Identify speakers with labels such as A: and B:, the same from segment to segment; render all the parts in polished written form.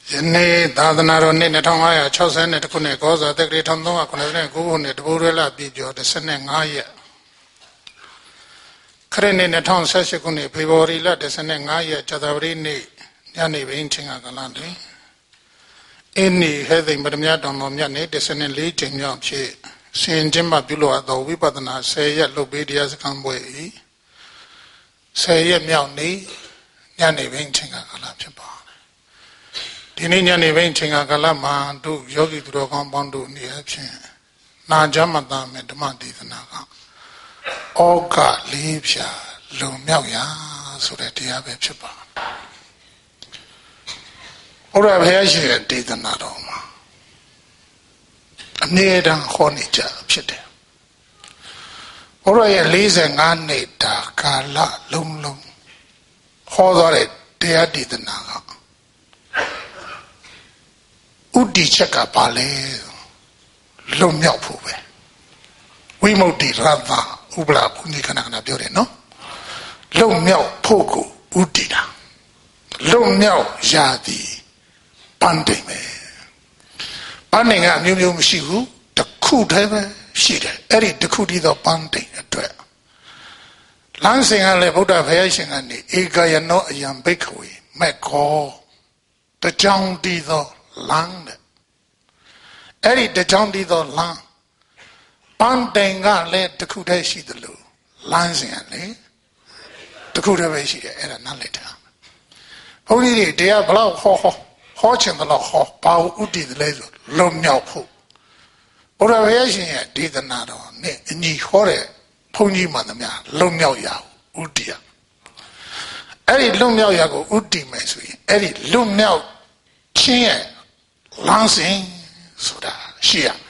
A: ယနေ့သာသနာတော်နှစ်2560ခုနှစ်ကောဇာတက္ကရာ1389ခုနှစ်တဘူရလပြည်ကျော်15ရက်ခရစ်နှစ်2018ခုနှစ်ဖေဖော်ဝါရီလ15ရက်ဇာတပတိနေ့ညနေပိုင်းချင်းကလတွင်အင်းဤဟဲ့သိမ္ပတမြတ်တော်မြတ်နေ့14ချိန်မြောက်ဖြစ်ဆင်ကျင်းပပြုလုပ်သောဝိပဿနာ10ရက်လုပ်ပေးတရားစခန်းပွဲ၏10ရက်မြောက်နေ့ညနေပိုင်းချင်းကလဖြစ်ပါဒီနေ့ညနေပိုင်းချိန်ကလမှာတို့ယောဂီသူတော်ကောင်းပေါင်းတို့နေအဖြစ်နာကြမသားမဲ့ဓမ္မဒေသနာကဩဃလေးဖြာလုံမြောက်ရာဆိုတဲ့တရားပဲဖြစ်ပါဘုရားဘုရားရှိတဲ့ဒေသနာတော်မှာအမြဲတမ်းဟောနေကြဖြစ်တယ်ဘုရားရဲ့45နှစ်တာကာလလုံးလုံးဟောသွားတဲ့တရားဒေသနာကဥတည်ချက်ကပါလေလုံမြောက်ဖို့ပဲဝိမု ക്തി ရတ္တဥပလာဘုန်းကြီးခဏခဏပြောတယ်နော်လုံမြောက်ဖို့ကိုဥတည်တာလုံမြောက်ရာသည်ပန်းတိမ်ပဲပန်းတိမ်ကအမျိုးမျိုးမရှိဘူးတစ်ခုတည်းပဲရှိတယ်အဲ့ဒီတစ်ခုတည်းသောပန်းတိမ်အတွက်လမ်းစဉ်ကလည်းဗုဒ္ဓဘုရားရှင်ကနေဧကယနောအယံဘိက္ခဝေမဲ့ကောတကြောင်တည်းသောလမ်းတဲ့အဲ့ဒီတကြောင်တည်းသောလမ်းပန်းတိမ်ကလည်းတစ်ခုတည်းရှိတယ်လို့လမ်းစဉ်ကလည်းတစ်ခုတည်းပဲရှိတယ်အဲ့ဒါနားလည်ထားဘုန်းကြီးတွေတရားဘလောက်ဟောချင်တယ်လို့ဟောပါဥတည်တယ်လဲဆိုလုံမြောက်ဖို့ဘုရားဘုရားရှင်ရဲ့ဒေသနာတော်နဲ့အညီဟောတဲ့ဘုန်းကြီးမှန်သမျှလုံမြောက်ရဥတည်ရအဲ့ဒီလုံမြောက်ရကိုဥတည်မယ်ဆိုရင်အဲ့ဒီလုံမြောက်ချင်းရဲ့လမ်းစဉ်ဆိုတာရှိရ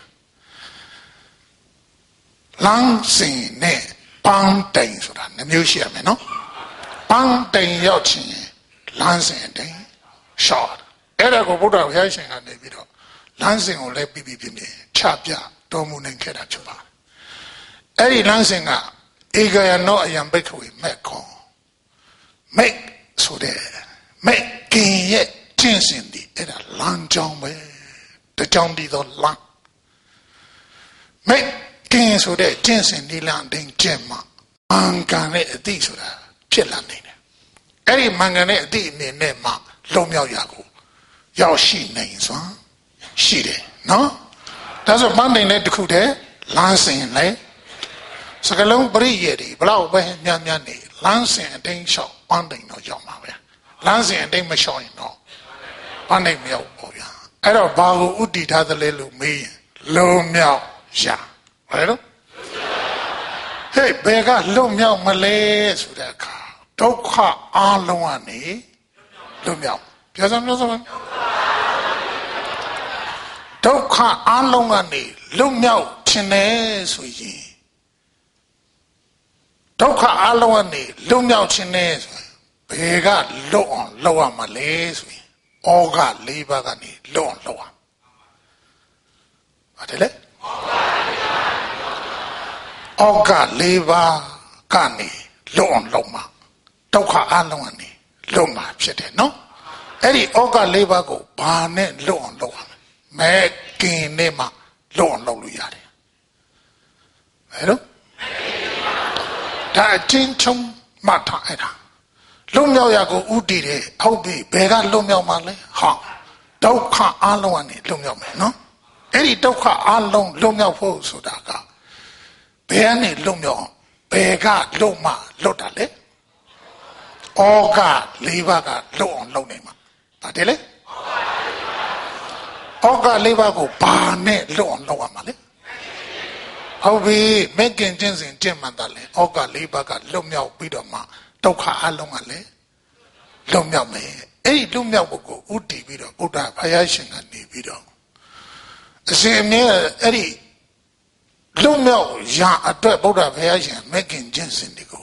A: လမ်းစဉ်နဲ့ပန်းတိမ်ဆိုတာနှမျိုးရှိရမယ်နော်ပန်းတိမ်ရောက်ချင်းလမ်းစဉ်တိမ်ရှော့အဲ့ဒါကိုဘုရားဘုရားရှင်ကနေပြီးတော့လမ်းစဉ်ကိုလည်းပြပြပြပြချပြတော်မူနိုင်ခဲ့တာဖြစ်ပါတယ်အဲ့ဒီလမ်းစဉ်ကဧကယနောအယံဘိက္ခဝေမဲ့ကောမဲ့ဆိုတဲ့မဲ့ကင်ရဲ့ကျင့်စဉ်ဒီအဲ့ဒါလမ်းကြောင်းပဲတကြောင်တည်းသောလမ်းမဲ့ကင်ဆိုတဲ့ကျင့်စဉ်ဒီလမ်းတိုင်းကျင့်မှာမင်္ဂန်နဲ့အတိဆိုတာဖြစ်လာနေတယ်အဲ့ဒီမင်္ဂန်နဲ့အတိအနေနဲ့မှလုံမြောက်ရကိုရောက်ရှိနိုင်စွာရှိတယ်နော်ဒါဆိုပန်းတိမ်လည်းတစ်ခုတည်းလမ်းစဉ်လည်းစကလုံးပရိယေတွေဘလောက်ပဲများများနေလမ်းစဉ်အတိုင်းလျှောက်ပန်းတိမ်တော့ရောက်မှာပဲလမ်းစဉ်အတိုင်းမလျှောက်ရင်တော့ပန်းတိမ်မရောက်ဘူးဗျာအဲ့တော့ဘာကိုဥတည်ထားသလဲလို့မေးရင်လုံမြောက်ရာဟဲ့လို့ဟဲ့ဘယ်ကလုံမြောက်မလဲဆိုတဲ့အခါဒုက္ခအလုံးကနေလုံမြောက်ပြောစမ်းဒုက္ခအလုံးကနေလုံမြောက်ခြင်းနဲ့ဆိုရင်ဒုက္ခအလုံးကနေလုံမြောက်ခြင်းနဲ့ဆိုရင်ဘယ်ကလွတ်အောင်လုပ်ရမှာလဲဆိုရင်ဩဃ၄ပါးကနေလွတ်အောင်လုပ်ရပါတယ်လေဩဃ၄ပါးကနေလွတ်အောင်လုပ်မှာဒုက္ခအလုံးကနေလွတ်မှာဖြစ်တယ်နော်အဲ့ဒီဩဃ၄ပါးကိုဘာနဲ့လွတ်အောင်လုပ်ရမလဲမဲ့ကင်နဲ့မှလွတ်အောင်လုပ်လို့ရတယ်ဟဲ့လို့ဒါအချင်းချင်းမှတ်ထားအဲ့ဒါလွတ်မြောက်ရကိုဥတည်တယ်ဟုတ်ပြီဘယ်ကလွတ်မြောက်မှာလဲဟာဒုက္ခအလုံးကနေလွတ်မြောက်မယ်နော်အဲ့ဒီဒုက္ခအလုံးလွတ်မြောက်ဖို့ဆိုတာကဘယ်ကနေလွတ်မြောက်ဘယ်ကလွတ်မှလွတ်တာလဲဩဃ၄ပါးကလွတ်အောင်လုပ်နေမှာပါတယ်လေဩဃ၄ပါးကိုဘာနဲ့လွတ်အောင်လုပ်ရမှာလဲဟုတ်ပြီမက်ကင်ချင်းစဉ်ကျင့်မှန်တယ်လေဩဃ၄ပါးကလွတ်မြောက်ပြီးတော့မှဒုက္ခအလုံးကလည်းလွတ်မြောက်မယ်အဲ့ဒီလွတ်မြောက်ဖို့ကိုဥတည်ပြီးတော့ဘုရားဘုရားရှင်ကနေပြီးတော့အရှင်အမြဲအဲ့ဒီလွတ်မြောက်ရာအတွက်ဘုရားဘုရားရှင်မက်ကင်ကျင့်စဉ်တွေကို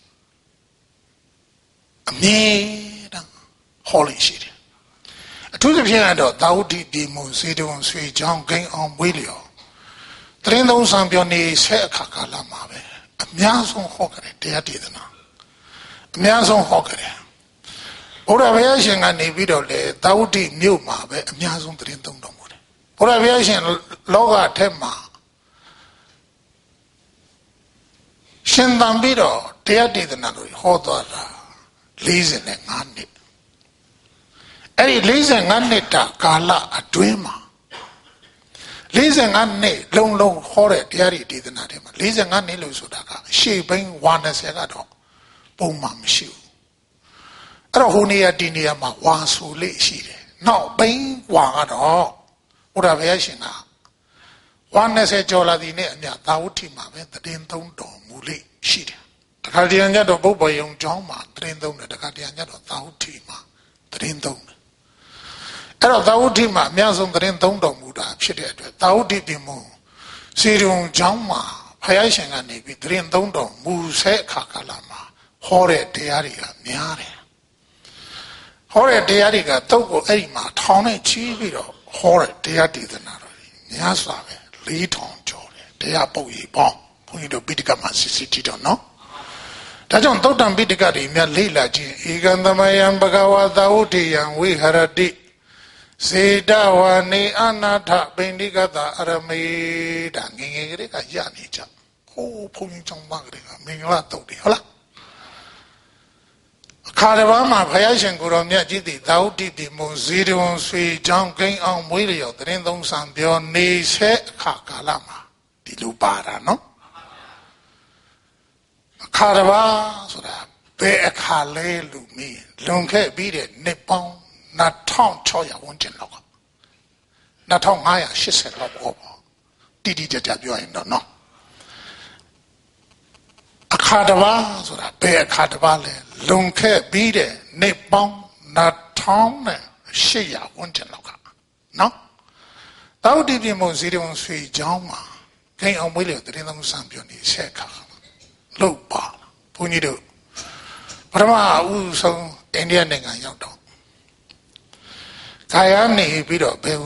A: အမြဲတမ်းဟောလို့ရှိတယ်အထူးသဖြင့်တော့သာဝတိဒီမုံစေတုံဆွေချောင်းဂိမ်းအောင်ဝေးလျော်တရင်သုံးဆံပြောနေဆက်အခါကာလမှာပဲအများဆုံးဟောကြတယ်တရားဒေသနာအများဆုံးဟောကြတယ်ဘုရားဘုရားရှင်ကနေပြီးတော့လေသာဝတိမြို့မှာပဲအများဆုံးသတင်းသုံးတော်မူတယ်ဘုရားဘုရားရှင်လောကထဲမှာရှင်သန်ပြီးတော့တရားဒေသနာတွေဟောသွားတာ45နှစ်အဲ့ဒီ45နှစ်တာကာလအတွင်းမှာ45နှစ်လုံးလုံးဟောတဲ့တရားဒေသနာတွေမှာ45နှစ်လို့ဆိုတာကရှေ့ဘိန်း120ကတော့ပုံမှန်မရှိဘူးအဲ့တော့ဟိုနေရာဒီနေရာမှာဝါဆိုလေးရှိတယ်နောက်ဘိန်းဝါကတော့ဘုရားဘုရားရှင်က120ကျော်လာသည်နဲ့အမြသာဝတိမှာပဲတည်သုံးတော်မူလေးရှိတယ်တခါတည်းညတော့ဘုဗ္ဗယုံကျောင်းမှာတည်သုံးတယ်တခါတည်းညတော့သာဝတိမှာတည်သုံးတယ်အဲ့တော့သာဝတိမှာအများဆုံးတည်သုံးတော်မူတာဖြစ်တဲ့အတွက်သာဝတိပြင်မစီရုံကျောင်းမှာဘုရားရှင်ကနေပြီးတည်သုံးတော်မူဆဲအခါကာလမှာဟောတဲ့တရားတွေကများတယ်ဟောတဲ့တရားတွေကတုတ်ကိုအဲ့ဒီမှာထောင်နဲ့ချီးပြီးတော့ဟောတဲ့တရားဒေသနာတွေများစွာပဲ4000ကျော်တယ်တရားပုတ်ရီပေါင်းဘုန်းကြီးတို့ပိဋကမှာစစ်စစ်ကြည့်တော့နော်ဒါကြောင့်သုတ်တံပိဋကတွေများလေ့လာခြင်းဧကံသမယံဘဂဝါသာဝတိယံဝိဟရတိစေတဝါနေအနာထပိဋိကတအရမေဒါငငယ်ကလေးကရနေကြဟိုးဘုန်းကြီးကျောင်းသားကလေးကမင်္ဂလာတုတ်တယ်ဟုတ်လားခါတဘာမှာဘုရားရှင်ကိုယ်တော်မြတ်ကြီးသည်သာဝတိတိမုံဇီရဝံဆွေကြောင်းကိန်းအောင်မွေးလျော်တရင်သုံးဆံပြောနေဆက်အခါကာလမှာဒီလိုပါတာနော်အခါတဘာဆိုတာဘယ်အခါလဲလို့မေးလွန်ခဲ့ပြီးတဲ့နှစ်ပေါင်း2600ဝန်းကျင်လောက်က2580လောက်ပေါ့တိတိကျကျပြောရင်တော့နော်အခါတဘာဆိုတာဘယ်အခါတဘာလဲလွန်ခဲ့ပြီးတဲ့နှစ်ပေါင်း2800ဝန်းကျင်လောက်ကနော်တောက်တိပြမုံစီတုံဆွေချောင်းမှာခိုင်အောင်မွေးလေတရင်သုံးဆံပြောနေဆက်ခါလို့ပါဘုန်းကြီးတို့ပထမဦးဆုံးအိန္ဒိယနိုင်ငံရောက်တော့ခါရနေပြီးတော့ဘယ်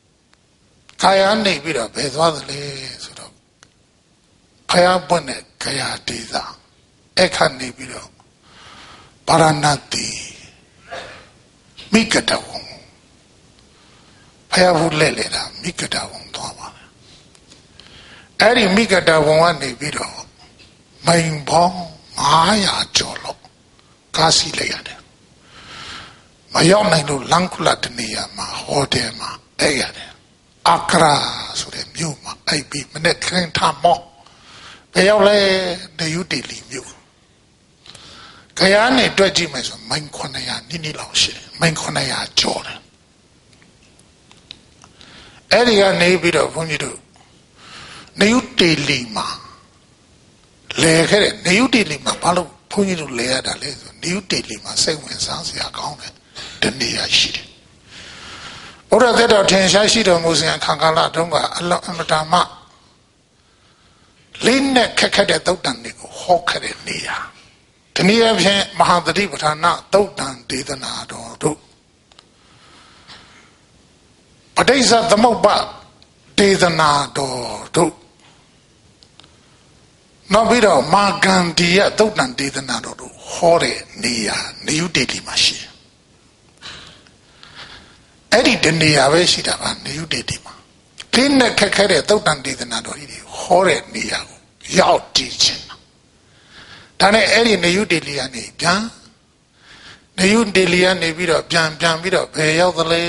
A: သွားသလဲဆိုတော့ဖယားပွင့်တဲ့ခရာဒေသအခါနေပြီးတော့ပါရဏတိမိဂဒဝံဖယားဘူးလဲလေတာမိဂဒဝံသွားပါလေအဲ့ဒီမိဂဒဝံကနေပြီးတော့မိုင်ပေါင်း900ကျော်လောက်ကားစီလိုက်ရတယ်မရောက်နိုင်လို့လန်ကူလာတနေရာမှာဟိုတယ်မှာအဲ့ရတယ်အာကရာဆိုတဲ့မြို့မှာအဲ့ပြီးမနေ့ခရင်ထမောဘယ်ရောက်လဲနေယူတီလီမြို့ခရမ်းနဲ့တွေ့ကြည့်မယ်ဆိုမိုင်900နိလောက်ရှိတယ်မိုင်900ကျော်တယ်အဲ့ဒီကနေပြီးတော့ဘုန်းကြီးတို့နေယူတီလီမှာလဲခဲ့တဲ့နေယူတီလီမှာဘာလို့ဘုန်းကြီးတို့လဲရတာလဲဆိုနေယူတီလီမှာစိတ်ဝင်စားစရာကောင်းတယ်တနေရာရှိတယ်ဘုရားသက်တော်ထင်ရှားရှိတော်မူစဉ်အခါကာလတုန်းကအလောအမတမလေးနဲ့ခက်ခက်တဲ့သုတ်တန်တွေကိုဟောခဲ့တဲ့နေရာဒီနည်းအားဖြင့်မဟာသတိပဋ္ဌာနသုတ်တန်ဒေသနာတော်တို့ပဋိစ္စသမုပ္ပါဒေသနာတော်တို့နောက်ပြီးတော့မာဂန္ဒီယသုတ်တန်ဒေသနာတော်တို့ဟောတဲ့နေရာနေယူတေလီမှာရှိတယ်အဲ့ဒီတနေရာပဲရှိတာပါနေယူတေလီမှာခင်းနဲ့ခက်ခဲတဲ့သုတ်တန်ဒေသနာတော်ကြီးတွေဟောတဲ့နေရာကိုရောက်တည်ခြင်းဒါနဲ့အဲ့ဒီနေယူတေလီကနေပြန်နေယူတေလီကနေပြီးတော့ပြန်ပြီးတော့ဘယ်ရောက်သလဲ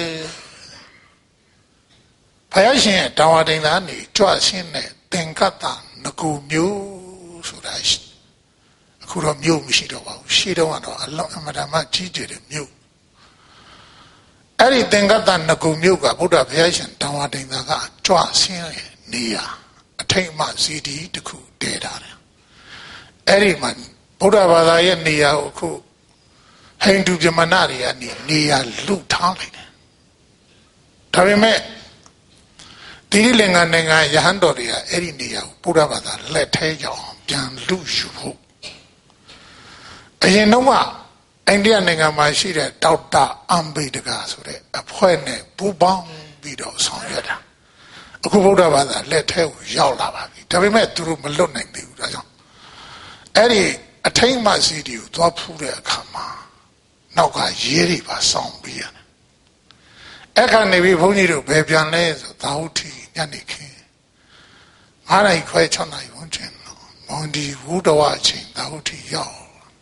A: ဘုရားရှင်ရဲ့တာဝတိန်သားနေကြွရှင်းတဲ့သင်္ကတ္တနဂုမျိုးဆိုတာအခုတော့မျိုးမရှိတော့ပါဘူးရှေးတုန်းကတော့အလောင်းအမတမကြီးကျယ်တဲ့မျိုးအဲ့ဒီသင်္ကတ္တနဂုမျိုးကဗုဒ္ဓဘုရားရှင်တာဝတိန်သားကကြွရှင်းတဲ့နေရာအထိတ်အမှစီတီတစ်ခုတည်ထားတယ်အဲ့ဒီမှာဗုဒ္ဓဘာသာရဲ့နေရာကိုအခုဟိန္ဒူဗြဟ္မဏတွေကနေနေရာလူထားလိုက်တယ်ဒါပေမဲ့ဒီလင်္ကာနိုင်ငံယဟန်တော်တွေကအဲ့ဒီနေရာကိုဗုဒ္ဓဘာသာလက်ထဲကြောင်ပြန်လူယူဖို့အရင်တော့အိန္ဒိယနိုင်ငံမှာရှိတဲ့ဒေါက်တာအမ်ဘေဒကာဆိုတဲ့အဖွဲ့နဲ့ပူးပေါင်းပြီးတော့ဆောင်ရွက်တာအခုဗုဒ္ဓဘာသာလက်ထဲကိုရောက်လာပါပြီဒါပေမဲ့သူတို့မလွတ်နိုင်သေးဘူးဒါကြောင့်အဲ့ဒီအထိတ်မှစီတီကိုသွားဖူးတဲ့အခါမှာနောက်ကရေးတွေပါဆောင်ပြီးရတယ်အဲ့ခါနေပြီးဘုန်းကြီးတို့ဘယ်ပြန်လဲဆိုသာဝတိညနေခင်း9 နာရီခွဲ6 နာရီဝန်းကျင်မောင်ဒီဝုဒ္ဓဝအချိန်သာဝတိရောက်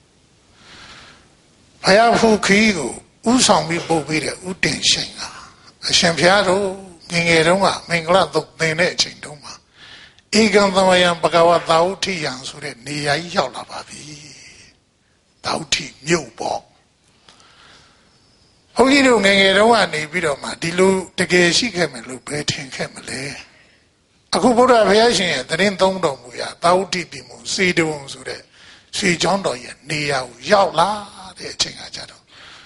A: ဘုရားဖူခီးကိုဥဆောင်ပြီးပို့ပြီးတဲ့ဥတင်ရှင်ကအရှင်ဘုရားတို့ငယ်ငယ်တုန်းကမင်္ဂလာသုတ်သင်တဲ့အချိန်တုန်းမှာဧကံသမယံဘဂဝါသာဝတိယံဆိုတဲ့နေရာကြီးရောက်လာပါပြီသာဝတိမြို့ပေါ့ဘုန်းကြီးတို့ငယ်ငယ်တုန်းကနေပြီးတော့မှဒီလိုတကယ်ရှိခဲ့မယ်လို့ဘယ်ထင်ခဲ့မလဲအခုဘုရားဘုရားရှင်ရဲ့တရင်သုံးတော်မူရာသာဝတိပြည်မှာစေတဝန်ဆိုတဲ့ရွှေချောင်းတော်ရဲ့နေရာကိုရောက်လာတဲ့အချိန်ကကြတော့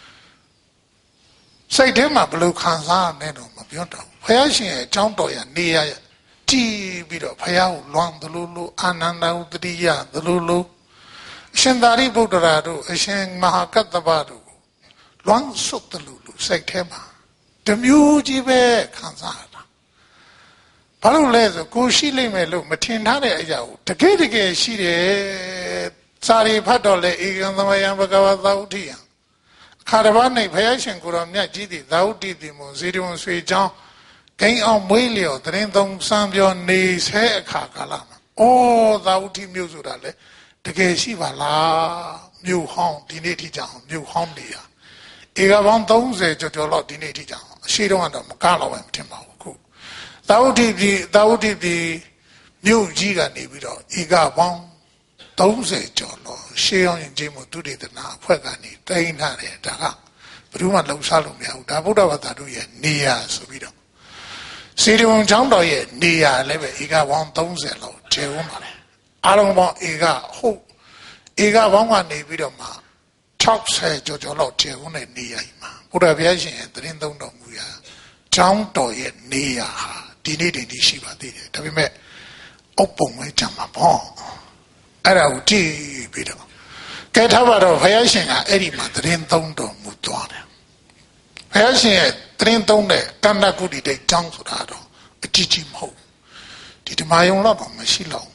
A: စိတ်ထဲမှာဘယ်လိုခံစားရလဲတော့မပြောတော့ဘုရားရှင်ရဲ့အကြောင်းတော်ရဲ့နေရာကြည်ပြီးတော့ဘုရားကိုလွမ်းသလိုလိုအာနန္ဒဥတ္တိယသလိုလိုအရှင်သာရိပုတ္တရာတို့အရှင်မဟာကတ္တဗတို့လွမ်းဆွတ်သလိုလိုစိတ်ထဲမှာတမျိုးကြီးပဲခံစားရတာဘာလို့လဲဆိုကိုရှိလိမ့်မယ်လို့မထင်ထားတဲ့အရာကိုတကယ်တကယ်ရှိတယ်စာရီဖတ်တော့လေဧကံသမယံဘဂဝါသာဝတိယံအခါတစ်ပါး၌ဘုရားရှင်ကိုယ်တော်မြတ်ကြီးသည်သာဝတိတိမွန်ဇေတဝန်ဆွေချောင်းဂိမ်းအောင်မွေးလျော်တရင်သုံးစံပြောနေဆဲအခါကာလမှာသာဝတိမြို့ဆိုတာလေတကယ်ရှိပါလားမြို့ဟောင်းဒီနေ့ထိကြအောင်မြို့ဟောင်းနေရဧကပေါင်း30ကျော်ကျော်လောက်ဒီနေ့ထိကြအောင်အရှိတုန်းကတော့မကားတော့ပဲမထင်ပါဘူးခုသာဝတိပြည်မြို့ကြီးကနေပြီးတော့ဧကပေါင်း30ကျော်လို့ရှေးအောင်ရင်ကျင်းမှုသူတေသနာအဖွဲ့ကနေတိုင်းထားတယ်ဒါကဘယ်သူမှလုံစားလို့မရဘူးဒါဗုဒ္ဓဘာသာတို့ရဲ့နေရာဆိုပြီးတော့စေတဝန်ချောင်းတော်ရဲ့နေရာလည်းပဲဧကပေါင်း30လောက်ကျယ်ဝန်းပါတယ်အားလုံးပေါင်းဧကပေါင်းကနေပြီးတော့မှ60ကျော်ကျော်လောက်ကျယ်ဝန်းတဲ့နေရာကြီးမှာဘုရားဘုရားရှင်ရဲ့တရင်သုံးတော်မူရာချောင်းတော်ရဲ့နေရာဟာဒီနေ့တည်းဒီရှိပါသေးတယ်ဒါပေမဲ့အုပ်ပုံပဲကြမှာပေါ့အဲ့ဒါကိုကြည့်ပြီးတော့ကဲထားပါတော့ဘုရားရှင်ကအဲ့ဒီမှာတရင်သုံးတော်မူသွားတယ်ဘုရားရှင်ရဲ့တရင်သုံးတဲ့ကန္တကုတိတိတ်ကျောင်းဆိုတာတော့အကြီးကြီးမဟုတ်ဒီဓမ္မယုံတော့မရှိတော့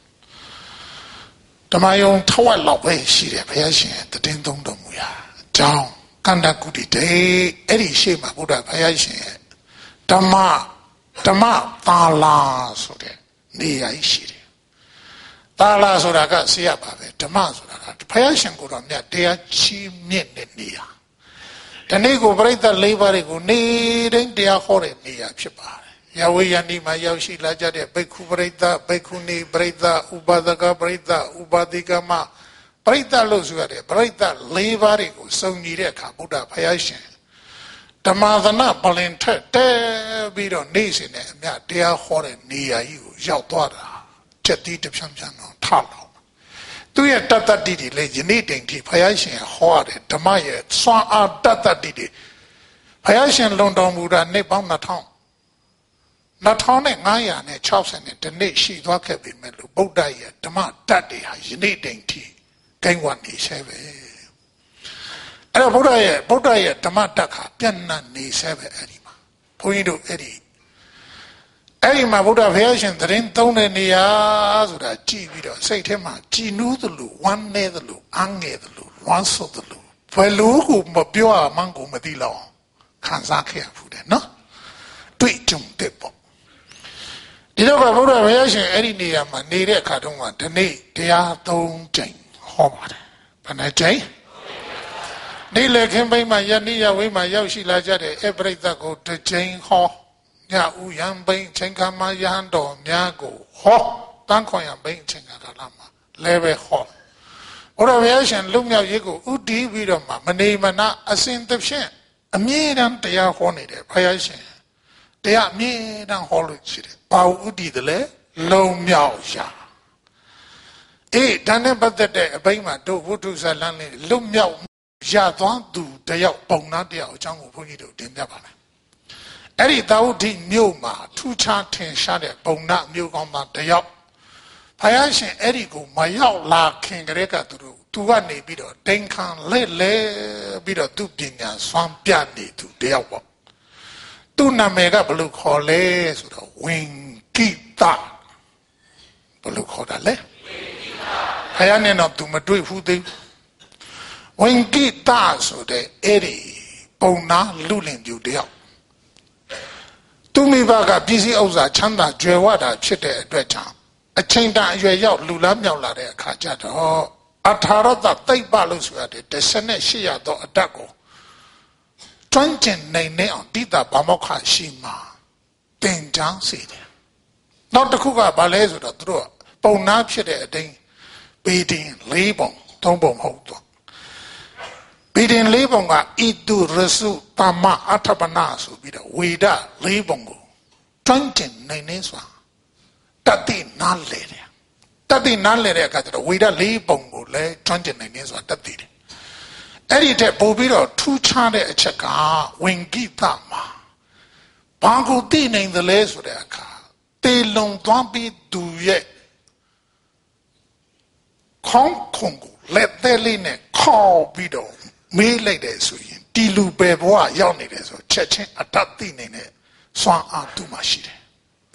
A: ဓမ္မယုံထဝက်လောက်ပဲရှိတယ်ဘုရားရှင်ရဲ့တရင်သုံးတော်မူရာကျောင်းကန္တကုတိတိတ်အဲ့ဒီရှေ့မှာဘုရားဘုရားရှင်ရဲ့ဓမ္မသာလာဆိုတဲ့နေရာရှိတယ်သာလာဆိုတာကဆရာပါပဲဓမ္မဆိုတာကဘုရားရှင်ကိုယ်တော်မြတ်တရားချီးမြှင့်တဲ့နေရာဒီနေ့ကိုပြိဿ၄ပါးတွေကိုနေတိုင်းတရားဟောတဲ့နေရာဖြစ်ပါတယ်ယဝေယန္တိမှာရောက်ရှိလာကြတဲ့ဘိက္ခုပရိသဘိက္ခုနီပရိသဥပါဒကပရိသဥပါတိကမပရိသလို့ဆိုရတဲ့ပရိသ၄ပါးတွေကိုစုံညီတဲ့အခါဘုရားဘုရားရှင်ဓမ္မသနပလင်ထက်တဲပြီးတော့နေစဉ်နဲ့အမြတရားဟောတဲ့နေရာကြီးကိုရောက်သွားတာချက်တီးတဖြန်းဖြန်းတော့ထလောက်သူရဲ့တတ္တတိတွေလည်းယနေ့တိုင်ထိဘုရားရှင်ဟောတဲ့ဓမ္မရဲ့စွမ်းအားတတ္တတိတွေဘုရားရှင်လွန်တော်မူတာနှစ်ပေါင်း2560နဲ့ဒီနေ့ရှိသွားခဲ့ပြီမဲ့လို့ဗုဒ္ဓရဲ့ဓမ္မတတ်တွေဟာယနေ့တိုင်ထိဂိမ်းဝနေဆဲပဲအဲ့တော့ဗုဒ္ဓရဲ့ဓမ္မတတ်ခါပြန့်နှံ့နေဆဲပဲအဲ့ဒီမှာဘုန်းကြီးတို့အဲ့ဒီမှာဗုဒ္ဓဘုရားရှင်သရင်သုံးတဲ့နေရာဆိုတာကြည်ပြီးတော့စိတ်ထဲမှာကြည်နူးသလိုဝမ်းနည်းသလိုအငယ်သလိုလွမ်းဆွသလိုဘယ်လိုကိုမပြောရမှန်းကိုမသိတော့ခံစားခဲ့ရဘူးတဲ့နော်တွေ့ကြုံတဲ့ပေါ့ဒီတော့ဗုဒ္ဓဘုရားရှင်အဲ့ဒီနေရာမှာနေတဲ့အခါတုန်းကဒီနေ့တရား3ကြိမ်ဟောပါတယ်ဘယ်နှကြိမ်နေ့လည်ခင်းပိုင်းမှာယနေ့ယဝိမှာရောက်ရှိလာကြတဲ့အပရိသတ်ကိုတစ်ကြိမ်ဟောညဦးရံပိန်ချိန်ခါမှာယဟန်တော်များကိုဟောတန်းခွန်ရံပိန်ချိန်ခါကာလမှာလဲပဲဟောဘုရားဘုရားရှင်လူမြောက်ရေးကိုဥတည်ပြီးတော့မှမနေမနာအစဉ်သဖြင့်အမြဲတမ်းတရားဟောနေတယ်ဘုရားရှင်တရားအမြဲတမ်းဟောလို့ရှိတယ်ဘာဥတည်တယ်လဲလုံမြောက်ရာဒါနဲ့ပတ်သက်တဲ့အပိုင်းမှာတို့ဝုဒ္ဓဇလန်းလေးလုံမြောက်ရသွားသူတယောက်ပုံနာတယောက်အကြောင်းကိုဘုန်းကြီးတို့တင်ပြပါမယ်အဲ့ဒီသာဝတိမြို့မှာထူးခြားထင်ရှားတဲ့ပုံနာမြို့ကောင်းသားတယောက်ဘုရားရှင်အဲ့ဒီကိုမရောက်လာခင်ကလေးကသူကနေပြီးတော့တိန်ခံလဲပြီးတော့သူပညာစွမ်းပြနေသူတယောက်ပေါ့သူ့နာမည်ကဘယ်လိုခေါ်လဲဆိုတော့ဝင်ကိတဘယ်လိုခေါ်တာလဲဘုရားနဲ့တော့သူမတွေ့ဘူးသေးဝင်ကိတဆိုတဲ့အဲ့ဒီပုံနာလူလင်ပြူတယောက်သူမိဘကပစ္စည်းဥစ္စာချမ်းသာကြွယ်ဝတာဖြစ်တဲ့အတွက်ကြောင့်အချိန်တန်အရွယ်ရောက်လူလားမြောက်လာတဲ့အခါကျတော့အထာရတသိပ္ပလို့ဆိုရတယ်18ရသောအတတ်ကိုကျွမ်းကျင်နိုင်နေအောင်တိတာဘာမောက္ခရှိမှသင်တန်းစေတယ်နောက်တစ်ခုကဘာလဲဆိုတော့သူတို့ပုံနာဖြစ်တဲ့အတိုင်းပေတင်၄ပုံ၃ပုံမဟုတ်တော့ပေတင်၄ပုံကဣတုရစုတမအထပနာဆိုပြီးတော့ဝေဒ၄ပုံကိုကျွမ်းကျင်နိုင်နေစွာတတိနားလေတယ်တတိနားလေတဲ့အခါကျတော့ဝေဒ၄ပုံကိုလည်းကျွမ်းကျင်နိုင်နေစွာတတိတယ်အဲ့ဒီတဲ့ပို့ပြီးတော့ထူးခြားတဲ့အချက်ကဝင်ကိတမှာဘာကိုသိနိုင်သလဲဆိုတဲ့အခါတေလုံသွားပြီးသူရဲ့ခေါင်းခုံကိုလက်သေးလေးနဲ့ခေါ်ပြီးတော့မေးလိုက်တယ်ဆိုရင်ဒီလူပဲဘဝရောက်နေတယ်ဆိုချက်ချင်းအတတ်သိနေတဲ့စွမ်းအားသူ့မှာရှိတယ်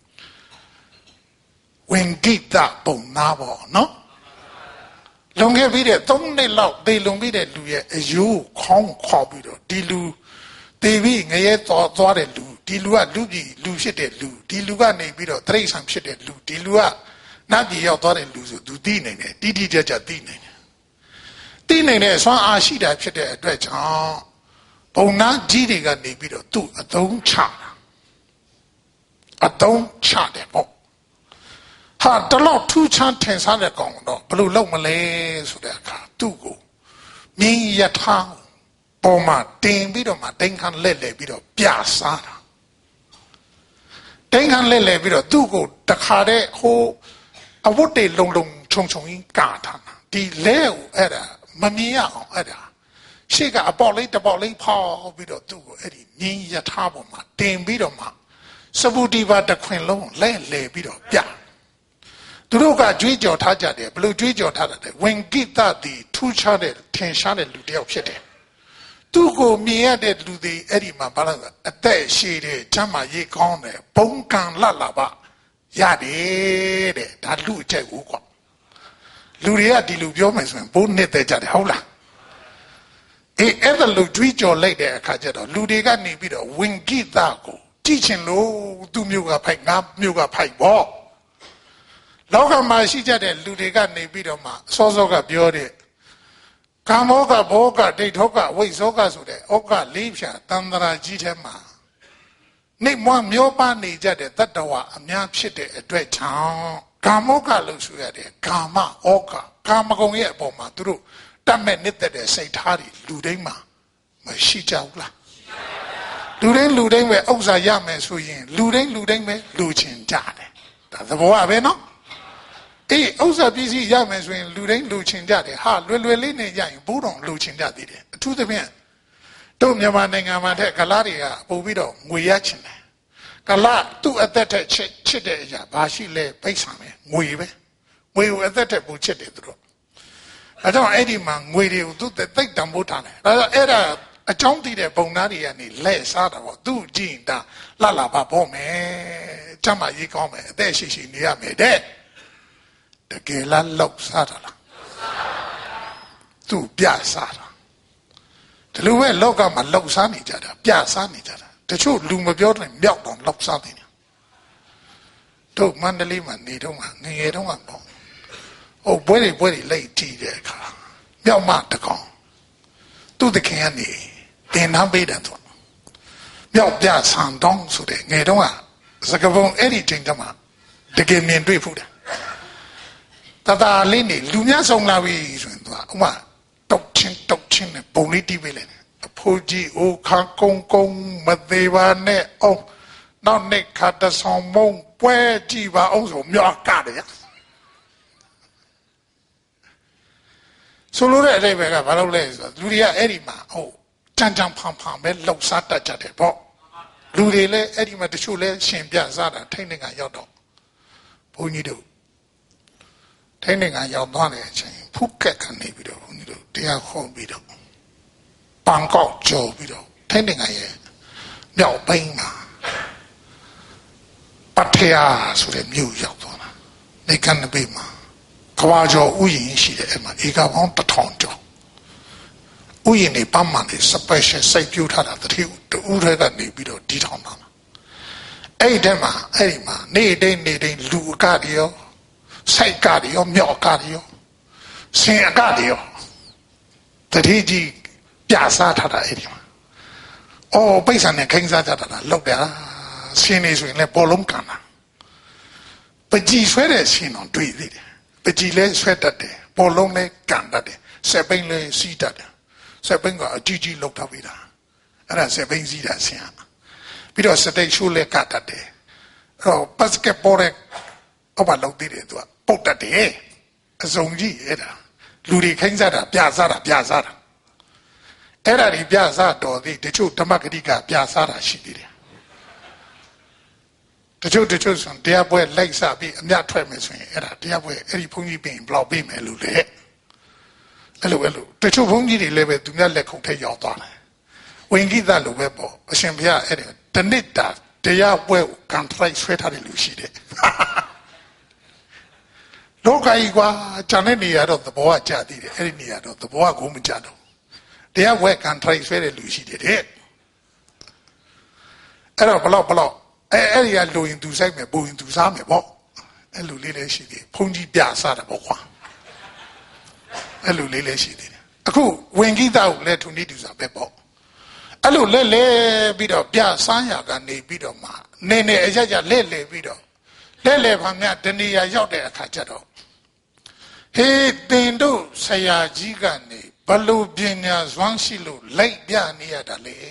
A: ဝင်ကိတပုံနာပေါ့နော်လုံခဲ့ပြီးတဲ့3နှစ်လောက်သေလုံပြီးတဲ့လူရဲ့အယိုးခေါင်းခေါ်ပြီးတော့ဒီလူသေပြီးငရဲသွားတဲ့လူဒီလူကလူပြည်လူဖြစ်တဲ့လူဒီလူကနေပြီးတော့တိရစ္ဆာန်ဖြစ်တဲ့လူဒီလူကနတ်ပြည်ရောက်သွားတဲ့လူဆိုသူသိနိုင်တယ်တိတိကျကျသိနိုင်တယ်သိနိုင်တဲ့ဆွမ်းအားရှိတာဖြစ်တဲ့အတွက်ကြောင့်ပုံနာကြီးတွေကနေပြီးတော့သူ့အသုံးချတာအသုံးချတယ်ပေါ့ဟာတလောက်ထူးခြားထင်ရှားတဲ့ကောင်တော့ဘယ်လိုလုပ်မလဲဆိုတဲ့အခါသူ့ကိုမြင်းရထားပေါ်မှာတင်ပြီးတော့မှတိန်ခမ်းလက်လဲပြီးတော့ပြစားတာတိန်ခမ်းလက်လဲပြီးတော့သူ့ကိုတခါတည်းဟိုအဝတ်တွေလုံလုံခြုံခြုံကြီးကာထားတာဒီလဲကိုအဲ့ဒါမမြင်ရအောင်အဲ့ဒါရှေ့ကအပေါက်လေးတစ်ပေါက်လေးဖောက်ပြီးတော့သူ့ကိုအဲ့ဒီမြင်းရထားပေါ်မှာတင်ပြီးတော့မှစပူတီပါတစ်ခွင်လုံးလဲလဲပြီးတော့ပြသူတို့ကကြွေးကြော်ထားကြတယ်ဘလို့ကြွေးကြော်ထားတယ်ဝင်ကိတသည်ထူးခြားတဲ့ထင်ရှားတဲ့လူတစ်ယောက်ဖြစ်တယ်သူ့ကိုမြင်ရတဲ့လူတွေအဲ့ဒီမှာဘာလဲအသက်ရှည်တယ်ချမ်းသာရေးကောင်းတယ်ဘုံကံလှလာပါရတယ်တဲ့ဒါလူအချက်ကိုကွာလူတွေကဒီလူပြောမယ်ဆိုရင်ဘိုးနှစ်သက်ကြတယ်ဟုတ်လားအဲ့ဒါလူကြွေးကြော်လိုက်တဲ့အခါကျတော့လူတွေကနေပြီးတော့ဝင်ကိတကိုကြည့်ချင်လို့သူ့မျိုးကဖိုက်ငါမျိုးကဖိုက်ပေါ့လောကမှာရှိကြတဲ့လူတွေကနေပြီးတော့မှစောစောကပြောတဲ့ကာမောကဘောကဒိဋ္ဌောကဝိဇောကဆိုတဲ့ဩကလေးဖြာတန္တရာကြီးထဲမှာနေမွားမျောပါနေကြတဲ့တတ္တဝအများဖြစ်တဲ့အတွက်ကြောင့်ကာမောကလို့ဆိုရတဲ့ကာမဩကကာမဂုဏ်ရဲ့အပေါ်မှာသူတို့တတ်မဲ့နေတဲ့စိတ်ထားတွေလူတိုင်းမှာမရှိကြဘူးလားလူတိုင်းပဲဥစ္စာရမယ်ဆိုရင်လူတိုင်းပဲလူချင်ကြတယ်ဒါသဘောပဲနော်ဥစ္စာပစ္စည်းရမယ်ဆိုရင်လူတိုင်းလူချင်ကြတယ်ဟာလွယ်လေးနဲ့ရရင်ဘိုးတော်လူချင်ကြသေးတယ်အထူးသဖြင့်တို့မြန်မာနိုင်ငံမှာတဲ့ကလားတွေကပို့ပြီးတော့ငွေရချင်တယ်ကလားသူ့အသက်ထက်ချစ်တဲ့အရာဘာရှိလဲပိတ်ဆံပဲငွေပဲငွေကိုအသက်ထက်ပိုချစ်တယ်သူတို့အဲကြောင့်အဲ့ဒီမှာငွေတွေကိုသူသိတံမိုးထားတယ်ဒါဆိုအဲ့ဒါအကြောင်းတည်တဲ့ပုံသားတွေကနေလဲစားတာပေါ့သူ့ကြည့်တာလှပါပေါ့မယ်ချမ်းသာရေးကောင်းမယ်အသက်ရှိနေရမယ်တဲ့တကယ်လားလောက်စားတာလားသူပြစားတာဒီလိုပဲလောကမှာလောက်စားနေကြတာပြစားနေကြတာတချို့လူမပြောတယ်မြောက်တော့လောက်စားနေတယ်တို့မန္တလေးမှာနေတော့ငငယ်တော့ပေါ့ဟုတ်ပွဲတွေလိုက်ကြည့်တဲ့အခါမြောက်မတကောင်သူ့တခင်ကနေတင်နှမ်းပေးတယ်သူမြောက်ပြဆန်တောင်းဆိုတဲ့ငယ်တော့စကပုံအဲ့ဒီချိန်ကမှတကယ်မြင်တွေ့ဖူးတယ်တတာလေးနေလူများဆုံးလာပြီဆိုရင်သူကဥမာတုတ်ချင်းနဲ့ပုံလေးတီးပေးလိုက်တယ်အဖိုးကြီးအိုခါကုန်းမသေးပါနဲ့အောင်နောက်နေ့ခါတဆောင်မုံပွဲကြည့်ပါအောင်ဆိုမြောက်ကတယ်ဆိုလိုတဲ့အတိတ်ပဲကဘာလို့လဲဆိုတော့လူတွေကအဲ့ဒီမှာဟုတ်ကြမ်းဖန်ပဲလောက်စားတတ်ကြတယ်ပေါ့လူတွေလည်းအဲ့ဒီမှာတချို့လည်းရှင်ပြစားတာထိတ်နေကရောက်တော့ဘုန်းကြီးတို့ထိတ်နေကရောက်သွားတဲ့အချိန်ဖုတ်ကက်ကနေပြီးတော့ဘုန်းကြီးတို့တရားခေါ်ပြီးတော့ပန်ကောက်ကြော်ပြီးတော့ထိတ်နေကရဲ့မြောက်ပိုင်းမှာပထယာဆိုတဲ့မြို့ရောက်သွားတာနေကနေပေးမှာကဘာကျော်ဥယျာဉ်ရှိတယ်အဲ့မှာဧကပေါင်း1000ကျော်ဥယျာဉ်နေပတ်မှန်နေ special စိတ်ပြူထားတာတတိတူးထဲကနေပြီးတော့ဒီထောင်တာအဲ့ဒီမှာနေတိုင်းလူအကတွေရောစိုက်ကတွေရောမြော့အကတွေရောဆင်အကတွေရောတတိကြီးပြစားထားတာအဲ့ဒီမှာအော်ပိဿာနဲ့ခိုင်းစားကြတာလောက်တာဆင်းနေဆိုရင်လည်းပေါ်လုံးကန်တာပကြီးဆွဲတဲ့ဆင်းတော့တွေ့သေးတယ်ပကြီးလည်းဆွဲတတ်တယ်ပေါ်လုံးလည်းကန်တတ်တယ်ဆက်ပိန်လည်းစီးတတ်တယ်ဆက်ပိန်ကအကြီးလောက်ထားပြီးတာအဲ့ဒါဆက်ပိန်စီးတာဆင်းပြီးတော့စတိတ်ရှိုးလည်းကတတ်တယ်အဲ့တော့ဘတ်စကတ်ဘောရဲ့အောက်မှာလောက်သေးတယ်သူကပုတ်တတ်တယ်အစုံကြီးအဲ့ဒါလူတွေခိုင်းစားတာပြစားတာအဲ့ဒါတွေပြစားတော်သည်တချို့ဓမ္မဂတိကပြစားတာရှိသေးတယ်တချို့ဆိုတရားပွဲလိုက်စားပြီးအမြတ်ထွက်မယ်ဆိုရင်အဲ့ဒါတရားပွဲအဲ့ဒီဘုန်းကြီးပြင်ဘလောက်ပေးမယ်လို့လေအဲ့လိုတချို့ဘုန်းကြီးတွေလည်းပဲသူများလက်ခုပ်ထဲရောက်သွားတယ်ဝင်ကိသလိုပဲပေါ့အရှင်ဘုရားအဲ့ဒါတနစ်တာတရားပွဲကို contract ဆွဲထားတယ်လို့ရှိတယ်လောကကြီးကွာဂျန်တဲ့နေရာတော့သဘောကကြသေးတယ်အဲ့ဒီနေရာတော့သဘောကကိုမကြတော့တရားပွဲ contract ဆွဲတယ်လို့ရှိတယ်တဲ့အဲ့တော့ဘလောက်အဲ့ဒီကလူရင်သူဆိုင်မယ်ပူရင်သူစားမယ်ပေါ့အဲ့လိုလေးလည်းရှိသေးဘုန်းကြီးပြစားတယ်ပေါ့ကွာအဲ့လိုလေးလည်းရှိသေးတယ်အခုဝင်ကိသကိုလည်းထုံနေတူစားပဲပေါ့အဲ့လိုလဲပြီးတော့ပြဆန်းရကနေပြီးတော့မှနေအရကြလဲပြီးတော့လဲဗာမြတဏီယာရောက်တဲ့အခါကျတော့ဟေးတင်တို့ဆရာကြီးကနေဘလို့ပညာစွမ်းရှိလို့လိုက်ပြနေရတာလေ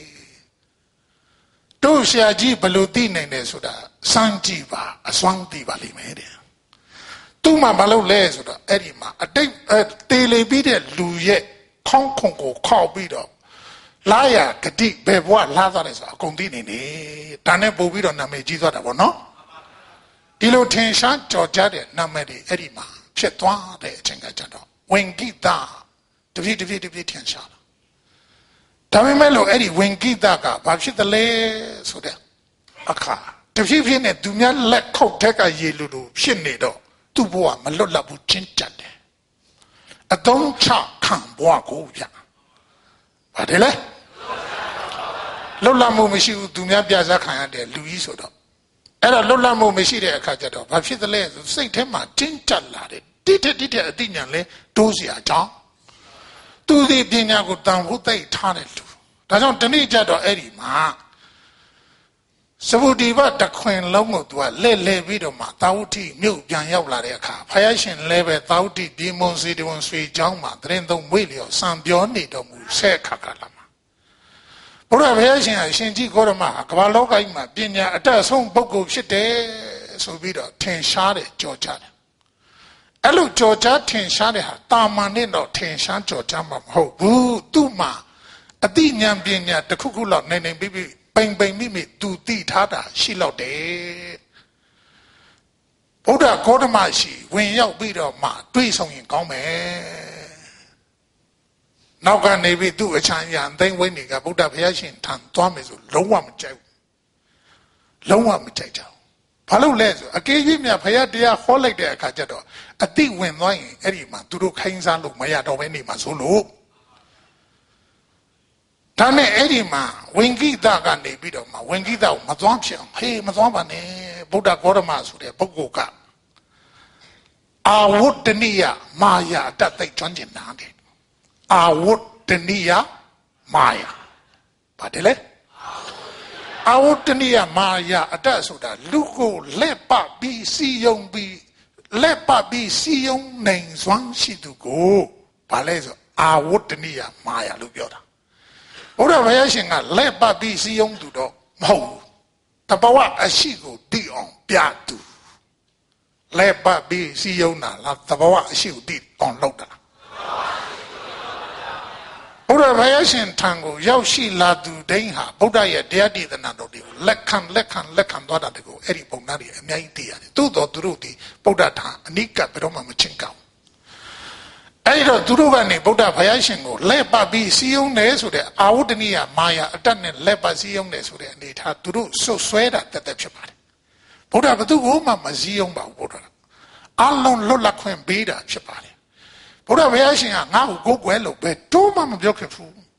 A: တို့ဆရာကြီးဘလို့သိနိုင်တယ်ဆိုတာစမ်းကြည့်ပါအစွမ်းသိပါလိမ့်မယ်တဲ့သူ့မှာဘာလို့လဲဆိုတော့အဲ့ဒီမှာအတိတ်တေလေပြီးတဲ့လူရဲ့ခေါင်းခုံကိုခောက်ပြီးတော့လာရဂတိဘယ်ဘဝလာသွားတယ်ဆိုတာအကုန်သိနေတယ်ဒါနဲ့ပို့ပြီးတော့နာမည်ကြီးသွားတာပေါ့နော်ဒီလိုထင်ရှားကြော်ကြားတဲ့နာမည်တွေအဲ့ဒီမှာဖြစ်သွားတဲ့အချိန်ကကြတော့ဝင်ကိတတပြည့်ထင်ရှားတာဒါပေမဲ့လို့အဲ့ဒီဝင်ကိတကဘာဖြစ်တယ်လဲဆိုတဲ့အခါတပြည့်နဲ့သူများလက်ခုပ်ထက်ကရေလူဖြစ်နေတော့သူ့ဘဝမလွတ်လပ်ဘူးချင်းကြတ်တယ်အတုံးချခံဘဝကိုပြပါတယ်လေလွတ်လပ်မှုမရှိဘူးသူများပြစားခံရတဲ့လူကြီးဆိုတော့အဲ့တော့လွတ်လပ်မှုမရှိတဲ့အခါကျတော့ဘာဖြစ်သလဲဆိုစိတ်ထဲမှာတင်းကျပ်လာတယ်တိထက်အသိဉာဏ်လဲတိုးเสียကြောင်းသူဒီပညာကိုတန်ဖို့သိထားတယ်လူဒါကြောင့်တနေ့ကျတော့အဲ့ဒီမှာသဗုဒ္ဓိဘတခွင်လုံးကိုသူကလဲပြီးတော့မှသာဝတိမြို့ပြန်ရောက်လာတဲ့အခါဖယားရှင်လည်းပဲသာဝတိပြည်မွန်စီတဝန်ဆွေเจ้าမှာတရင်သုံးမွေ့လျော်စံပြောနေတော်မူဆက်ခါကလာမှာဘုရားဘုရားရှင်အရှင်ကြီးကိုရမကမ္ဘာလောကကြီးမှာပညာအတတ်ဆုံးပုဂ္ဂိုလ်ဖြစ်တယ်ဆိုပြီးတော့ထင်ရှားတယ်ကြော်ကြားတယ်အဲ့လိုကြော်ကြားထင်ရှားတဲ့ဟာတာမန်နဲ့တော့ထင်ရှားကြော်ကြားမှာမဟုတ်ဘူးသူ့မှာအတိညာပညာတစ်ခုခုလောက်နေပြီးပိန်မိသူသိထားတာရှိလောက်တယ်ဘုရားဂေါတမရှိဝင်ရောက်ပြီးတော့မှတွေးဆောင်ရင်ကောင်းမယ်နောက်ကနေပြီးသူ့အချမ်းရန်သိမ့်ဝိနေကဗုဒ္ဓဘုရားရှင်ထံသွားမယ်ဆိုလုံးဝမကြိုက်ကြဘူးဘာလို့လဲဆိုအကေးကြီးမြတ်ဘုရားတရားဟောလိုက်တဲ့အခါကျတော့အတိဝင်သွားရင်အဲ့ဒီမှာသူတို့ခိုင်းစားလို့မရတော့ဘဲနေမှာဆိုလို့ဒါနဲ့အဲ့ဒီမှာဝင်ကိတကနေပြီးတော့မှဝင်ကိတကိုမသွားဖြစ်အောင်ဟေးမသွားပါနဲ့ဗုဒ္ဓဂေါတမဆိုတဲ့ပုဂ္ဂိုလ်ကအာဝတ္တနိယမာယာတတ်သိကျွမ်းကျင်တာတဲ့အာဝတ္တနိယမာယာပါတယ်လေအာဝတ္တနိယမာယာအတတ်ဆိုတာလူကိုလက်ပပြီးစီယုံနိုင်စွမ်းရှိသူကိုဘာလဲဆိုအာဝတ္တနိယမာယာလို့ပြောတာဘုရားဘုရားရှင်ကလက်ပတ်ပြီးစီယုံသူတော့မဟုတ်ဘူးတဘဝအရှိကိုသိအောင်ပြသူလက်ပတ်ပြီးစီယုံတာလားတဘဝအရှိကိုသိအောင်လုပ်တာဘုရားဘုရားရှင်ထံကိုရောက်ရှိလာသူတိုင်းဟာဘုရားရဲ့တရားဒေသနာတော်တွေကိုလက်ခံသွားတာတွေကိုအဲ့ဒီပုံနာတွေအများကြီးသိရတယ်သို့တော်သူတို့ဒီဗုဒ္ဓထံအနိကဘယ်တော့မှမချင်းကောင်းအဲ့တော့သူတို့ကနေဗုဒ္ဓဘုရားရှင်ကိုလက်ပတ်ပြီးစီယုံတယ်ဆိုတဲ့အာဝတ္တနိယမာယာအတတ်နဲ့လက်ပတ်စီယုံတယ်ဆိုတဲ့အနေထားသူတို့ဆွဆွဲတာတက်ဖြစ်ပါတယ်ဗုဒ္ဓဘသူကိုမှမစီယုံပါဘူးဗုဒ္ဓအလုံးလွတ်လပ်ခွင့်ပေးတာဖြစ်ပါတယ်ဗုဒ္ဓဘုရားရှင်ကငါ့ကိုကိုးကွယ်လို့ပဲတိုးမှမပြောခဲ့ဘူး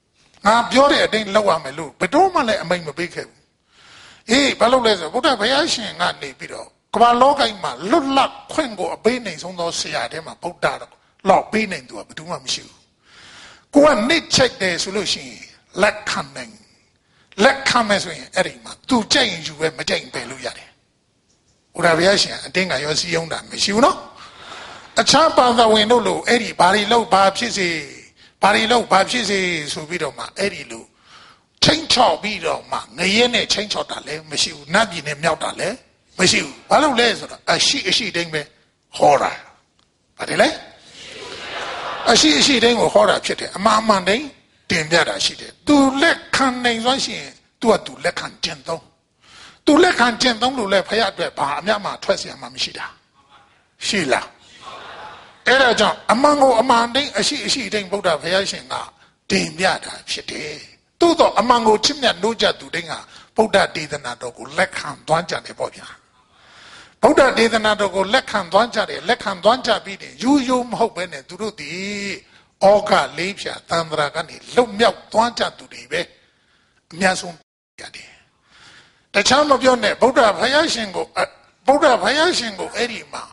A: ngà biểu để đến lâu à mày luôn bây giờ mà lại mình mà bị kêu bao lâu lấy rồi bố ta phải xin ngà này bây giờ qua lỗ cái mà lót lắc khuyên của bên này xong đó xia thế mà bố ta lọ bên này tụi bây giờ mà xíu qua nít check để số lượng xin lắc khăm ấy rồi ấy mà tu chạy như vậy mà chạy về luôn vậy bố ta phải xin tiếng ngày ở sử dụng đã mới xíu nó cha bao giờ quên đâu luôn ấy bà đi lâu bà phía gì bà đi lâu bà phía gì số bây giờ mà ấy luôn tranh chọn bây giờ mà người này tranh chọn đã lấy mới xíu nát gì này mèo đã lấy mới xíu bà lâu lấy rồi xí đến về khó ra bà đi lấy xí đến về khó raဖြစ်တယ်အမှန်တိုင်းတင်ပြတာရှိတယ်သူလက်ခံနိုင်သွားရှင်သူကသူလက်ခံကျင့်သုံးသူလက်ခံကျင့်သုံးလို့လဲဖခင်အတွက်ဘာအမြတ်မှထွက်เสียမှမရှိတာရှိလားအဲ့ဒါကြောင့်အမှန်ကိုအမှန်တိုင်းအရှိတိုင်းဗုဒ္ဓဘုရားရှင်ကတင်ပြတာဖြစ်တယ်သို့တော့အမှန်ကိုချစ်မြတ်လို့ကြသူတိုင်းကဗုဒ္ဓဒေသနာတော်ကိုလက်ခံသွားကြတယ်ပေါ့ဗျာဗုဒ္ဓဒေသနာတော်ကိုလက်ခံသွားကြတယ်လက်ခံသွားကြပြီးတယ်ယူမဟုတ်ပဲနဲ့သူတို့ဒီဩဃလေးဖြာသံဃာကနေလွတ်မြောက်သွားကြသူတွေပဲအများဆုံးရတယ်တခြားမပြောနဲ့ဗုဒ္ဓဘုရားရှင်ကိုအဲ့ဒီမှာ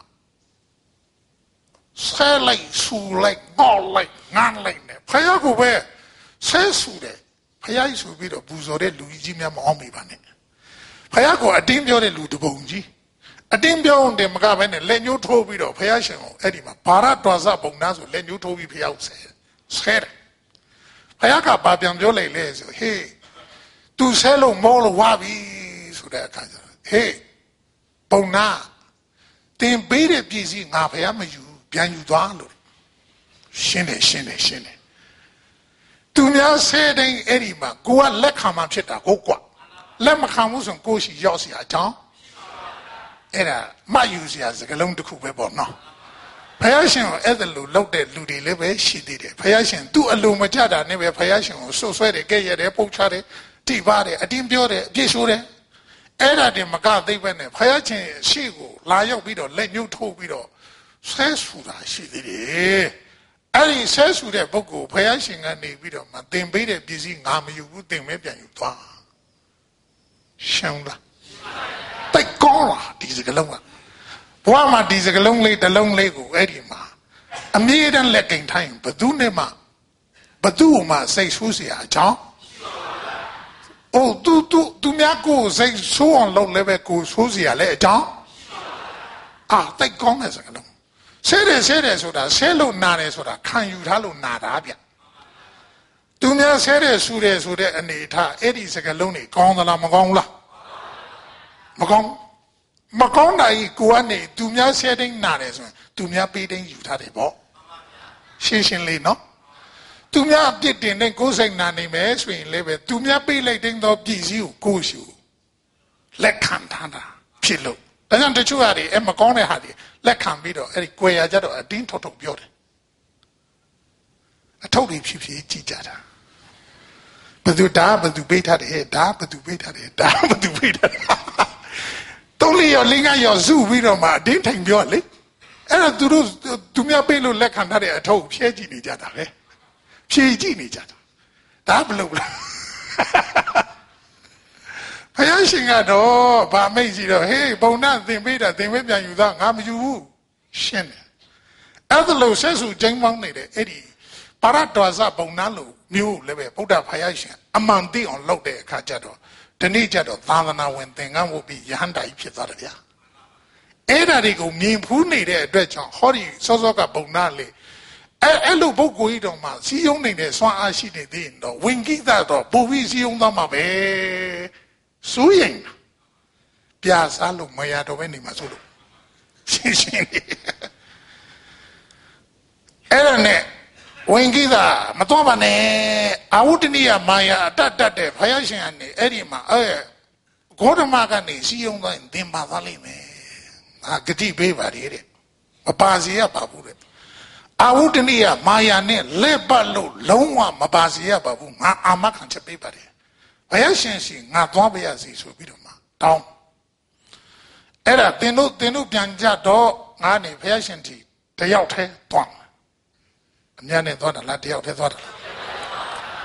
A: ဆဲလိုက်ဆူလိုက်ငေါလိုက်ငန်းလိုက်နဲ့ဘုရားကိုပဲဆဲဆူတယ်ဘုရားကြီးဆိုပြီးတော့ပူဇော်တဲ့လူကြီးများမအောင်မိပါနဲ့ဘုရားကိုအတင်းပြောတဲ့လူတပုံကြီးအတင်းပြောတယ်မကပဲနဲ့လက်ညှိုးထိုးပြီးတော့ဘုရားရှင်ကိုအဲ့ဒီမှာဘာရတော်စပုံနာဆိုလက်ညှိုးထိုးပြီးဘုရားကိုဆဲတယ်ဘုရားကဘာပြန်ပြောလိုက်လဲဆိုဟေးသူဆဲလို့မောလို့ဝါပြီဆိုတဲ့အခါကျတော့ဟေးပုံနာတင်ပေးတဲ့ပြည်စည်းငါဘုရားမယူပြန်ယူသွားလို့ရှင်းတယ်သူများဆဲတဲ့အဲ့ဒီမှာကိုကလက်ခံမှဖြစ်တာကိုကွာလက်မခံဘူးဆိုရင်ကိုရှိရောက်เสียအကြောင်းအဲ့ဒါမှတ်ယူเสียစကလုံးတစ်ခုပဲပေါ့နော်ဘုရားရှင်ကိုအဲ့ဒါလိုလုပ်တဲ့လူတွေလည်းပဲရှိသေးတယ်ဘုရားရှင်သူ့အလိုမကျတာနဲ့ပဲဘုရားရှင်ကိုဆွဆွဲတယ်ကြဲ့ရတယ်ပုတ်ချတယ်တိပါတယ်အတင်းပြောတယ်အပြစ်ဆိုးတယ်အဲ့ဒါတင်မကသိပဲနဲ့ဘုရားရှင်ရှေ့ကိုလာရောက်ပြီးတော့လက်ညှိုးထိုးပြီးတော့ဆဲဆူတာရှိသေးတယ်အဲ့ဒီဆဲဆူတဲ့ပုဂ္ဂိုလ်ဘုရားရှင်ကနေပြီးတော့မသင်ပေးတဲ့ပစ္စည်းငါမယူဘူးသင်မဲပြန်ယူသွားရှင်းလားတိတ်ကောင်းလားဒီစကလုံးကဘဝမှာဒီစကလုံးလေးတစ်လုံးလေးကိုအဲ့ဒီမှာအမြဲတမ်းလက်ကင်ထိုင်းဘသူနဲ့မှဘသူ့မှစိတ်ဆိုးเสียအကြောင်းအိုးသူများကိုစိတ်ဆိုးအောင်လုပ်လည်းပဲကိုဆိုးเสียလဲအကြောင်းတိတ်ကောင်းတဲ့စကလုံးဆဲတယ်ဆိုတာဆဲလို့နာတယ်ဆိုတာခံယူထားလို့နာတာဗျသူများဆဲတယ်ဆူတယ်ဆိုတဲ့အနေထားအဲ့ဒီစကလုံးတွေကောင်းသလားမကောင်းဘူးလားမကောင်းတာကြီးကိုကနေသူများဆဲတိုင်းနာတယ်ဆိုရင်သူများပေးတိုင်းယူထားတယ်ပေါ့ရှင်းလေးနော်သူများအပြစ်တင်တဲ့ကိုယ်စိတ်နာနေမယ်ဆိုရင်လည်းပဲသူများပေးလိုက်တဲ့သောပြည်စည်းကိုကိုယ်ရှုလက်ခံထားတာဖြစ်လို့ဒါကြောင့်တချို့ဟာတွေမကောင်းတဲ့ဟာတွေလက်ခံပြီးတော့အဲ့ဒီကြွယ်ရကြတော့အတင်းထုတ်ပြောတယ်အထုတ်တွေဖြစ်ကြည့်ကြတာဘယ်သူပေးထားတယ်ဒါဘယ်သူပေးထားတယ်တုံးလေးရောလင်းကရောစုပြီးတော့မှအတင်းထိုင်ပြောလေအဲ့တော့သူများပေးလို့လက်ခံထားတဲ့အထုတ်ဖြဲကြည့်နေကြတာပဲဖြေကြည့်နေကြတာဒါဘလို့လားဘုရားရှင်ကတော့ဗာမိတ်စီတော့ဟေးဘုံနာသင်ပေးတာသင်ပဲပြန်ယူသားငါမယူဘူးရှင်းတယ်အဲ့ဒါလို့ဆက်စုကျင်းပေါင်းနေတဲ့အဲ့ဒီပါရတော်စဘုံနာလို့မျိုးလည်းပဲဗုဒ္ဓဘုရားရှင်အမှန်သိအောင်လုပ်တဲ့အခါကျတော့ဒီနေ့ကျတော့သာသနာဝင်သင်္ကန်းဝတ်ပြီးယဟန္တာကြီးဖြစ်သွားတယ်ဗျာအဲ့ဒါတွေကိုမြင်ဖူးနေတဲ့အတွက်ကြောင့်ဟောဒီစောစောကဘုံနာလေအဲ့လိုပုဂ္ဂိုလ်ကြီးတော်မှာစီယုံနေတဲ့စွမ်းအားရှိနေသေးရင်တော့ဝင်ကိစ္စတော့ပူပြီးစီယုံသွားမှာပဲစိုးရင်ပြာစားလို့မရတော့ပဲနေမှာဆိုလို့ရှင်းအဲ့ဒါနဲ့ဝင်ကိစ္စမတော်ပါနဲ့အာဝတ္တနိယမာယာအတတ်တဲ့ဘုရားရှင်ကနေအဲ့ဒီမှာဂေါတမကနေစီယုံသွားရင်သင်ပါသွားလိမ့်မယ်ဂတိပေးပါလေတဲ့မပါစီရပါဘူးတဲ့အာဝတ္တနိယမာယာနဲ့လက်ပတ်လို့လုံးဝမပါစီရပါဘူးငါအာမခံချက်ပေးပါတယ်ဘုရားရှင်ရှိငါသွားပါရစီဆိုပြီးတော့မှတောင်းအဲ့ဒါသင်တို့ပြန်ကြတော့ငါနေဘုရားရှင်တီတယောက်တည်းသွားအများနဲ့သွားတာလားတယောက်တည်းသွားတာလား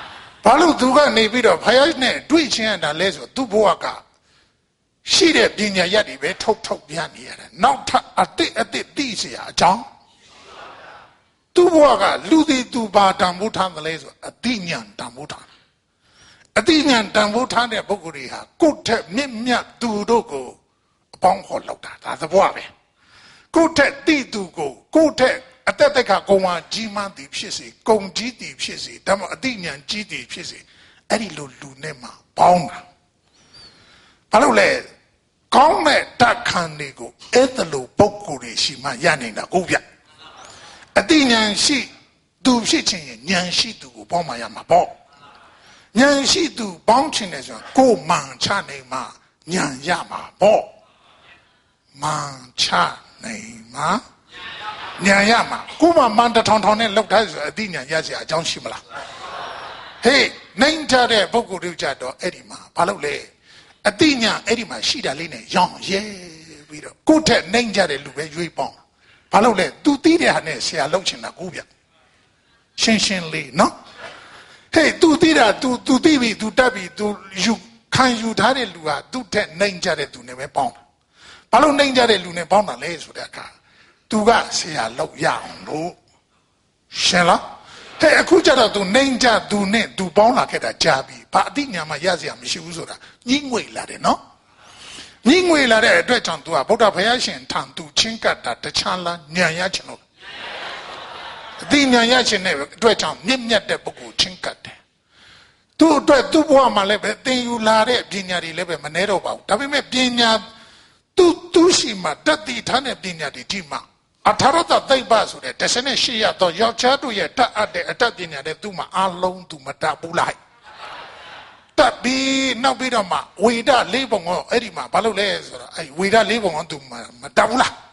A: ဘာလို့သူကနေပြီးတော့ဖယားနဲ့တွေ့ချင်းရတာလဲဆိုသူ့ဘဝကရှိတဲ့ပညာရက်တွေပဲထုတ်ပြနေရတယ်နောက်ထပ်အတိသိเสียအကြောင်းသူ့ဘဝကလူသည်သူဘာတန်ဖိုးထားတယ်လဲဆိုအတိညာဏ်တန်ဖိုးထားအတိညာဏ်တန်ဖိုးထားတဲ့ပုဂ္ဂိုလ်တွေဟာကိုယ့်ထက်မြင့်မြတ်သူတို့ကိုအပေါင်းခေါ်လောက်တာဒါသဘောပဲကိုယ့်ထက်တိသူကိုယ့်ထက်အသက်သက်ခါကုံဝါကြီးမှန်းသည်ဖြစ်စေကုံကြီးသည်ဖြစ်စေဒါမှအတိညာဏ်ကြီးသည်ဖြစ်စေအဲ့ဒီလိုလူနဲ့မှပေါင်းတာဘာလို့လဲကောင်းတဲ့တတ်ခံတွေကိုအဲ့ဒါလိုပုဂ္ဂိုလ်တွေရှိမှရနိုင်တာကိုဗျအတိညာဏ်ရှိသူဖြစ်ခြင်းဉာဏ်ရှိသူကိုပေါင်းမှရမှာပေါ့ဉာဏ်ရှိသူပေါင်းခြင်းနဲ့ဆိုရင်ကိုယ်မှန်ချနိုင်မှဉာဏ်ရမှာပေါ့မှန်ချနိုင်မှဉာဏ်ရမှာကိုယ်မှမှန်တထောင်ထောင်နဲ့လောက်ထားဆိုအတိညာဏ်ရစရာအကြောင်းရှိမလားဟေးနိုင်ကြတဲ့ပုဂ္ဂိုလ်တွေကြတော့အဲ့ဒီမှာဘာလို့လဲအတိညာအဲ့ဒီမှာရှိတာလေးနဲ့ရောင်းရဲပြီးတော့ကိုယ့်ထက်နိုင်ကြတဲ့လူပဲရွေးပေါင်းဘာလို့လဲသူတီးတဲ့ဟာနဲ့ဆရာလောက်ချင်တာကိုဗျရှင်းလေးနော်ဟေးသူတီးတာသူတီးပြီသူတက်ပြီသူခံယူထားတဲ့လူဟာသူ့ထက်နိုင်ကြတဲ့သူနဲ့ပဲပေါင်းဘာလို့နိုင်ကြတဲ့လူနဲ့ပေါင်းတာလဲဆိုတဲ့အခါသူကဆရာလောက်ရအောင်လို့ရှင်းလားဟဲ့အခုကျတော့သူနိုင်ကြသူနဲ့သူပေါင်းလာခဲ့တာကြာပြီဘာအတိညာမှရစရာမရှိဘူးဆိုတာညှိငွေလာတယ်နော်ညှိငွေလာတဲ့အတွက်ကြောင့်သူကဗုဒ္ဓဘုရားရှင်ထံသူချင်းကပ်တာတခြားလားဉာဏ်ရချင်လို့အတိညာရချင်တဲ့အတွက်ကြောင့်မြင့်မြတ်တဲ့ပုဂ္ဂိုလ်ချင်းကပ်တယ်သူ့အတွက်သူ့ဘဝမှာလည်းပဲသင်ယူလာတဲ့ပညာတွေလည်းပဲမနှဲတော့ပါဘူးဒါပေမဲ့ပညာသူရှိမှတတိထားတဲ့ပညာတွေဒီမှာအထာရတသိပ္ပဆိုတဲ့18ရတော့ယောက်ျားတို့ရဲ့တတ်အပ်တဲ့အတတ်ပညာတွေသူ့မှာအလုံးသူမတတ်ဘူးလိုက်တတ်ပြီးနောက်ပြီးတော့မှဝေဒ၄ပုံကိုအဲ့ဒီမှာဘာလို့လဲဆိုတော့အဲ့ဝေဒ၄ပုံကိုသူမတတ်ဘူးလား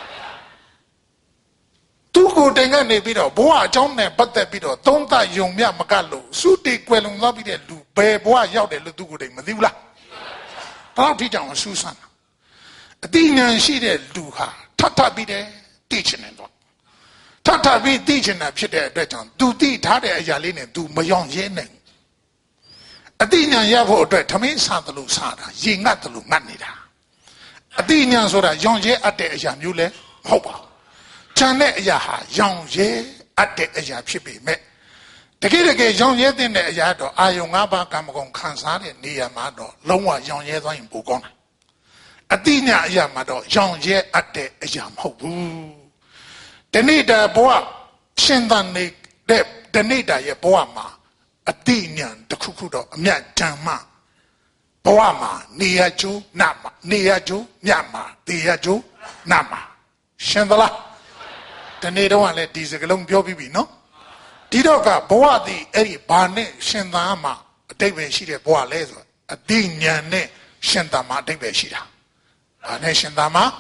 A: သူကိုတိုင်ကနေပြီးတော့ဘဝအကြောင်းနဲ့ပတ်သက်ပြီးတော့သုံးသပ်ယုံမြမကလို့စုတေကွယ်လုံသွားပြီးတဲ့လူဘယ်ဘဝရောက်တယ်လို့သူကိုတိုင်မသိဘူးလားဘယ်တော့ထိကြောင်ဆူဆန်းအတိညာရှိတဲ့လူဟာထပ်ပြီးတယ်သိချင်တယ်တော့ထပ်ပြီးသိချင်တာဖြစ်တဲ့အတွက်ကြောင့်သူသိထားတဲ့အရာလေးနဲ့သူမယောင်ရဲနိုင်အတိညာရဖို့အတွက်ထမင်းစားတယ်လို့စားတာရေငတ်တယ်လို့ငတ်နေတာအတိညာဆိုတာယောင်ရဲအပ်တဲ့အရာမျိုးလဲမဟုတ်ပါဘူးခြံတဲ့အရာဟာရောင်ရဲအပ်တဲ့အရာဖြစ်ပေမဲ့တကယ်ရောင်ရဲတဲ့အရာတော့အာယုံ၅ပါးကံမကုန်ခံစားတဲ့နေရာမှာတော့လုံးဝရောင်ရဲသွားရင်ပိုကောင်းတယ်အတိညာအရာမှာတော့ရောင်ရဲအပ်တဲ့အရာမဟုတ်ဘူးတဏိတာဘဝရှင်သန်နေတဲ့တဏိတာရဲ့ဘဝမှာအတိညာတစ်ခုတော့အမြတ်ဓမ္မဘဝမှာနေရကျိုးနတ်မှာနေရကျိုးမြတ်မှာတေရကျိုးနတ်မှာရှင်သလားတနေ့တော့လည်းဒီစကလုံးပြောပြီးပြီနော်ဒီတော့ကဘဝသည်အဲ့ဒီဘာနဲ့ရှင်သန်မှာအတိတ်ပဲရှိတဲ့ဘဝလဲဆိုအတိညာနဲ့ရှင်သန်မှာအတိတ်ပဲရှိတာဘာနဲ့ရှင်သန်မှာ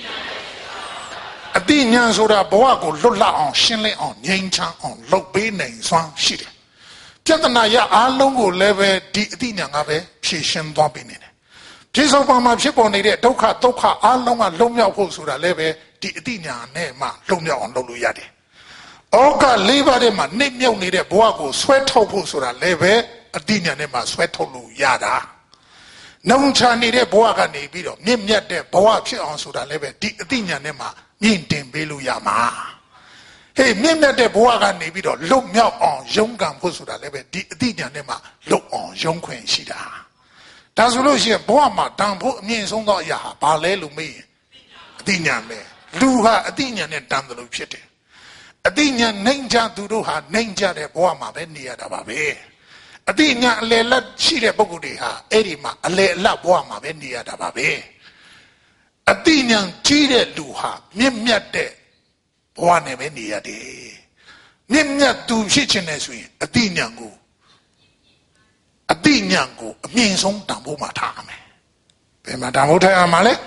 A: အတိညာဆိုတာဘဝကိုလွတ်လပ်အောင်ရှင်းလင်းအောင်ငြိမ်းချမ်းအောင်လုပ်ပေးနိုင်စွမ်းရှိတယ်ပြဿနာရအားလုံးကိုလည်းပဲဒီအတိညာကပဲဖြေရှင်းသွားပေးနေတယ်ပြေဆုံးပါမှာဖြစ်ပေါ်နေတဲ့ဒုက္ခအားလုံးကလုံးမြောက်ဖို့ဆိုတာလည်းပဲဒီအတိညာနဲ့မှလုံးမြောက်အောင်လုပ်လို့ရတယ်။ဩက၄ပါးထဲမှာနှိမ့်မြုပ်နေတဲ့ဘဝကိုဆွဲထုတ်ဖို့ဆိုတာလည်းပဲအတိညာနဲ့မှဆွဲထုတ်လို့ရတာ။နှုံချနေတဲ့ဘဝကနေပြီးတော့မြင့်မြတ်တဲ့ဘဝဖြစ်အောင်ဆိုတာလည်းပဲဒီအတိညာနဲ့မှမြင့်တင်ပေးလို့ရမှာ။ဟေးမြင့်မြတ်တဲ့ဘဝကနေပြီးတော့လွတ်မြောက်အောင်ရုန်းကန်ဖို့ဆိုတာလည်းပဲဒီအတိညာနဲ့မှလွတ်အောင်ရုန်းခွင့်ရှိတာ။ဒါဆိုလို့ရှိရင်ဘဝမှာတန်ဖို့အမြင့်ဆုံးသောအရာဟာဘာလဲလို့မေးရင်အတိညာပဲလူဟာအတိညာနဲ့တန်တယ်လို့ဖြစ်တယ်အတိညာနိုင်ကြသူတို့ဟာနိုင်ကြတဲ့ဘဝမှာပဲနေရတာပါပဲအတိညာအလယ်လက်ရှိတဲ့ပုဂ္ဂိုလ်တွေဟာအဲ့ဒီမှာအလယ်အလတ်ဘဝမှာပဲနေရတာပါပဲအတိညာကြီးတဲ့လူဟာမြင့်မြတ်တဲ့ဘဝနဲ့ပဲနေရတယ်မြင့်မြတ်သူဖြစ်ခြင်းနဲ့ဆိုရင်အတိညာကိုအမြင့်ဆုံးတန်ဖိုးမှာထားရမယ်ဘယ်မှာတန်ဖိုးထားရမှာလဲ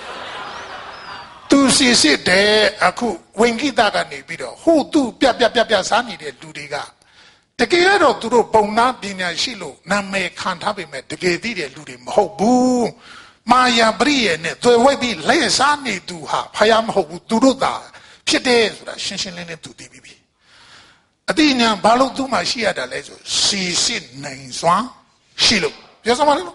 A: သူစစ်တဲ့အခုဝင်ကိတကနေပြီးတော့ဟိုသူပြစားနေတဲ့လူတွေကတကယ်တော့သူတို့ပုံနာပညာရှိလို့နာမည်ခံထားပေမဲ့တကယ်သိတဲ့လူတွေမဟုတ်ဘူးမာယာပရိယေနဲ့သွေဝိတ်ပြီးလက်စားနေသူဟာဖယားမဟုတ်ဘူးသူတို့သာဖြစ်တယ်ဆိုတာရှင်းလင်းသူသိပြီးပြီအတိညာဘာလို့သူ့မှာရှိရတာလဲဆိုစီစစ်နိုင်စွာရှိလို့ပြောစမ်းပါလို့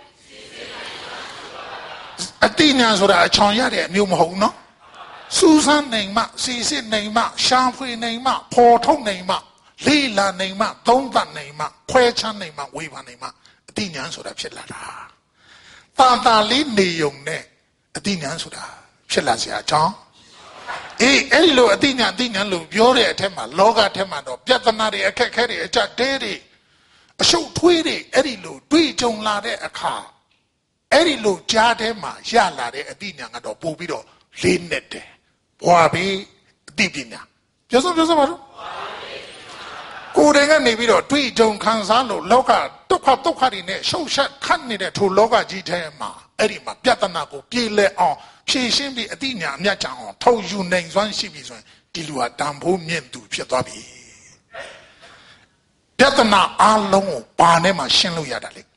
A: အတိညာဆိုတာအချောင်ရတဲ့အမျိုးမဟုတ်ဘူးနော်စူးစမ်းနိုင်မှစီစစ်နိုင်မှရှာဖွေနိုင်မှပေါ်ထုတ်နိုင်မှလေးလာနိုင်မှသုံးသပ်နိုင်မှခွဲခြားနိုင်မှဝေဖန်နိုင်မှအတိညာဆိုတာဖြစ်လာတာတာတာလေးနေုံနဲ့အတိညာဆိုတာဖြစ်လာစရာအကြောင်းအဲ့ဒီလိုအတိညာလို့ပြောတဲ့အထက်မှာလောကထက်မှာတော့ပြဿနာတွေအခက်အခဲတွေအကြတဲတွေအရှုပ်ထွေးတွေအဲ့ဒီလိုတွေးကြုံလာတဲ့အခါအဲ့ဒီလိုကြားထဲမှာရလာတဲ့အတိညာကတော့ပို့ပြီးတော့လေးနဲ့တယ်ဘွာပြီးအတိပညာပြောစမ်းပါတော့ကိုယ်တိုင်ကနေပြီးတော့တွေးကြုံခံစားလို့လောကဒုက္ခတွေနဲ့ရှုပ်ရှက်ခတ်နေတဲ့ထိုလောကကြီးထဲမှာအဲ့ဒီမှာပြဿနာကိုပြေလည်အောင်ဖြေရှင်းပြီးအတိညာအမြတ်ချအောင်ထုတ်ယူနိုင်စွမ်းရှိပြီဆိုရင်ဒီလူဟာတန်ဖိုးမြင့်သူဖြစ်သွားပြီပြဿနာအလုံးကိုဘာနဲ့မှရှင်းလို့ရတာလေ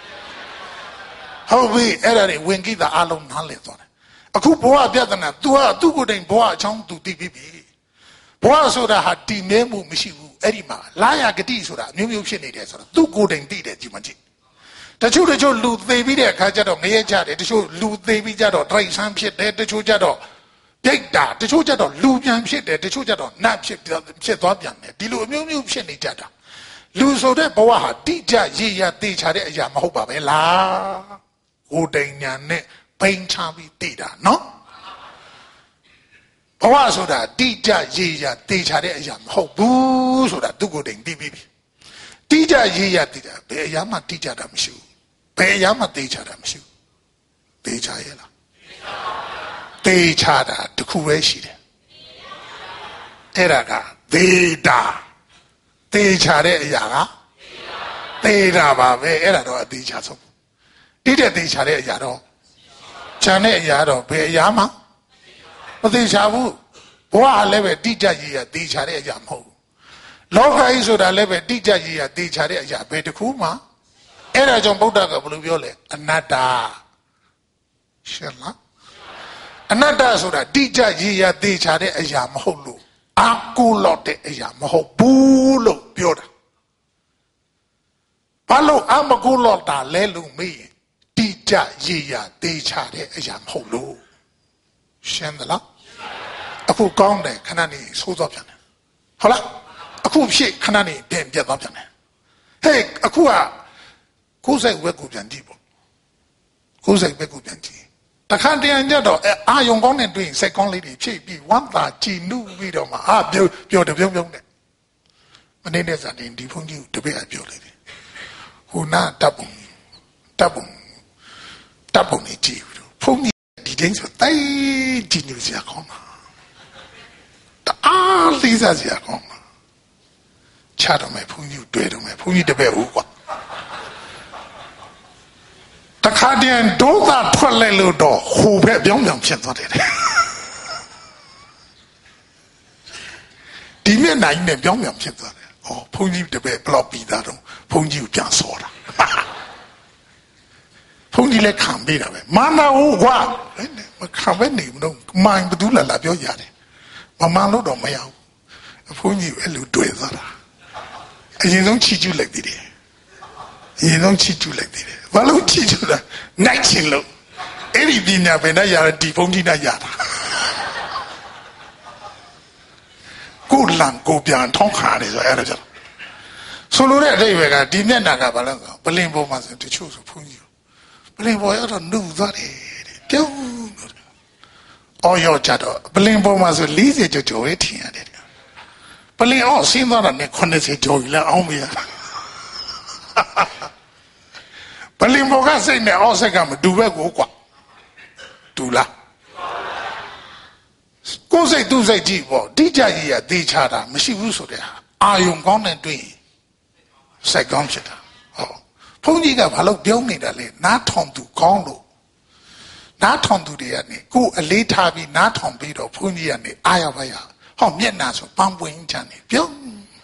A: ဟုတ်ပြီအဲ့ဒါတွေဝင်ကြည့်တာအလုံးနားလည်သွားတယ်အခုဘဝပြဿနာ तू ဟာသူ့ကိုယ်တိုင်ဘဝအချောင်း तू သိပြီးပြီဘဝဆိုတာဟာတည်နေမှုမရှိဘူးအဲ့ဒီမှာလာရဂတိဆိုတာမျိုးမျိုးဖြစ်နေတယ်ဆိုတော့သူ့ကိုယ်တိုင်သိတယ်ဒီမှာကြည့်တချို့လူသေးပြီးတဲ့အခါကျတော့ငရဲကြတယ်တချို့လူသေးပြီးကြတော့တိရစ္ဆာန်ဖြစ်တယ်တချို့ကြတော့ပြိတ္တာတချို့ကြတော့လူပြန်ဖြစ်တယ်တချို့ကြတော့နတ်ဖြစ်သွားပြန်တယ်ဒီလိုအမျိုးမျိုးဖြစ်နေကြတာလူဆိုတဲ့ဘဝဟာတိကျရေရသေချာတဲ့အရာမဟုတ်ပါပဲလားကိုယ်တိုင်ညာနဲ့ပိန်ချပြီးသိတာနော်ဘဝဆိုတာတိကျရေရသေချာတဲ့အရာမဟုတ်ဘူးဆိုတာသူကိုယ်တိုင်သိပြီးပြီတိကျရေရသေတာဘယ်အရာမှတိကျတာမရှိဘူးဘယ်အရာမှသေချာတာမရှိဘူးသေချာရဲ့လားသေချာတာတစ်ခုပဲရှိတယ်အဲ့ဒါကသေတာသေချာတဲ့အရာကသေတာပါပဲအဲ့ဒါတော့အသေချာဆုံးတိတဲ့သေချာတဲ့အရာတော့ခြံတဲ့အရာတော့ဘယ်အရာမှမသေချာဘူးဘဝလည်းပဲတိကျရေရသေချာတဲ့အရာမဟုတ်ဘူးလောကကြီးဆိုတာလည်းပဲတိကျရေရသေချာတဲ့အရာဘယ်တစ်ခုမှအဲ့ဒါကြောင့်ဗုဒ္ဓကဘယ်လိုပြောလဲအနတ္တရှင်းလားအနတ္တဆိုတာတိကျရေရသေချာတဲ့အရာမဟုတ်လို့အာကိုလောက်တဲ့အရာမဟုတ်ဘူးလို့ပြောတာဘာလို့အမကိုလောက်တာလဲလို့မေးရင်တိကျရေရသေချာတဲ့အရာမဟုတ်လို့ရှင်းသလားအခုကောင်းတယ်ခဏနေဆိုးသွားပြန်တယ်ဟုတ်လားအခုဖြစ်ခဏနေပြန်ပြတ်သွားပြန်တယ်ဟေးအခုကကိုယ်စိတ်ဝက်ကိုပြန်ကြည့်ပေါ့ကိုယ်စိတ်ဝက်ကိုပြန်ကြည့်တခါတည်းညတော့အာယုံကောင်းတဲ့တွေ့ရင်စိတ်ကောင်းလေးတွေဖြည့်ပြီးဝမ်းသာကြည်နုပြီးတော့မှပြောတပြုံးနဲ့မနေ့နဲ့စတဲ့ဒီဘုန်းကြီးကိုတပည့်အပြောလိုက်တယ်ဟိုနာတပ်ပုံနေကြည့်ပြီးတော့ဘုန်းကြီးဒီတိုင်းဆိုတိုင်ကြည်နူစရာကောင်းတာအားလေးစားစရာကောင်းတာချတော့မယ်ဘုန်းကြီးတွေ့တော့မယ်ဘုန်းကြီးတပည့်ဦးကွာတခါတည်းဒုသထွက်လိုက်လို့တော့ဟိုဘက်ပြောင်းဖြစ်သွားတယ်ဒီမျက်နှာကြီးနဲ့ပြောင်းဖြစ်သွားတယ်ဟောဘုန်းကြီးတပည့်ဘလောက်ပြီးသားတော့ဘုန်းကြီးကိုပြန်စောတာဘုန်းကြီးလည်းခံပေးတာပဲမာနာဟုတ်ကွာမခံပဲနေမလို့မိုင်းဘသူလာပြောရတယ်မမှန်လို့တော့မရဘူးဘုန်းကြီးအဲ့လိုတွေ့သွားတာအရင်ဆုံးချီကျူးလိုက်သေးတယ်ဘာလို့ချီကျူးတာနိုင်ချင်လို့အဲ့ဒီပညာပဲနဲ့ရဒီဘုန်းကြီးနဲ့ရတာကိုလန်ကိုပြန်ထောင်းခါတယ်ဆိုအဲ့ဒါကြောင့်ဆိုလိုတဲ့အဓိပ္ပာယ်ကဒီမျက်နှာကဘာလဲဆိုပလင်ပေါ်မှာဆိုတချို့ဆိုဘုန်းကြီးပလင်ပေါ်ရတော့နှုတ်သွားတယ်ပြုံးလို့အော်ရောကြတော့ပလင်ပေါ်မှာဆို40ကျော်ပဲထင်ရတယ်ပလင်အော်ဆင်းသွားတာနဲ့80ကျော်ကြီးလားအောင်းမရပလင်ပေါ်ကစိတ်နဲ့အောက်စိတ်ကမတူပဲကိုကွာတူလားကိုယ်စိတ်သူ့စိတ်ကြည့်ပေါ့တိကျကြီးရသေချာတာမရှိဘူးဆိုတဲ့အာယုံကောင်းတဲ့တွေ့စိတ်ကောင်းဖြစ်တာဟောဘုန်းကြီးကဘာလို့ပြောနေတာလဲနားထောင်သူကောင်းလို့နားထောင်သူတွေကနေကိုယ်အလေးထားပြီးနားထောင်ပြီးတော့ဘုန်းကြီးကနေအားရပါရဟောမျက်နှာဆိုပန်းပွင့်ချမ်းနေပြုံး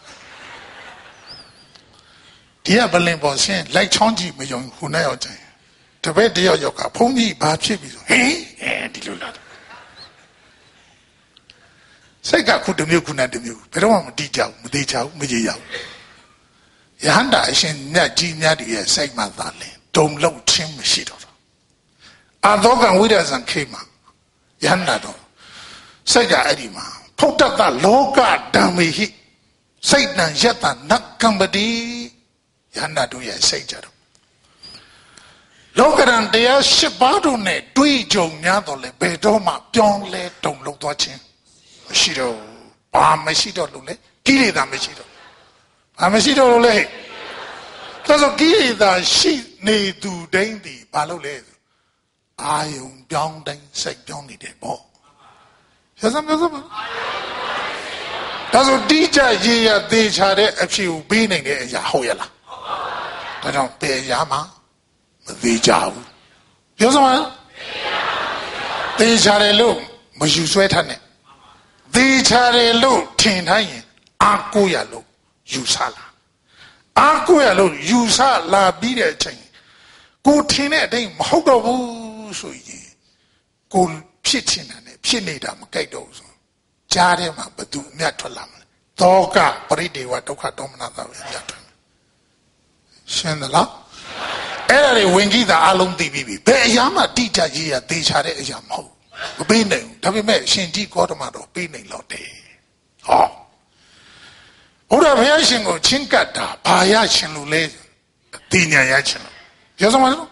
A: ဒီကပလင်ပေါ်ဆင်းလိုက်ချောင်းကြည့်မယုံဟိုနဲ့ရောက်ကြရင်တပည့်တယောက်ကဘုန်းကြီးဘာဖြစ်ပြီဆိုဟေးဒီလိုလာစိတ်ကခုတစ်မျိုးခုနဲ့တစ်မျိုးဘယ်တော့မှမတိကြဘူးမသေးချဘူးမကြည်ရဘူးယဟန္တာအရှင်မြတ်ကြီးများတွေရဲ့စိတ်မှသာလဲဒုံလုံးချင်းမရှိတော့ဘူးအာသောကံဝိရဇံခေမှာယဟန္တာတော့စိတ်ကအဲ့ဒီမှာဖုတ်တတ်တာလောကဓမ္မေဟိစိတ်တန်ယတ္တနကံပတိယဟန္တာတို့ရဲ့စိတ်ကြတော့လောကရန်တရား၈ပါးတို့နဲ့တွေးကြုံများတော့လေဘယ်တော့မှပြောင်းလဲဒုံလုံးသွားခြင်းမရှိတော့ဘာမရှိတော့လို့လေကိလေသာမရှိတော့ဘာမရှိတော့လို့လေဒါဆိုကိလေသာရှိနေသူတိုင်းဒီဘာလို့လဲအာယုံပြောင်းတိုင်းစိတ်ပြောင်းနေတယ်ပေါ့ရစမ်းပြောစမ်းပါဒါဆိုတိကျရေရသေးချာတဲ့အဖြစ်ကိုပေးနိုင်တဲ့အရာဟုတ်ရလားဒါကြောင့်ပေရမှာမသေးကြဘူးပြောစမ်းပါသေချာတယ်လို့မယူဆွဲထားနဲ့သေချာတယ်လို့ထင်ထားရင်အာကိုရလို့ယူဆလာအာကိုရလို့ယူဆလာပြီးတဲ့အချိန်ကိုထင်တဲ့အတိုင်းမဟုတ်တော့ဘူးဆိုရင်ကိုဖြစ်ချင်တာနဲ့ဖြစ်နေတာမကြိုက်တော့ဘူးဆိုကြားထဲမှာဘသူအမြတ်ထွက်လာမလဲသောကပရိဒေဝဒုက္ခဒေါမနတာပဲအမြတ်ထွက်ရှင်းသလားအဲ့ဒါတွေဝင်ကြီးတာအလုံးသိပြီးပြီဘယ်အရာမှတိကျရေးရသေချာတဲ့အရာမဟုတ်မပေးနိုင်ဘူးဒါပေမဲ့ရှင်ကြီးဂေါတမတော့ပေးနိုင်တော့တယ်ဟောဘုရားဘုရားရှင်ကိုချင်းကပ်တာဘာရရှင်လို့လဲအတိညာရရှင်လို့ပြောစမ်းပါစို့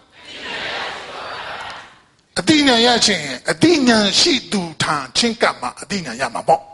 A: အတိညာရခြင်းအတိညာရှိသူထံချင်းကပ်မှာအတိညာရမှာပေါ့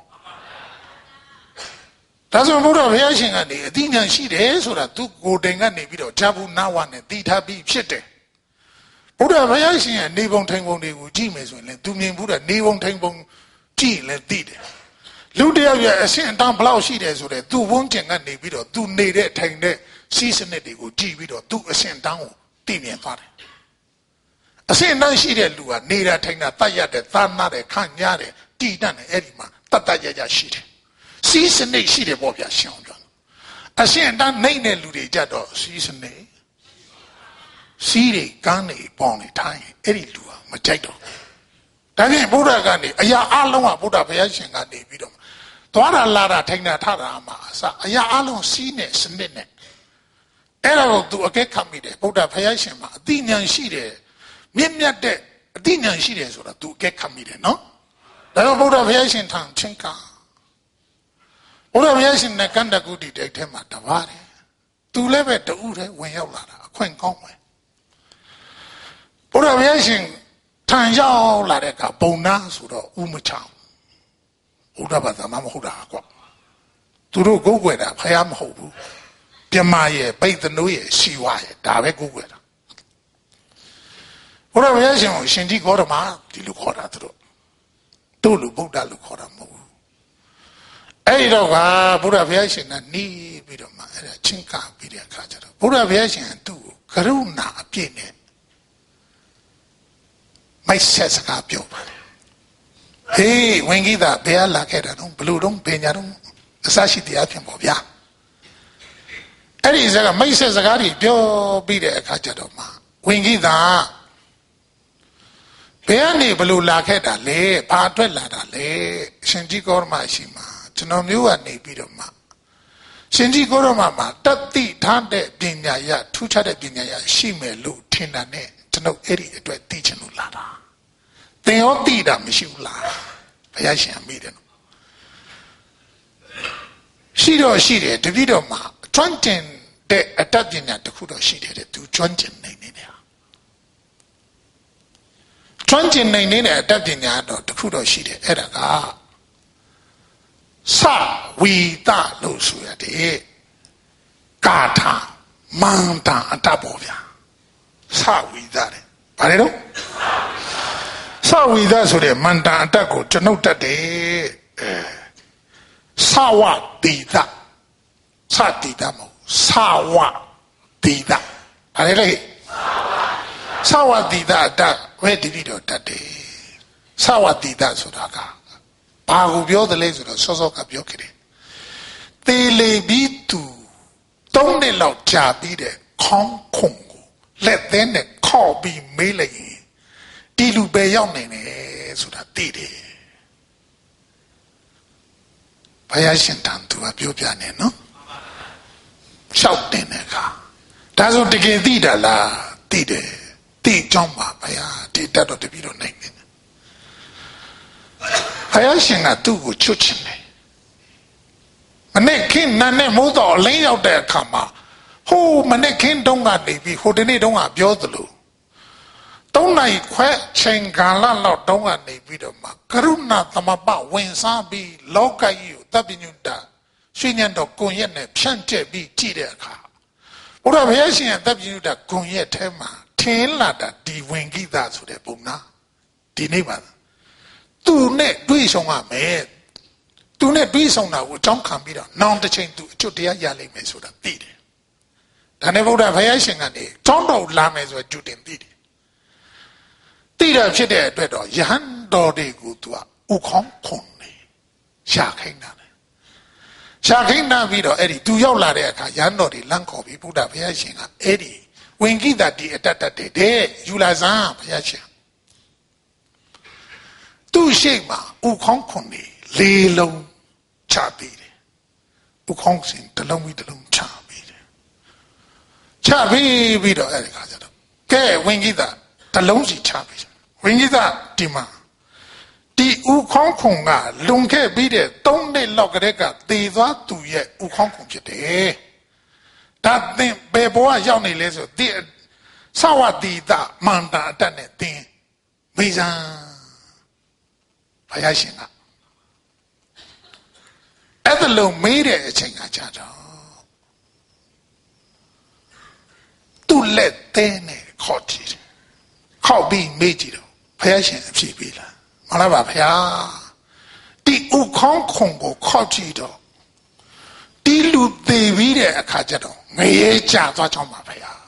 A: ဒါဆိုဘုရားဘုရားရှင်ကနေအတိညာရှိတယ်ဆိုတာသူကိုယ်တိုင်ကနေပြီးတော့ဇဘုနာဝနဲ့တိထားပြီးဖြစ်တယ်ဘုရားဘုရားရှင်ရဲ့နေပုံထိုင်ပုံတွေကိုကြည့်မယ်ဆိုရင်လည်းသူမြင်ဘူးတဲ့နေပုံထိုင်ပုံကြည့်ရင်လည်းသိတယ်လူတယောက်ရဲ့အဆင့်အတန်းဘလောက်ရှိတယ်ဆိုတဲ့သူဝန်းကျင်ကနေပြီးတော့သူနေတဲ့ထိုင်တဲ့စီးစနစ်တွေကိုကြည့်ပြီးတော့သူအဆင့်အတန်းကိုသိမြင်သွားတယ်အဆင့်အတန်းရှိတဲ့လူကနေတာထိုင်တာတတ်ရတဲ့သာနာတဲ့ခံညားတဲ့တည်တတ်တဲ့အဲ့ဒီမှာတတ်တတ်ရရရှိတယ်စီးစနစ်ရှိတယ်ပေါ့ဗျာရှင်းအောင်ပြောအဆင့်အတန်းနိုင်တဲ့လူတွေကြတော့စီးစနစ်စီးတွေကန်းနေပေါင်နေထိုင်အဲ့ဒီလူကမကြိုက်တော့ဒါဖြင့်ဘုရားကနေအရာအလုံးကဘုရားဘုရားရှင်ကနေပြီးတော့သွားတာလာတာထိုင်တာထတာမှာအစအရာအလုံးစီးနေစနစ်နဲ့အဲ့ဒါကိုသူအကဲခတ်မိတယ်ဘုရားဘုရားရှင်မှာအတိညာဏ်ရှိတယ်မြင့်မြတ်တဲ့အတိညာဏ်ရှိတယ်ဆိုတာသူအကဲခတ်မိတယ်နော်ဒါကြောင့်ဘုရားဘုရားရှင်ထံချင်းကဘုရားဘုရားရှင်နဲ့ကန္တကုတိတိုက်ထဲမှာတပါးတယ်သူလည်းပဲတူးတယ်ဝင်ရောက်လာတာအခွင့်ကောင်းပဲဘုရားဘုရားရှင်ထံရောက်လာတဲ့အခါပုံနာဆိုတော့ဥမချောင်းဘုရားဘာသာမဟုတ်တာကွာသူတို့ကိုးကွယ်တာဖယားမဟုတ်ဘူးပြမရဲ့ပိတ်သနိုးရဲ့ရှီဝါရဲ့ဒါပဲကိုးကွယ်တာဘုရားဘုရားရှင်ကိုရှင်ကြီးဂေါတမဒီလိုခေါ်တာသူတို့လူဗုဒ္ဓလူခေါ်တာမဟုတ်ဘူးအဲ့ဒီတော့ကဘုရားဘုရားရှင်ကနီးပြီးတော့မှအဲ့ဒါချင်းကပြီးတဲ့အခါကျတော့ဘုရားဘုရားရှင်ကသူ့ကိုကရုဏာအပြည့်နဲ့မိုက်ဆက်စကားပြောပါတယ်ဟေးဝင်ကြီးသားဘယ်လာခဲ့တာတော့ဘလို့တော့ဘယ်ညာတော့အစရှိတရားဖြစ်ပေါ့ဗျာအဲ့ဒီစကားမိုက်ဆက်စကားတွေပြောပြီးတဲ့အခါကျတော့မှဝင်ကြီးသားဘယ်ကနေဘလို့လာခဲ့တာလဲဘာအတွက်လာတာလဲရှင်ကြီးကောရမရှိမှာကျွန်တော်မျိုးကနေပြီးတော့မှရှင်ကြီးကောရမမှာတတိထားတဲ့ပညာရထူးခြားတဲ့ပညာရရှိမယ်လို့ထင်တာနဲ့ကျွန်တော်အဲ့ဒီအတွက်သိချင်လို့လာတာသင်ရောသိတာမရှိဘူးလားဘုရားရှင်အမိတယ်နော်ရှိတော့ရှိတယ်တပည့်တော်မှာကျွမ်းကျင်တဲ့အတတ်ပညာတစ်ခုတော့ရှိတယ်တဲ့သူကျွမ်းကျင်နေတယ်ကျွမ်းကျင်နေတဲ့အတတ်ပညာတော့တစ်ခုတော့ရှိတယ်အဲ့ဒါကသဝီတလို့ဆိုရတယ်ကာထာမန္တအတတ်ပေါ့ဗျာသဝီတတဲ့ဘာလဲတော့သဝီတဆိုတဲ့မန္တအတတ်ကိုကျွန်ုပ်တတ်တယ်သဝတိတသတိတမဟုတ်သဝတိတဘာလဲလေသဝတိတအတတ်ဝဲတိတိတော့တတ်တယ်သဝတိတဆိုတာကဘာကိုပြောတယ်လဲဆိုတော့စောစောကပြောခဲ့တယ်သေလေပြီးသူ3နှစ်လောက်ကြာပြီးတဲ့ခေါင်းခုံကိုလက်သင်းနဲ့ခောက်ပြီးမေးလိုက်ရင်ဒီလူပဲရောက်နေတယ်ဆိုတာသိတယ်ဘုရားရှင်တန်သူကပြောပြနေနော်လျှောက်တင်တဲ့အခါဒါဆိုတကယ်သိတာလားသိတယ်သိကြောင်းပါဘုရားဒီတတ်တော့တပည့်တော်နိုင်တယ်ဘုရားရှင်ကသူ့ကိုချွတ်ချင်တယ်မနေ့ခင်းနာနဲ့မိုးတော်အလင်းရောက်တဲ့အခါမှာဟိုမနေ့ခင်းတုန်းကနေပြီးဟိုဒီနေ့တုန်းကပြောသလို3 နိုင်ခွဲချိန်ကာလလောက်တုန်းကနေပြီးတော့မှကရုဏာသမပဝင်စားပြီးလောကကြီးကိုတပ်ပညုတရွှေညံတော်ကွန်ရက်နဲ့ဖြန့်ကျက်ပြီးကြည့်တဲ့အခါဘုရားဘုရားရှင်ရဲ့တပ်ပညုတကွန်ရက်ထဲမှာထင်းလာတာဒီဝင်ကိသဆိုတဲ့ပုံနာဒီနေ့ပါသူနဲ့တွေ့ဆုံရမယ်သူနဲ့တွေ့ဆုံတာကိုအကြောင်းခံပြီးတော့နောင်တစ်ချိန်သူအကျွတ်တရားရလိမ့်မယ်ဆိုတာသိတယ်ဒါနဲ့ဘုရားဘုရားရှင်ကနေတောင်းတော်လာမယ်ဆိုကြွတင်သိတယ်သိတာဖြစ်တဲ့အတွက်တော့ယဟန်တော်တွေကိုသူကဥခေါင်းခွန်နေရှာခိုင်းတာလေရှာခိုင်းတာပြီးတော့အဲ့ဒီသူရောက်လာတဲ့အခါယဟန်တော်တွေလမ်းခေါ်ပြီးဘုရားဘုရားရှင်ကအဲ့ဒီဝင်ကိတတိအတတ်တဲ့ယူလာစမ်းဘုရားရှင်သူ့ရှိမှဥခေါင်းခွန်နေလေးလုံးချပေးတယ်ဥခေါင်းစဉ်တစ်လုံးပြီးတစ်လုံးချပေးတယ်ချပြီးတော့အဲ့ဒီခါကျတော့ကဲဝင်ကိတတစ်လုံးစီချပေးတယ်ဝင်ကိတဒီမှာဒီဥခေါင်းခွန်ကလွန်ခဲ့ပြီးတဲ့3 နှစ်လောက်ကတည်းကသေသွားသူရဲ့ဥခေါင်းခွန်ဖြစ်တယ်ဒါသင်ဘယ်ဘဝရောက်နေလဲဆိုဒီသဝတိတမန္တာအတတ်နဲ့သင်မိဇံဘုရားရှင်ကအဲ့ဒါလုံးမေးတဲ့အချိန်ကကြာတော့သူ့လက်သေးနဲ့ခေါ်ကြည့်တယ်ခေါ်ပြီးမေးကြည့်တော့ဘုရားရှင်အဖြေပေးလာမလားပါဘုရားဒီဥခေါင်းခုံကိုခေါ်ကြည့်တော့ဒီလူသေးပြီးတဲ့အခါကျတော့ငရေကြသွားကြောင်းပါဘုရား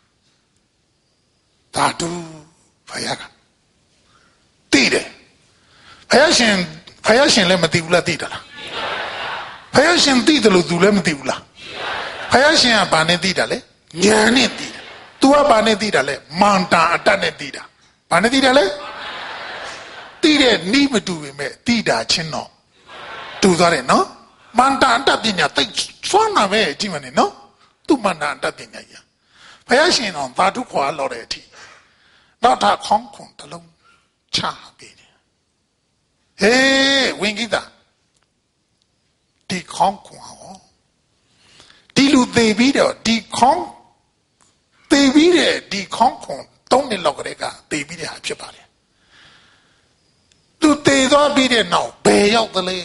A: ဒါတူဘုရားကသိတယ်ဘုရားရှင်လည်းမသိဘူးလားသိတယ်လားဘုရားရှင်သိတယ်လို့သူလည်းမသိဘူးလားဘုရားရှင်ကဘာနဲ့သိတာလဲဉာဏ်နဲ့သိတာ तू ကဘာနဲ့သိတာလဲမန္တာအတတ်နဲ့သိတာဘာနဲ့သိတာလဲသိတဲ့နီးမတူပေမဲ့သိတာချင်းတော့တူသွားတယ်နော်မန္တာအတတ်ပညာသိစွမ်းတာပဲကြည့်မနေနော်သူ့မန္တာအတတ်ပညာကြီးဘုရားရှင်တော်သာဓုခွာလို့တဲ့အထိနောက်ထခေါင်းခွန်တစ်လုံးချပေးတယ်ဟေးဝင်ကိတဒီခေါင်းခွန်ဟောဒီလူသေးပြီးတော့ဒီခေါင်းသေပြီးတဲ့ဒီခေါင်းခွန်3 နှစ်လောက်ကတည်းကသေပြီးတဲ့ဟာဖြစ်ပါတယ်သူသေသွားပြီးတဲ့နောက်ဘယ်ရောက်သလဲ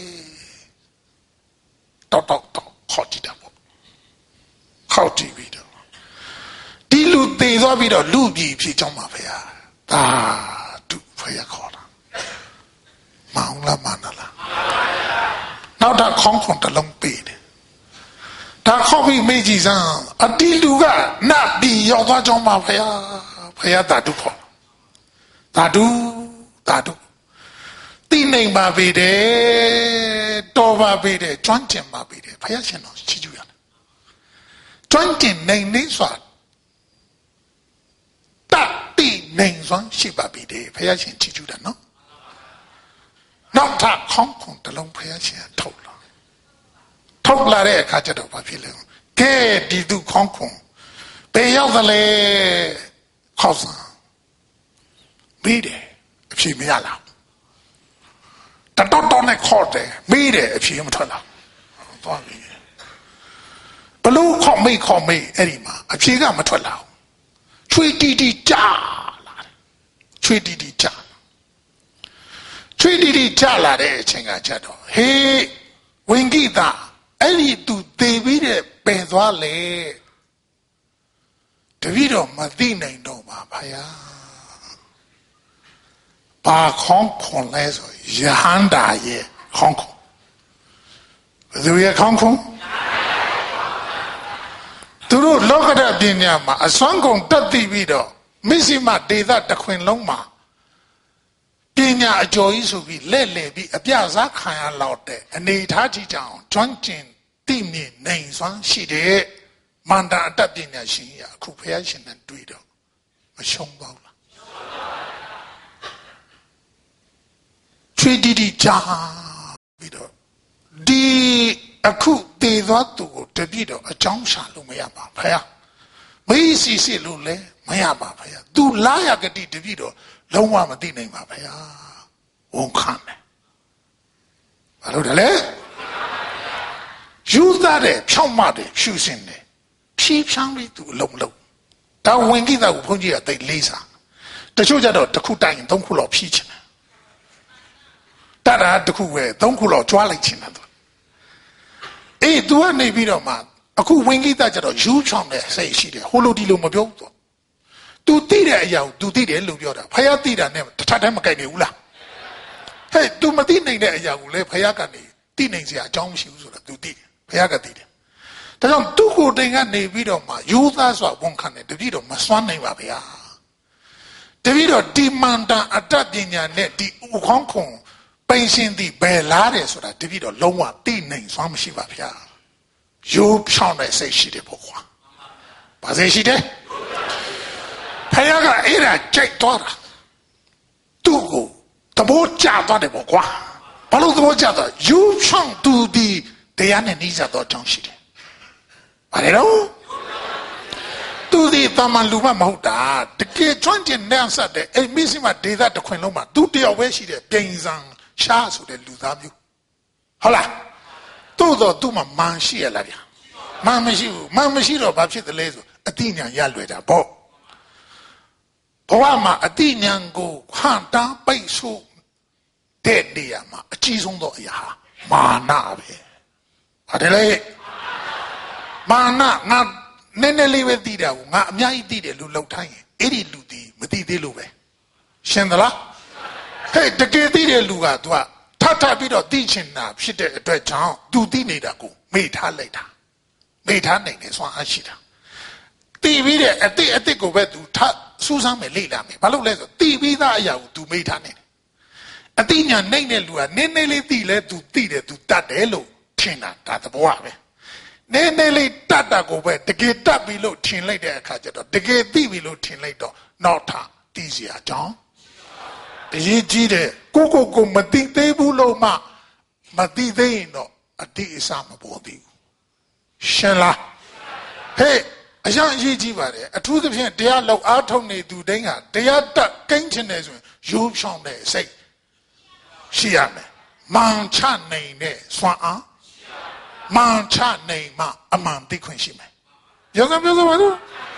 A: တော့ခေါ်ကြည့်တာပေါ့ခေါ်ကြည့်ပြီးတော့ဒီလူသေသွားပြီးတော့လူပြည်ဖြစ်ကြောင်းပါဗျာဒါသူဖျက်ခေါ်တာမောင်လားမနာလားနောက်တော့ခေါင်းခွန်တစ်လုံးပေးတယ်ဒါခေါ်ပြီးမေးကြည့်စမ်းအတီလူကနတ်ပြည်ရောက်သွားကြောင်းပါဗျာဘုရားတာတုခေါ်တာတုတိနိုင်ပါပေတယ်တော်ပါပေတယ်ကျွမ်းကျင်ပါပေတယ်ဘုရားရှင်တော်ချီးကျူးရတယ်ကျွမ်းကျင်နိုင်နေစွာတတိနိုင်စွာရှိပါပေတယ်ဘုရားရှင်ချီးကျူးတယ်နော်နောက်ထပ်ခေါင်းခွန်တစ်လုံးဘုရားရှင်ထုတ်လာတဲ့အခါကျတော့ဘာဖြစ်လဲကဲဒီသူခေါင်းခွန်ဘယ်ရောက်သလဲခေါက်စံပြီးတယ်အဖြေမရလားတော်နဲ့ခေါ်တယ်ပြီးတယ်အဖြေမထွက်လာသွားပြီဘလို့ခေါ်မေးအဲ့ဒီမှာအဖြေကမထွက်လာချွေတီကြာလာတယ်ချွေတီကြာလာတဲ့အချိန်ကကြတော့ဟေးဝင်ကိတအဲ့ဒီသူသေပြီးတဲ့ပင်သွားလေတပည့်တော်မသိနိုင်တော့ပါဗျာဘာခေါင်းခွန်လဲဆိုယဟန္တာရဲ့ခေါင်းခွန်ဘယ်သူရဲ့ခေါင်းခွန်သူတို့လောကဓာတ်ပညာမှာအစွမ်းကုန်တက်သိပြီးတော့မစ္စည်းမဒေသတစ်ခွင်လုံးမှာပညာအကျော်ကြီးဆိုပြီးလက်ပြီးအပြစားခံရလောက်တဲ့အနေထားကြီးကြောင်ကျွမ်းကျင်သိမြင်နိုင်စွမ်းရှိတဲ့မန္တာအတတ်ပညာရှင်ကြီးအခုဘုရားရှင်နဲ့တွေ့တော့မရှုံးပါဘူးလားချွေတီကြာပြီးတော့ဒီအခုတည်သွားသူကိုတပြည့်တော့အကြောင်းရှာလို့မရပါဖယားမေးစီစစ်လို့လဲမရပါဖယားသူလာရကတိတပြည့်တော့လုံးဝမသိနိုင်ပါဖယားဝန်ခံတယ်ဘာလို့လဲယူသားတယ်ဖြောင့်မတယ်ဖြူစင်တယ်ဖြီးဖြောင်းပြီးသူအလုံးလုံးဒါဝင်ကိတာကိုဘုန်းကြီးကသိလေးစားတချို့ကြတော့တစ်ခုတိုင်3ခုလောက်ဖြီးချင်တယ်တရတစ်ခုပဲ3ခုလောက်ကြွားလိုက်ချင်တယ်အေး तू ကနေပြီးတော့မှအခုဝင်ကိတာကြတော့ယူချောင်းတဲ့စိတ်ရှိတယ်ဟိုလိုဒီလိုမပြောဘူး तू သိတဲ့အရာကို तू သိတယ်လို့ပြောတာဖယားသိတာနဲ့တစ်ထပ်တည်းမကိုက်နေဘူးလားဟဲ့ तू မသိနိုင်တဲ့အရာကိုလည်းဖယားကနေသိနိုင်စရာအကြောင်းမရှိဘူးဆိုတာ तू သိတယ်ဖယားကသိတယ်ဒါကြောင့်သူ့ကိုယ်တိုင်ကနေပြီးတော့မှယူသားစွာဝန်ခံတယ်တပည့်တော်မစွမ်းနိုင်ပါဗျာတပည့်တော်ဒီမန္တန်အတ္တပညာနဲ့ဒီဥခေါင်းခုံပိန်ရှင်သည်ဘယ်လားတယ်ဆိုတာတပည့်တော်လုံးဝသိနိုင်စွမ်းမရှိပါဗျာယူဖြောင်းတဲ့စိတ်ရှိတယ်ပေါ့ကွာဘာစိတ်ရှိတယ်ဖယားကအဲ့ဒါကြိုက်သွားတာသူ့ကိုသဘောကျသွားတယ်ပေါ့ကွာဘာလို့သဘောကျသွားယူဖြောင်းသူဒီတရားနဲ့နှိစက်တော့အကြောင်းရှိတယ်ဘာလဲတော့သူဒီတမန်လူမမဟုတ်တာတကယ်ကျွမ်းကျင်တဲ့ဆက်တဲ့အိမ်မစ္စည်းမဒေသတခွင်လုံးမှာသူတယောက်ပဲရှိတယ်ပြိန်စံရှားဆိုတဲ့လူသားမျိုးဟုတ်လားသို့တော့သူ့မှာမန်ရှိရလားဗျာမန်မရှိဘူးမန်မရှိတော့ဘာဖြစ်သလဲဆိုအတိညာရလွယ်တာပေါ့ဘဝမှာအတိညာကိုဟန်တာပိတ်ဆို့တဲ့နေရာမှာအကြီးဆုံးသောအရာမာနပဲဘာတယ်လဲမာနငါနည်းနည်းလေးပဲသိတာကိုငါအများကြီးသိတယ်လို့လောက်ထိုင်းရင်အဲ့ဒီလူဒီမသိသေးလို့ပဲရှင်းသလားဟဲ့တကယ်သိတဲ့လူက तू ကထထပြီးတော့သိချင်တာဖြစ်တဲ့အတွက်ကြောင့် तू သိနေတာကိုမေ့ထားလိုက်တာမေ့ထားနိုင်တယ်ဆိုအားရှိတာသိပြီးတဲ့အတိတ်ကိုပဲ तू ထစူးစမ်းမယ်လေ့လာမယ်ဘာလို့လဲဆိုသိပြီးသားအရာကို तू မေ့ထားနေတယ်အတိညာနိုင်တဲ့လူကနည်းနည်းလေးသိလဲ तू သိတယ် तू တတ်တယ်လို့ထင်တာဒါသဘောပဲနည်းနည်းလေးတတ်တာကိုပဲတကယ်တတ်ပြီလို့ထင်လိုက်တဲ့အခါကျတော့တကယ်သိပြီလို့ထင်လိုက်တော့နောက်ထပ်သိစရာအကြောင်းအရေးကြီးတယ်ကိုမသိသေးဘူးလို့မှမသိသေးရင်တော့အတိအစမပေါ်သေးဘူးရှင်းလားဟဲ့အရင်အရေးကြီးပါတယ်အထူးသဖြင့်တရားလောက်အားထုတ်နေသူတိုင်းဟာတရားတတ်ကိန်းချင်တယ်ဆိုရင်ရိုးဖြောင်းတဲ့စိတ်ရှိရမယ်မှန်ချနိုင်တဲ့စွမ်းအားမှန်ချနိုင်မှအမှန်သိခွင့်ရှိမယ်ပြောစမ်းပါလို့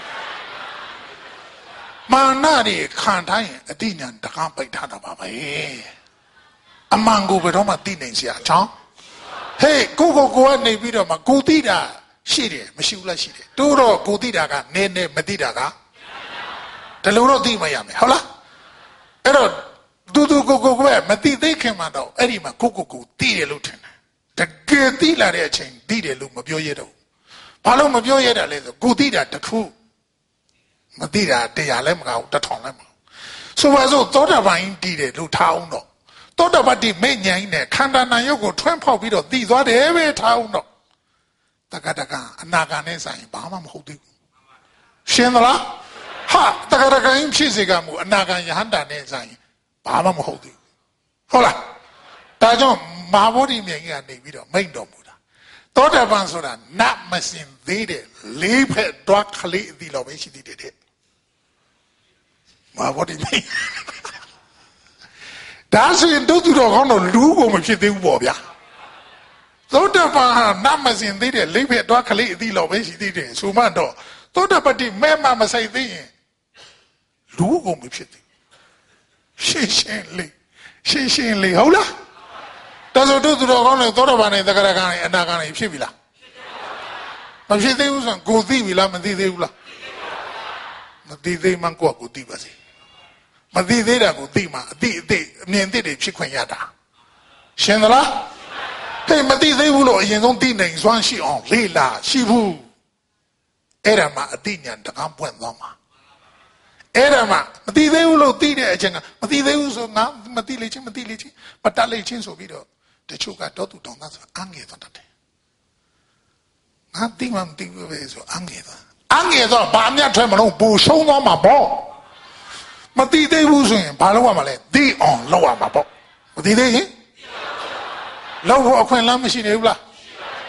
A: မာနတွေခံထားရင်အတိညာတကားပိတ်ထားတာပါပဲအမှန်ကိုဘယ်တော့မှသိနိုင်စရာအကြောင်းဟေးကိုကနေပြီးတော့မှကိုသိတာရှိတယ်မရှိဘူးလားရှိတယ်တိုးတော့ကိုသိတာကနည်းနည်းမသိတာကတလုံးတော့သိမှရမယ်ဟုတ်လားအဲ့တော့သူကိုပဲမသိသေးခင်မှတော့အဲ့ဒီမှာကိုသိတယ်လို့ထင်တယ်တကယ်သိလာတဲ့အချိန်သိတယ်လို့မပြောရတော့ဘာလို့မပြောရတာလဲဆိုကိုသိတာတစ်ခုမသိတာ100လည်းမကဘူး1000လည်းမကဘူးဆိုပါစို့သောတာပန်တည်တယ်လို့ထားအောင်တော့သောတာပတ္တိမိဉ္ဇဉ်နဲ့ခန္ဓာနာယုတ်ကိုထွန်းဖောက်ပြီးတော့သိသွားတယ်ပဲထားအောင်တော့တက္ကတကအနာဂတ်နဲ့ဆိုင်ဘာမှမဟုတ်သေးဘူးရှင်းသလားဟာတက္ကတကရင်ဖြစ်စေကမူအနာဂတ်ယဟန္တာနဲ့ဆိုင်ဘာမှမဟုတ်သေးဘူးဟုတ်လားဒါကြောင့်မဟာဗောဓိမြတ်ကြီးကနေပြီးတော့မိန့်တော်မူတာသောတာပန်ဆိုတာနတ်မစင်သေးတဲ့လေးဖက်တွားကလေးအသီလောက်ပဲရှိသေးတယ်မဟာဗောဓိမြတ်ဒါဆိုရင်တို့သူတော်ကောင်းတော့လူကိုမဖြစ်သေးဘူးပေါ့ဗျာသောတာပန်ဟာနတ်မစင်သေးတဲ့လေးဖက်တွားကလေးအသီလောက်ပဲရှိသေးတယ်ဆိုမှတော့သောတာပတ္တိမဲမမဆိုင်သေးရင်လူကိုမဖြစ်သေးရှင်းလေးဟုတ်လားဒါဆိုတို့သူတော်ကောင်းတွေသောတာပန်နဲ့သက္ကရာကံနဲ့အနာကံနဲ့ဖြစ်ပြီလားမဖြစ်သေးဘူးဆိုရင်ကိုသိပြီလားမသိသေးဘူးလားမသိသေးမှကိုသိပါစေမသိသေးတာကိုသိမှအမြင်သိတွေဖြစ်ခွင့်ရတာရှင်းသလားဟဲ့မသိသေးဘူးလို့အရင်ဆုံးသိနိုင်စွမ်းရှိအောင်လေ့လာရှိဘူးအဲ့ဒါမှအသိဉာဏ်တကားပွင့်သွားမှာအဲ့ဒါမှမသိသေးဘူးလို့သိတဲ့အချိန်ကမသိသေးဘူးဆိုငါမသိလေချင်းမတတ်လေချင်းဆိုပြီးတော့တချို့ကတော့သူတောင်းတာဆိုအငြေသွားတယ်ငါသိမှမသိဘူးပဲဆိုအငြေသွားဘာမှထွက်မလို့ပူဆုံးသွားမှာပေါ့မသိသေးဘူးဆိုရင်ဘာလုပ်ရမှာလဲသိအောင်လုပ်ရမှာပေါ့မသိသေးရင်လုပ်ဖို့အခွင့်အလမ်းမရှိနေဘူးလား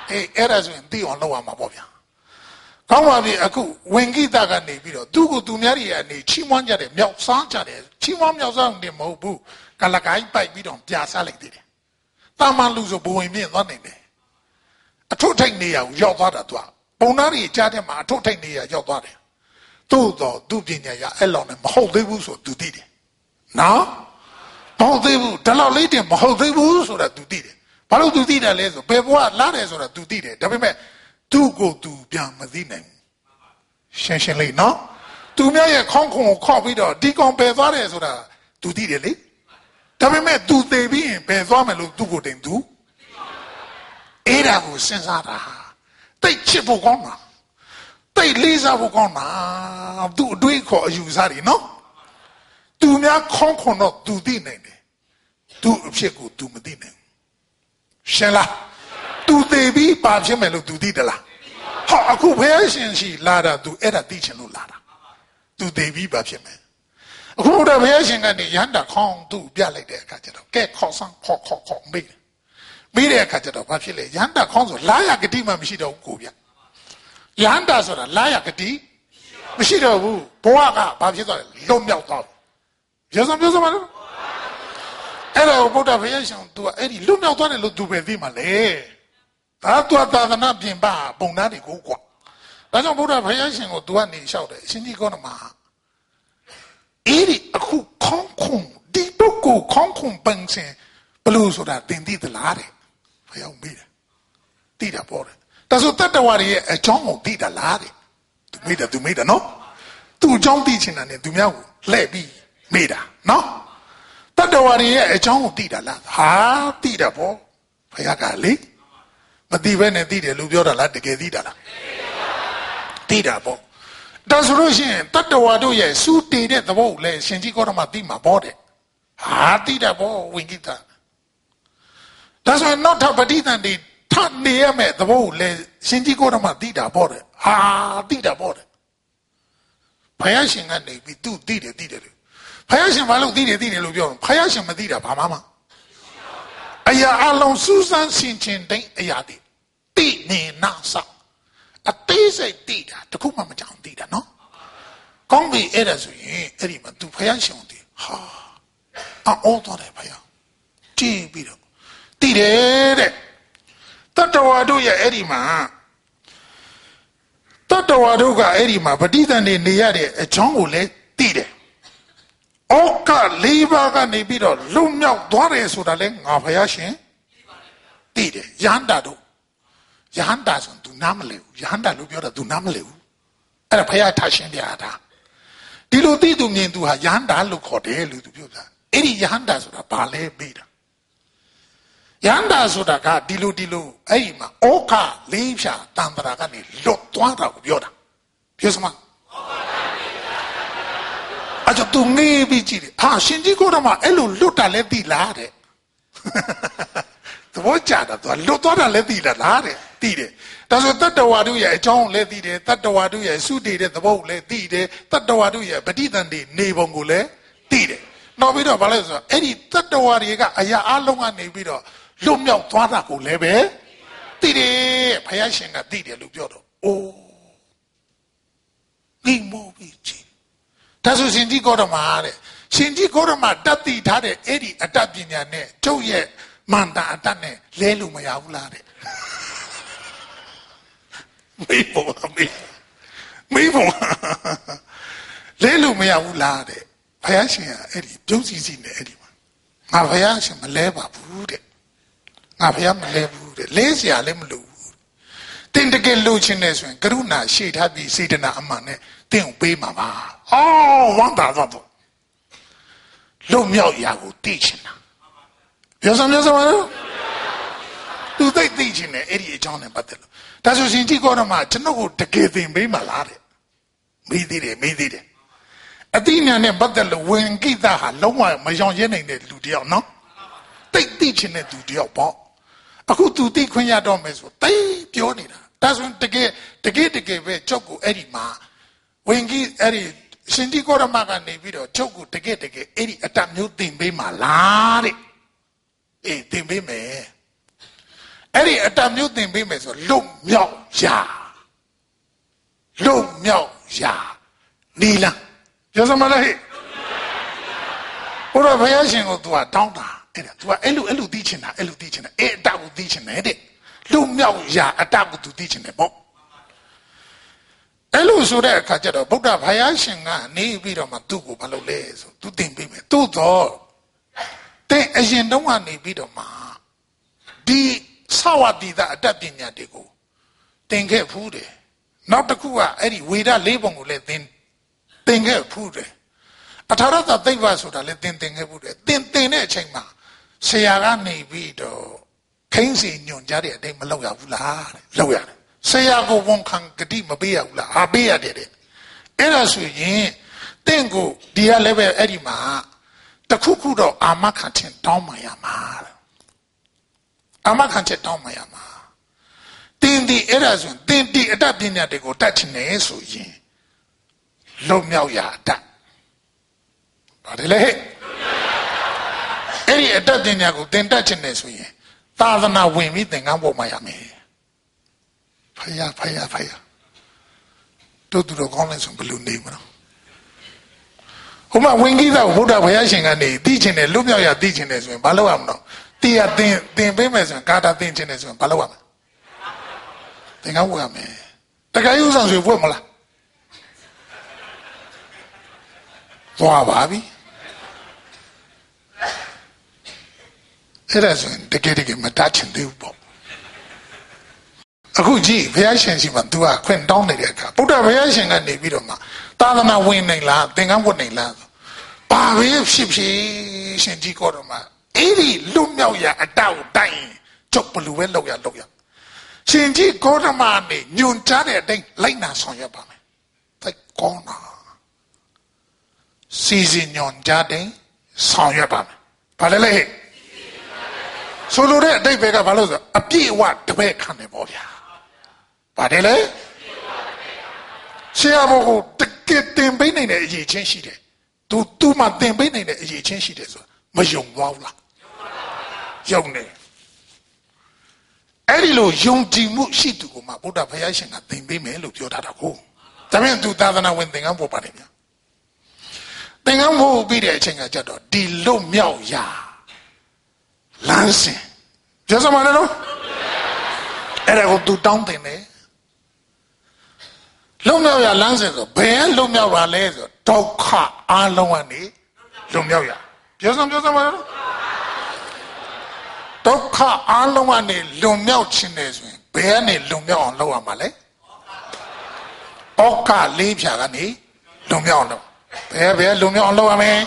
A: အဲ့ဒါဆိုရင်သိအောင်လုပ်ရမှာပေါ့ဗျာကောင်းပါပြီအခုဝင်ကိတကနေပြီးတော့သူ့ကိုသူများတွေကနေချီးမွမ်းကြတယ်မြောက်စားကြတယ်ချီးမွမ်းမြောက်စားနေမဟုတ်ဘူးကလကိုင်းပိုက်ပြီးတော့ပြာစားလိုက်သေးတယ်တာမန်လူဆိုဘဝင်ပြင်းသွားနေတယ်အထုထိတ်နေရရောက်သွားတာသူကပုံသားတွေကြားထဲမှာအထုထိတ်နေရရောက်သွားတယ်သို့တော့သူ့ပညာရအဲ့လောက်နဲ့မဟုတ်သေးဘူးဆိုသူသိတယ်နော်မဟုတ်သေးဘူးဒီလောက်လေးတင်မဟုတ်သေးဘူးဆိုတာသူသိတယ်ဘာလို့သူသိတယ်လဲဆိုဘယ်ဘဝလာတယ်ဆိုတာသူသိတယ်ဒါပေမဲ့သူ့ကိုသူပြန်မသိနိုင်ဘူးရှင်းရှင်းလေးနော်သူများရဲ့ခေါင်းခုံကိုခောက်ပြီးတော့ဒီကောင်ပယ်သွားတယ်ဆိုတာသူသိတယ်လေဒါပေမဲ့သူသိပြီးရင်ပယ်သွားမယ်လို့သူ့ကိုတင်သူအဲ့ဒါကိုစဉ်းစားတာတိတ်ချစ်ဖို့ကောင်းတာတိတ်လေးစားဖို့ကောင်းတာသူ့အတွေးခေါ်အယူစားတွေနော်သူများခေါင်းခုံတော့သူသိနိုင်တယ်သူ့အဖြစ်ကိုသူမသိနိုင်ဘူးရှင်းလားသူသိပြီးပါဖြစ်မယ်လို့သူသိတယ်လားဟောအခုဘုရားရှင်ရှိလာတာသူအဲ့ဒါသိချင်လို့လာတာသူသိပြီးပါဖြစ်မယ်အခုတော့ဘုရားရှင်ကနေရဟန္တာခေါင်းသူ့ပြလိုက်တဲ့အခါကျတော့ကဲခေါ်ဆောင်ခေါ်မေးတဲ့အခါကျတော့ဘာဖြစ်လဲရဟန္တာခေါင်းဆိုလာရဂတိမှမရှိတော့ဘူးကိုဗျရဟန္တာဆိုတာလာရဂတိမရှိတော့ဘူးဘဝကဘာဖြစ်သွားလဲလွတ်မြောက်သွားပြောစမ်းမလို့အဲ့တော့ဘုရားဘုရားရှင်သူကအဲ့ဒီလွတ်မြောက်သွားတယ်လို့သူပဲသိမှလေဒါသူကသာသနာပြင်ပပုံသားတွေကိုကွာဒါကြောင့်ဘုရားဘုရားရှင်ကိုသူကနေလျှောက်တယ်အရှင်ကြီးကောနမှာအဲ့ဒီအခုခေါင်းခုံဒီပုဂ္ဂိုလ်ခေါင်းခုံပန်းစင်ဘလို့ဆိုတာတင်သိသလားတဲ့ဘုရားမေးတယ်သိတာပေါ့တယ်ဒါဆိုတတ္တဝါတွေရဲ့အကြောင်းကိုသိတာလားတဲ့သူမေးတယ်နော်သူ့အကြောင်းသိချင်တာနဲ့သူများကိုလှည့်ပြီးမေးတာနော်တတ္တဝါတွေရဲ့အကြောင်းကိုသိတာလားဟာသိတာပေါ့ဘုရားကလေမသိဘဲနဲ့သိတယ်လို့ပြောတာလားတကယ်သိတာလားသိတာပေါ့ဒါဆိုလို့ရှိရင်တတ္တဝါတို့ရဲ့စူးတည်တဲ့သဘောကိုလည်းရှင်ကြီးကောရမသိမှာပေါ့တဲ့ဟာသိတာပေါ့ဝင်ကိတာဒါဆိုရင်နောက်ထပ်ပဋိသန္ဓေထနေရမယ့်သဘောကိုလည်းရှင်ကြီးကောရမသိတာပေါ့တဲ့ဟာသိတာပေါ့တဲ့ဘုရားရှင်ကနေပြီးသူသိတယ်လို့ဘုရားရှင်ဘာလို့သိတယ်လို့ပြောဘုရားရှင်မသိတာဘာမှမအရာအလုံးစူးစမ်းဆင်ခြင်တဲ့အရာတွေသိနေနာဆောက်အသေးစိတ်သိတာတခုမှမကြောင်သိတာနော်ကောင်းပြီအဲ့ဒါဆိုရင်အဲ့ဒီမှာသူဘုရားရှင်ကိုသိဟာအော်တော်တယ်ဘုရားကြည့်ပြီးတော့သိတယ်တဲ့တတ္တဝါတို့ရဲ့အဲ့ဒီမှာတတ္တဝါတို့ကအဲ့ဒီမှာပဋိသန္ဓေနေရတဲ့အကြောင်းကိုလည်းသိတယ်ဩကလေးပါးကနေပြီးတော့လွတ်မြောက်သွားတယ်ဆိုတာလဲငါဘုရားရှင်သိတယ်ယဟန္တာတို့ယဟန္တာဆိုသူနားမလဲဘူးယဟန္တာလို့ပြောတာသူနားမလဲဘူးအဲ့ဒါဘုရားထားရှင်းပြတာဒီလိုသိသူမြင်သူဟာယဟန္တာလို့ခေါ်တယ်လို့သူပြောတာအဲ့ဒီယဟန္တာဆိုတာဘာလဲမေးတာယဟန္တာဆိုတာကဒီလိုအဲ့ဒီမှာဩကလေးဖြာတန်တရာကနေလွတ်သွားတာကိုပြောတာပြောစမ်းအဲ့တော့သူငေးပြီးကြည့်တယ်ဟာရှင်ကြီးကိုတော့မှအဲ့လိုလွတ်တာလဲသိလားတဲ့သဘောကျတာသူလွတ်သွားတာလဲသိလားတဲ့သိတယ်ဒါဆိုတတ္တဝါတို့ရဲ့အကြောင်းလည်းသိတယ်တတ္တဝါတို့ရဲ့စုတည်တဲ့သဘောကိုလည်းသိတယ်တတ္တဝါတို့ရဲ့ပဋိသန္ဓေနေပုံကိုလည်းသိတယ်နောက်ပြီးတော့ဘာလဲဆိုတော့အဲ့ဒီတတ္တဝါတွေကအရာအလုံးကနေပြီးတော့လွတ်မြောက်သွားတာကိုလည်းပဲသိတယ်ဘုရားရှင်ကသိတယ်လို့ပြောတော့အိုးဒီမို့ပြီးကြည့်ဒါဆိုရှင်ကြီးကောရမတဲ့ရှင်ကြီးကောရမတတ်သိထားတဲ့အဲ့ဒီအတတ်ပညာနဲ့ကျုပ်ရဲ့မန္တာအတတ်နဲ့လဲလို့မရဘူးလားတဲ့မေးဖို့လဲလို့မရဘူးလားတဲ့ဘုရားရှင်ကအဲ့ဒီပြုံးစီစီနဲ့အဲ့ဒီမှာငါဘုရားရှင်မလဲပါဘူးတဲ့ငါဘုရားမလဲဘူးတဲ့လဲเสียလည်းမလို့ဘူးတင်တကယ်လို့ချင်းနေဆိုရင်ကရုဏာရှေ့ထားပြီးစေတနာအမှန်နဲ့တင်ကိုပေးမှာပါအော်ဝမ်းသာတော့လုံမြောက်ရာကိုသိချင်တာပြောစမ်းသူသိချင်တယ်အဲ့ဒီအကြောင်းနဲ့ပတ်သက်လို့ဒါဆိုရှင်ကြီးကောရမကျွန်တော်ကိုတကယ်သင်ပေးမှာလားတဲ့မေးသေးတယ်အတိညာနဲ့ပတ်သက်လို့ဝင်ကိစ္စဟာလုံးဝမယောင်ရဲနိုင်တဲ့လူတယောက်နော်သိချင်တဲ့သူတယောက်ပေါ့အခုသူသိခွင့်ရတော့မယ်ဆိုသိပြောနေတာဒါဆိုတကယ်ပဲကြောက်ကိုအဲ့ဒီမှာဝင်ကြီးအဲ့ဒီရှင်ကြီးကောရမကနေပြီးတော့ကြောက်ကိုတကယ်အဲ့ဒီအတမျိုးသင်ပေးမှာလားတဲ့အေးသင်ပေးမယ်အဲ့ဒီအတတ်မျိုးသင်ပေးမယ်ဆိုလွတ်မြောက်ရာလွတ်မြောက်ရာနီလန်းပြောစမလားဟဲ့ဘုရားဘုရားရှင်ကို तू ကတောင်းတာအဲ့ဒါ तू ကအဲ့လိုသိချင်တာအဲ့လိုသိချင်တာအဲ့အတတ်ကိုသိချင်တယ်တဲ့လွတ်မြောက်ရာအတတ်ကို तू သိချင်တယ်ပေါ့အဲ့လိုဆိုတဲ့အခါကျတော့ဗုဒ္ဓဘုရားရှင်ကနေပြီးတော့မှသူ့ကိုဘာလုပ်လဲဆို तू သင်ပေးမယ်သို့တော့သင်အရင်တုန်းကနေပြီးတော့မှဒီသဝတိတအတတ်ပညာတွေကိုသင်ခဲ့ဖူးတယ်နောက်တစ်ခုကအဲ့ဒီဝေဒ၄ပုံကိုလည်းသင်ခဲ့ဖူးတယ်အထာရတသိဗ္ဗဆိုတာလည်းသင်ခဲ့ဖူးတယ်သင်တဲ့အချိန်မှာဆရာကနေပြီးတော့ခိန်းစီညွန်ကြတဲ့အတိုင်းမလုပ်ရဘူးလားလုပ်ရတယ်ဆရာကိုဝန်ခံဂတိမပေးရဘူးလားအားပေးရတယ်တဲ့အဲ့ဒါဆိုရင်သင်ကိုဒီကလည်းပဲအဲ့ဒီမှာတခုခုတော့အာမခံခြင်းတောင်းမှရမှာအာမခံချက်တောင်းမှရမှာတင်းဒီအဲ့ဒါဆိုတင်းဒီအတတ်ပညာတွေကိုတတ်ချင်နေဆိုရင်လုံမြောက်ရာအတတ်ပါတယ်လေအဲ့ဒီအတတ်ပညာကိုသင်တတ်ချင်နေဆိုရင်သာသနာဝင်ပြီးသင်္ကန်းပေါ်မှာရမယ်ဖယားတို့သူတော်ကောင်းလဲဆိုဘယ်လိုနေမလဲဟိုမှာဝင်ကြီးသားဘုရားဘုရားရှင်ကနေသိချင်တယ်လွတ်မြောက်ရသိချင်တယ်ဆိုရင်ဘာလုပ်ရမလဲတီးရသင်ပေးမယ်ဆိုရင်ကာတာသင်ချင်တယ်ဆိုရင်ဘာလုပ်ရမလဲသင်္ကန်းဝတ်ရမယ်တခါယူဆောင်ဆိုဝတ်မလားသွားပါပြီအဲ့ဒါဆိုရင်တကယ်မတတ်ချင်သေးဘူးပေါ့အခုကြည့်ဘုရားရှင်ရှိမှ तू ကခွင့်တောင်းနေတဲ့အခါဗုဒ္ဓဘုရားရှင်ကနေပြီးတော့မှသာသနာဝင်နိုင်လားသင်္ကန်းဝတ်နိုင်လားဘာပဲဖြစ်ရှင်ကြီးကောတော်မှာအဲ့ဒီလွတ်မြောက်ရာအတောက်တိုင်းကျုပ်ဘလူပဲလောက်ရရှင်ကြီးကောဓမာနေညွန်ကြားတဲ့အတိုင်းလိုက်နာဆောင်ရွက်ပါမယ်သိကောနာစီစဉ်ညွန်ကြားတဲ့ဆောင်ရွက်ပါမယ်ဘာလဲလဲဆိုလိုတဲ့အတိတ်ပဲကဘာလို့ဆိုအပြည့်အဝတပည့်ခံတယ်ပေါ့ဗျာဘာတယ်လဲဆရာဘုကိုတကယ်တင်ပေးနိုင်တဲ့အရေးချင်းရှိတယ်သူမှတင်ပေးနိုင်တဲ့အရေးချင်းရှိတယ်ဆိုမယုံသွားဘူးလားယုံတယ်အဲ့ဒီလိုယုံကြည်မှုရှိသူကိုမှဗုဒ္ဓဘုရားရှင်ကသင်ပေးမယ်လို့ပြောထားတာကိုဒါပေမဲ့သူသာသနာဝင်သင်္ကန်းပို့ပါတယ်ဗျာသင်္ကန်းပို့ပြီးတဲ့အချိန်ကကြတော့ဒီလွတ်မြောက်ရာလမ်းစဉ်ပြောစမ်းပါလေနော်အဲ့ဒါကိုသူတောင်းတင်တယ်လွတ်မြောက်ရာလမ်းစဉ်ဆိုဘယ်လွတ်မြောက်ပါလဲဆိုဒုက္ခအလုံးကနေလွတ်မြောက်ရာပြောစမ်းပါလေနော်ဒုက္ခအလုံးကနေလွန်မြောက်ခြင်းတယ်ဆိုရင်ဘယ်ကနေလွန်မြောက်အောင်လုပ်ရမှာလဲဩကလေးဖြာကနေလွန်မြောက်အောင်လုပ်ဘယ်လွန်မြောက်အောင်လုပ်ရမလဲ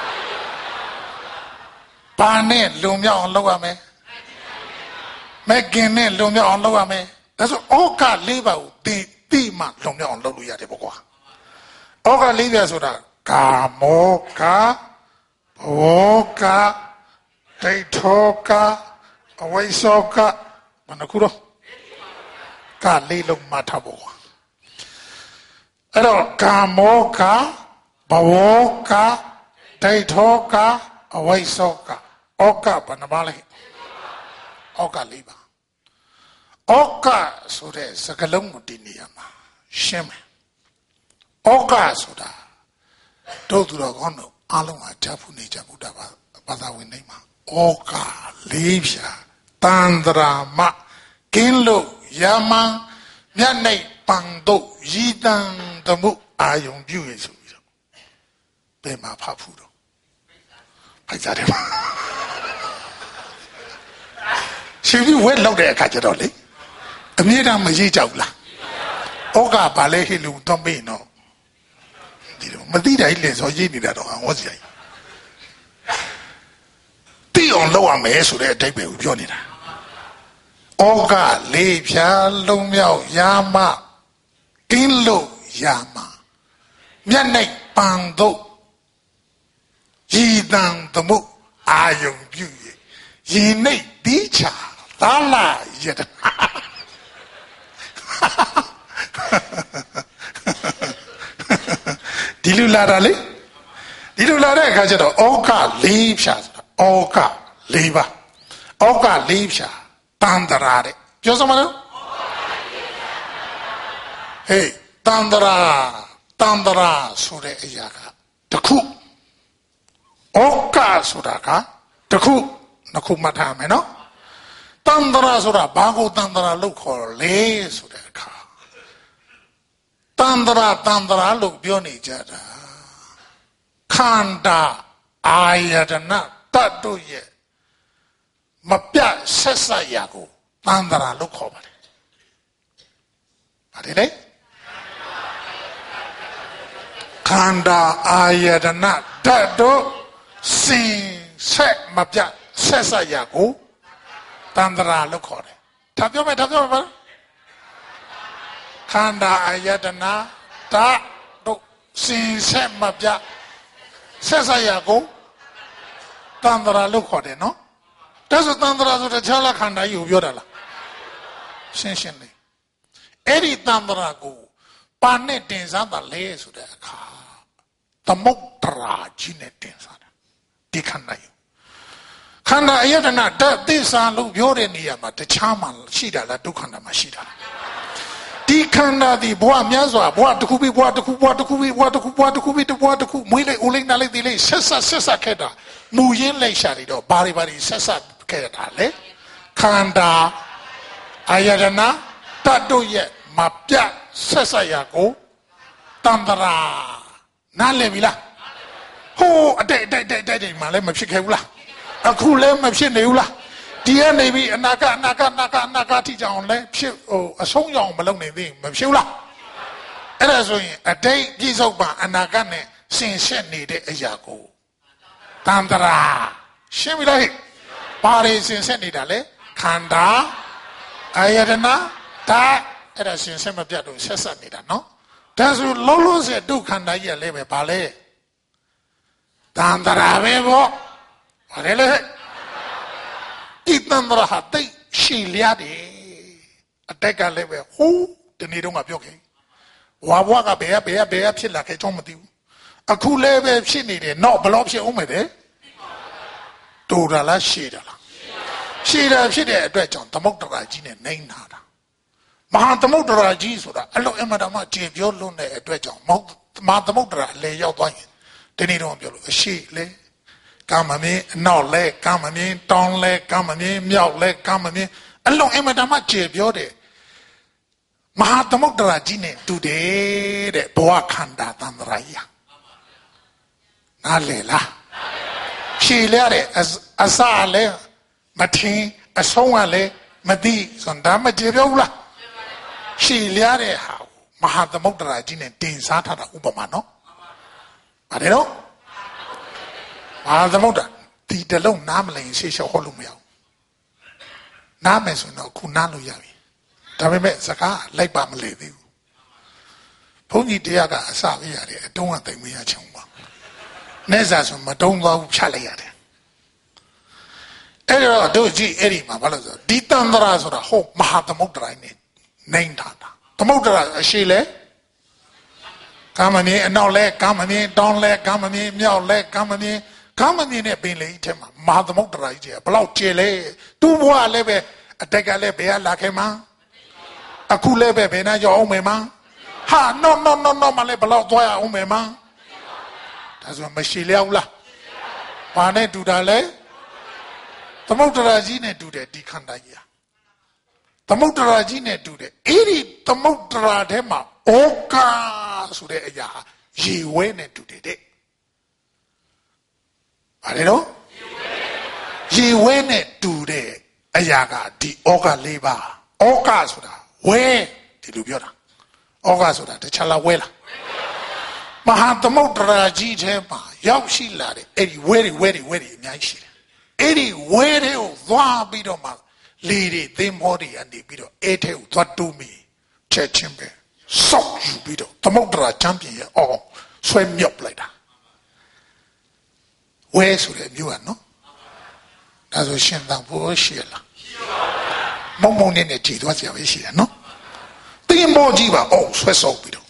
A: ဘာနဲ့လွန်မြောက်အောင်လုပ်ရမလဲမကင်နဲ့လွန်မြောက်အောင်လုပ်ရမယ်ဒါဆိုဩကလေးပါကိုတိမှလွန်မြောက်အောင်လုပ်လို့ရတယ်ပေါ့ကွာဩကလေးပြဆိုတာကာမောကဘောကဒိဋ္ဌောကအဝိသောကမနခုတော့ကလေးလုံးမှထားဖို့အဲ့တော့ကာမောကဘဝကဒိဋ္ဌောကအဝိသောကဩကဘယ်နှပါလဲဩကလေးပါဩကဆိုတဲ့စကားလုံးကိုဒီနေရာမှာရှင်းမယ်ဩကဆိုတာတို့သူတော်ကောင်းတို့အားလုံးဟာကြားဖူးနေကြဗုဒ္ဓဘာသာဝင်တွေမှာဩကလေးဖြာတန္တရာမကင်းလို့ရမန်မြတ်နိုင်ပန်တို့ရည်တန်သမှုအာယုံပြုရဆိုပြီးတော့ဘယ်မှာဖတ်ဖူးတော့ဖိုက်ကြတယ်ပါရှင်ကြီးဝဲလောက်တဲ့အခါကျတော့လေအမြဲတမ်းမရေးကြောက်လားဩကဘာလဲဟိလူတော့မေးနော်ဒီတော့မသိတိုင်းလေဆိုရေးနေတာတော့ဟောစီတိအောင်လောက်ရမယ်ဆိုတဲ့အဓိပ္ပာယ်ကိုပြောနေတာဩကလေးဖြာလုံးမြောက်ရာမကင်းလို့ရာမမြတ်နိုင်ပန်တို့ရည်တန်သမှုအာယုံပြုရည်နှိတ်တိချာသာလာရတဒီလိုလာတာလေဒီလိုလာတဲ့အခါကျတော့ဩကလေးဖြာဆိုတာဩကလေးပါဩကလေးဖြာတတန်တရာတဲ့ပြောစမ်းမလို့ဟေးတန်တရာဆိုတဲ့အရာကတခုဩကဆိုတာကတခုနှစ်ခုမှတ်ထားမယ်နော်တန်တရာဆိုတာဘာကိုတန်တရာလို့ခေါ်လဲဆိုတဲ့အခါတန်တရာလို့ပြောနေကြတာခန္ဓာအာယတနာတတ်တို့ရဲ့မပြတ်ဆက်ဆက်ရာကိုတန်တရာလို့ခေါ်ပါတယ်ပါတယ်လေခန္ဓာအာယတနာတတ်တို့စင်ဆက်မပြတ်ဆက်ဆက်ရာကိုတန်တရာလို့ခေါ်တယ်ဒါပြောမယ်ပါခန္ဓာအာယတနာတတ်တို့စင်ဆက်မပြတ်ဆက်ဆက်ရာကိုတန်တရာလို့ခေါ်တယ်နော်ဒါဆိုတန်တရာဆိုတဲ့ခြားလာခန္ဓာကြီးကိုပြောတာလားရှင်းလေးအဲ့ဒီတန်တရာကိုပါနဲ့တင်စားတာလဲဆိုတဲ့အခါသမုဒ္ဒရာကြီးနဲ့တင်စားတာဒီခန္ဓာကြီးခန္ဓာအယတနာတသိစာလို့ပြောတဲ့နေရာမှာတခြားမှရှိတာလားဒုက္ခန္ဓာမှာရှိတာလားဒီခန္ဓာဒီဘဝများစွာဘဝတစ်ခုပြီးဘဝတစ်ခုဘဝတစ်ခုပြီးဘဝတစ်ခုဘဝတစ်ခုပြီးဘဝတစ်ခုမွေးလိုက်အိုးလိုက်နားလိုက်ဒီလိုက်ဆက်ဆက်ခဲ့တာမူရင်းလိုက်ရှာနေတော့ဘာတွေဆက်ခဲ့တာလေခန္ဓာအာယတနာတတ်တို့ရဲ့မပြတ်ဆက်ရာကိုတန်တရာနားလည်ပြီလားဟိုးအတိတ်မှလည်းမဖြစ်ခဲ့ဘူးလားအခုလည်းမဖြစ်နေဘူးလားဒီကနေပြီးအနာကထိကြအောင်လဲဖြစ်အဆုံးရအောင်မလုပ်နိုင်သေးမဖြစ်ဘူးလားအဲ့ဒါဆိုရင်အတိတ်ပြည့်စုံပါအနာကနဲ့ဆင်ဆက်နေတဲ့အရာကိုတန်တရာရှင်းပြီလားဘာတွေဆင်ဆက်နေတာလဲခန္ဓာအာယတနာဒါအဲ့ဒါဆင်ဆက်မပြတ်လို့ဆက်နေတာနော်ဒါဆိုလုံးစေဒုက္ခန္ဓာကြီးလည်းပဲဘာလဲတန်တရာပဲပေါ့ဘာလဲလေဒီတန်တရာဟာတိတ်ရှည်လျားတယ်အတက်ကလည်းပဲဟိုးဒီနေ့တော့ငါပြောခဲ့ဝါဘွားကဘယ်ဖြစ်လာခဲ့ချောင်းမသိဘူးအခုလည်းပဲဖြစ်နေတယ်တော့ဘလို့ဖြစ်အောင်မယ်တဲ့တူတာလားရှည်တာလားရှည်တာဖြစ်တဲ့အတွက်ကြောင့်သမုဒ္ဒရာကြီးနဲ့နှိမ့်ထားတာမဟာသမုဒ္ဒရာကြီးဆိုတာအလုံးအမတမကျေပြောလွန်းတဲ့အတွက်ကြောင့်မဟာသမုဒ္ဒရာလေရောက်သွားရင်ဒီနေ့တော့ပြောလို့အရှိလေကာမမင်းအနောက်လဲကာမမင်းတောင်းလဲကာမမင်းမြောက်လဲကာမမင်းအလုံးအမတမကျေပြောတဲ့မဟာသမုဒ္ဒရာကြီးနဲ့တူတယ်တဲ့ဘဝခန္ဓာတန်တရာကြီးနားလေလားရှည်လဲတဲ့အစလဲမထင်အဆုံးကလည်းမသိဆိုတော့မကျေပြောဘူးလားရှည်လဲတဲ့ဟာမဟာသမုဒ္ဒရာကြီးနဲ့တင်စားထားတာဥပမာနော်ပါတယ်နော်မဟာသမုဒ္ဒရာဒီတလုံးနားမလည်ရှေ့လျှောက်ဟောလို့မရဘူးနားမယ်ဆိုတော့ခုနားလို့ရပြီဒါပေမဲ့စကားလိုက်ပါမလဲသေးဘူးဘုန်းကြီးတရားကအစပေးရတယ်အတုံးကတိမ်မရချင်ဘူးပါနဲ့စားဆိုမတုံးသွားဘူးဖြတ်လိုက်ရတယ်အဲ့တော့တို့ကြည့်အဲ့ဒီမှာဘာလို့ဆိုဒီတန်တရာဆိုတာဟုတ်မဟာသမုဒ္ဒရာနဲ့နိုင်တာသမုဒ္ဒရာအရှိလဲကာမမြင်အနောက်လဲကာမမြင်တောင်းလဲကာမမြင်မြောက်လဲကာမမြင်နဲ့ပင်လေထဲမှာမဟာသမုဒ္ဒရာကြီးဘလောက်ကျေလဲသူ့ဘဝလည်းပဲအတက်ကလည်းဘယ်ကလာခဲ့မှာအခုလည်းပဲဘယ်နှရောက်အောင်မယ်မှာဟာနော်မလည်းဘလောက်သွားရအောင်မယ်မှာဒါဆိုမရှိလျောက်လားဘာနဲ့တူတာလဲသမုဒ္ဒရာကြီးနဲ့တူတယ်ဒီခန္ဓာကြီးသမုဒ္ဒရာကြီးနဲ့တူတယ်အဲ့ဒီသမုဒ္ဒရာထဲမှာဩကာဆိုတဲ့အရာရေဝဲနဲ့တူတယ်တဲ့ဘာလဲတော့ရေဝဲနဲ့တူတဲ့အရာကဒီဩကာ၄ပါးဩကာဆိုတာဝဲဒီလိုပြောတာဩကာဆိုတာတခြားလားဝဲလားမဟာသမုဒ္ဒရာကြီးထဲမှာရောက်ရှိလာတဲ့အဲ့ဒီဝဲတွေအများကြီးရှိတယ်အဲ့ဒီဝဲတွေကိုသွားပြီးတော့မှလေတွေသင်္ဘောတွေအနေပြီးတော့အဲ့ထဲကိုသွားတူးမိချက်ချင်းပဲစောက်ယူပြီးတော့သမုဒ္ဒရာချမ်းပြင်ရဲ့အော်ဆွဲမြောက်လိုက်တာဝဲဆိုတဲ့မျိုးကနော်ဒါဆိုရှင်သန်ဖို့ရှိလားမုံနဲ့ကြည်သွားစရာပဲရှိတယ်နော်သင်္ဘောကြီးပါအော်ဆွဲစောက်ပြီးတော့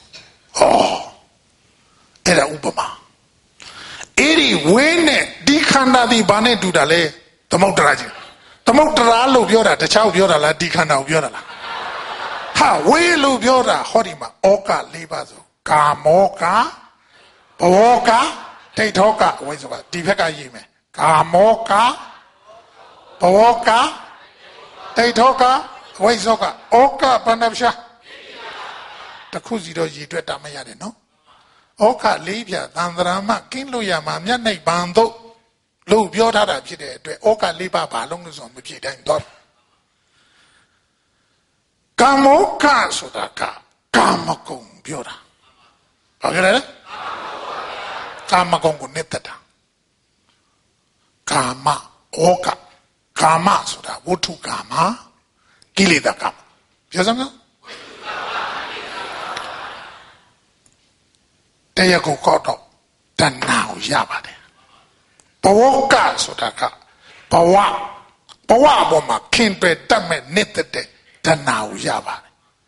A: အဲ့ဒါဥပမာအဲ့ဒီဝဲနဲ့ဒီခန္ဓာဒီဘာနဲ့တူတာလဲသမုဒ္ဒရာကြီးသမုတ်တရာလို့ပြောတာတခြားပြောတာလားဒီခန္ဓာကိုပြောတာလားဟာဝေးလို့ပြောတာဟောဒီမှာဩက၄ပါးဆိုကာမောကဘဝကဒိဋ္ဌောကအဝိဇ္ဇောကဒီဘက်ကရေးမယ်ကာမောကဘဝကဒိဋ္ဌောကအဝိဇ္ဇောကဩကဘဏ္ဍပရှာတခုစီတော့ရည်တွက်တာမရတယ်နော်ဩက၄ပြသံသရာမကင်းလို့ရမှာမျက်နှိပ်ပန်တို့လို့ပြောထားတာဖြစ်တဲ့အတွက်ဩက၄ပါးဘာလုံးလို့ဆိုမဖြစ်တိုင်းတော့ကာမောကဆိုတာကကာမဂုဏ်ပြောတာဟုတ်ကဲ့လေကာမဂုဏ်ကိုနှစ်သက်တာကာမဩကကာမဆိုတာဝတ္ထုကာမကိလေသာကာမပြောစမ်းတရားကိုကောက်တော့တဏှာကိုရပါတယ်ဘဝကဆိုတာကဘဝပေါ်မှာခင်ပယ်တတ်မဲ့နှစ်သက်တဲ့တဏှာကိုရပါတယ်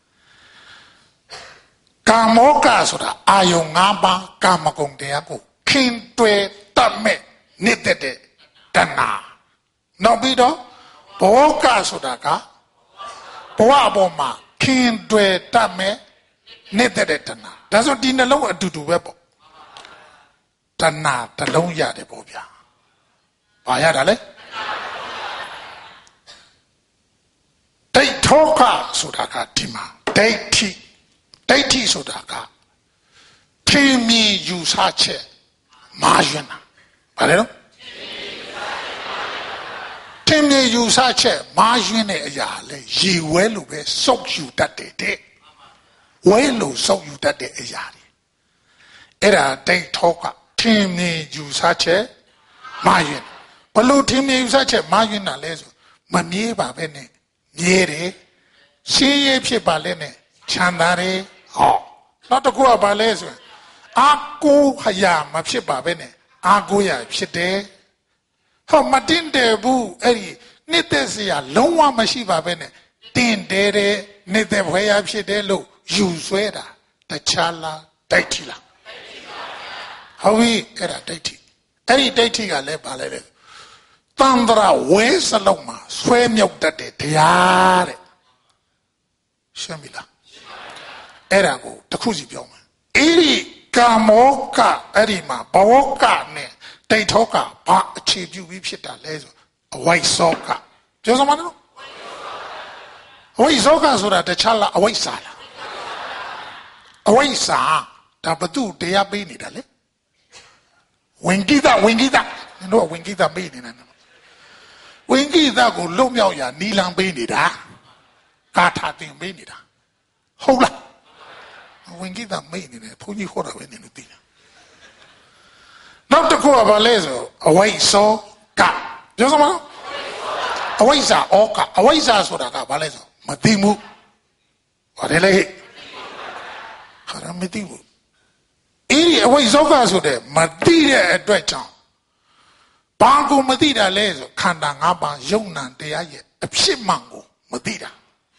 A: ကာမောကဆိုတာအာယုံ၅ပါးကာမဂုဏ်တရားကိုခင်တွယ်တတ်မဲ့နှစ်သက်တဲ့တဏှာနောက်ပြီးတော့ဘဝကဆိုတာကဘဝပေါ်မှာခင်တွယ်တတ်မဲ့နှစ်သက်တဲ့တဏှာဒါဆိုဒီနှလုံးအတူတူပဲပေါ့တဏှာတစ်လုံးရတယ်ပေါ့ဗျာဘာရတာလဲဒိဋ္ဌောကဆိုတာကဒီမှာဒိဋ္ဌိဆိုတာကထင်မြင်ယူဆချက်မာယွန်းတာဘာလဲနော်ထင်မြင်ယူဆချက်မာယွန်းတဲ့အရာလဲရေဝဲလို့ပဲစုပ်ယူတတ်တဲ့ဝဲလို့စုပ်ယူတတ်တဲ့အရာတွေအဲ့ဒါဒိဋ္ဌောကထင်မြင်ယူဆချက်မာယွန်းဘလို့ထင်မြင်ယူဆချက်မာယွန်းတာလဲဆိုမမြဲပါပဲနဲ့မြဲတယ်ရှင်းရဖြစ်ပါလဲနဲ့ချမ်းသာတယ်ဟောနောက်တစ်ခုကဘာလဲဆိုရင်အာကိုခရမဖြစ်ပါပဲနဲ့အာကိုရဖြစ်တယ်ဟောမတင်တယ်ဘူးအဲ့ဒီနှစ်သက်စရာလုံးဝမရှိပါပဲနဲ့တင်တယ်တဲ့နှစ်သက်ဖွယ်ရဖြစ်တယ်လို့ယူဆွဲတာတခြားလားဒိဋ္ဌိလားဟုတ်ပြီအဲ့ဒါဒိဋ္ဌိအဲ့ဒီဒိဋ္ဌိကလည်းဘာလဲလဲတန္တရာဝဲစလုံးမှာဆွဲမြုပ်တတ်တဲ့တရားတဲ့ရှင်းပြီလားအဲ့ဒါကိုတစ်ခုစီပြောမယ်အဲ့ဒီကာမောကအဲ့ဒီမှာဘဝကနဲ့ဒိဋ္ဌောကဘာအခြေပြုပြီးဖြစ်တာလဲဆိုအဝိဇ္ဇောကပြောစမ်းပါနော်အဝိဇ္ဇောကဆိုတာတခြားလားအဝိဇ္ဇာလားအဝိဇ္ဇာဒါဘသူတရားပေးနေတာလေဝင်ကိတနင်တို့ကဝင်ကိတပေးနေတာဝင်ကိတကိုလွတ်မြောက်ရာနီလံပေးနေတာကာထာတင်ပေးနေတာဟုတ်လားဝင်ကိတမေးနေတယ်ဘုန်းကြီးဟောတာပဲနင်တို့သိတယ်နောက်တစ်ခုကဘာလဲဆိုအဝိဇ္ဇောကပြောစမ်းပါနော်အဝိဇ္ဇာဩကအဝိဇ္ဇာဆိုတာကဘာလဲဆိုမသိမှုဘာလဲလေဟာမသိဘူးအဲ့ဒီအဝိဇ္ဇောကဆိုတဲ့မသိတဲ့အတွက်ကြောင့်ဘာကိုမသိတာလဲဆိုခန္ဓာ၅ပါးယုံနာတရားရဲ့အဖြစ်မှန်ကိုမသိတာ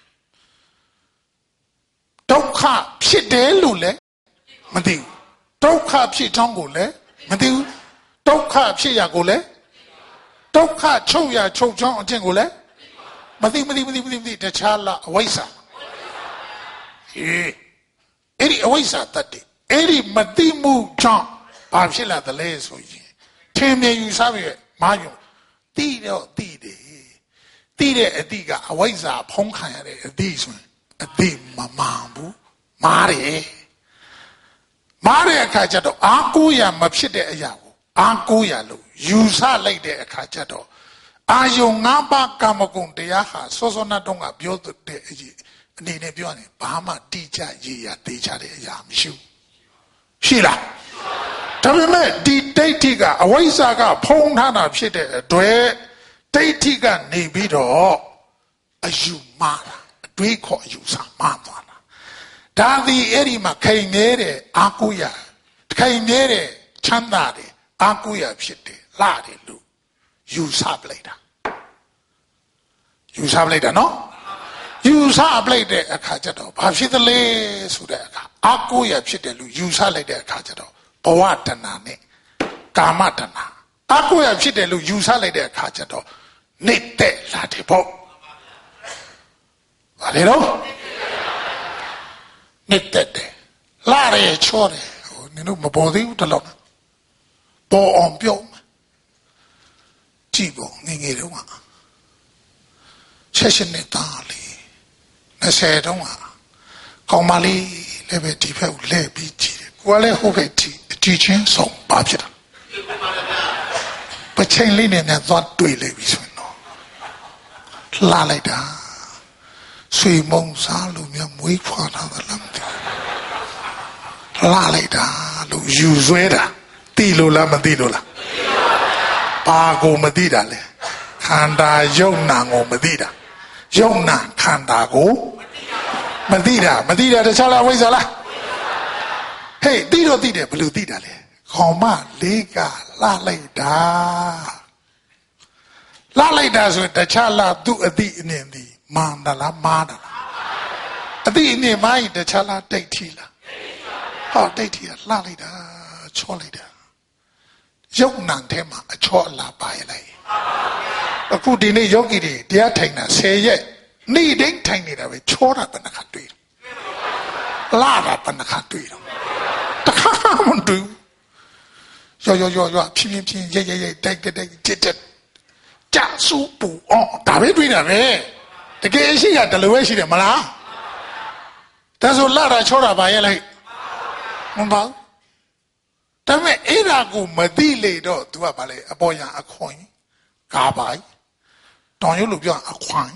A: ဒုက္ခဖြစ်တယ်လို့လည်းမသိဘူးဒုက္ခဖြစ်ချောင်းကိုလည်းမသိဘူးဒုက္ခဖြစ်ရကိုလည်းဒုက္ခချုပ်ရချုပ်ချောင်းအကျင့်ကိုလည်းမသိတခြားလားအဝိဇ္ဇာအဲ့ဒီအဝိဇ္ဇာတတ်တယ်အဲ့ဒီမသိမှုကြောင့်ဘာဖြစ်လာတယ်လဲဆိုရင်ထင်မြင်ယူဆပြီးမာယုံသိတော့သိတယ်သိတဲ့အတိကအဝိဇ္ဇာဖုံးခံရတဲ့အတိဆိုရင်အတိမမှန်ဘူးမားတယ်အခါကျတော့အာကိုရမဖြစ်တဲ့အရာကိုအာကိုရလို့ယူဆလိုက်တဲ့အခါကျတော့အာယုံ၅ပါးကာမဂုဏ်တရားဟာစောစောနာတုန်းကပြောတဲ့အကြီးအနေနဲ့ပြောရင်ဘာမှတိကျရည်ရသေးချတဲ့အရာမရှိဘူးရှိလားဒါပေမဲ့ဒီဒိဋ္ဌိကအဝိဇ္ဇာကဖုံးထားတာဖြစ်တဲ့အတွက်ဒိဋ္ဌိကနေပြီးတော့အယူမှားတာအတွေးခေါ်အယူဆမှားသွားတာဒါသည်အဲ့ဒီမှာခိုင်နေတဲ့အာကိုရခိုင်နေတဲ့ချမ်းသာတယ်အာကိုရဖြစ်တယ်လာတယ်လို့ယူဆပလိုက်တာနော်ယူဆပလိုက်တဲ့အခါကျတော့ဘာဖြစ်သလဲဆိုတဲ့အခါအာကိုရဖြစ်တယ်လို့ယူဆလိုက်တဲ့အခါကျတော့ဘဝတဏ္ဍာနဲ့ကာမတဏ္ဍာအာကိုရဖြစ်တယ်လို့ယူဆလိုက်တဲ့အခါကျတော့နေတဲ့လာတယ်ပေါ့ဘာလဲတော့နေတဲ့တယ်လာရဲချောတယ်ဟိုနင်တို့မပေါ်သေးဘူးတလောက်ပေါ်အောင်ပြုံးကြည့်ပေါ့ငယ်ငယ်တုန်းက16နှစ်သားလေး20တုန်းကကောင်းမလေးလည်းပဲဒီဘက်ကိုလှည့်ပြီးကြည့်တယ်ကိုကလည်းဟိုဘက်ကြည့်ချင်းဆုံးပါဖြစ်တာပချိန်လေးနဲ့သွားတွေ့လိုက်ပြီဆိုရင်တော့လာလိုက်တာဆွေမုံစားလို့များမွေးဖွာထားတာလားမသိဘူးလာလိုက်တာလို့ယူဆွဲတာသိလို့လားမသိလို့လားပါကိုမသိတာလေခန္ဓာယုံနာကိုမသိတာယုံနာခန္ဓာကိုမသိတာတခြားလားဝိဇ္ဇာလားဟေးသိတော့သိတယ်ဘယ်လိုသိတာလဲခေါမလေးကလာလိုက်တာဆိုတခြားလားသူ့အသိအမြင်ဒီမှန်တာလားမှားတာလားအသိအမြင်မိုင်းတခြားလားဒိဋ္ဌိလားဟောဒိဋ္ဌိကလှလိုက်တာချောလိုက်တာယုံနာထဲမှာအချောအလားပါရလိုက်အခုဒီနေ့ယောဂီတွေတရားထိုင်တာ10ရက်နေ့တိုင်းထိုင်နေတာပဲချောတာဘယ်နှခါတွေ့လာတာဘယ်နှခါတွေ့တော့တခါမှမတွေ့ရောဖြင်းရဲတိုက်တက်ကြဆူပူအောင်ဒါပဲတွေ့တာပဲတကယ်ရှိတာတလူပဲရှိတယ်မလားဒါဆိုလာတာချောတာပါရဲ့လိုက်မပါဘူးဒါပေမဲ့အဲ့ဒါကိုမသိလေတော့ तू ကဘာလဲအပေါ်ရအခွန်ကာပိုင်တောင်ရုပ်လို့ပြောအခွန်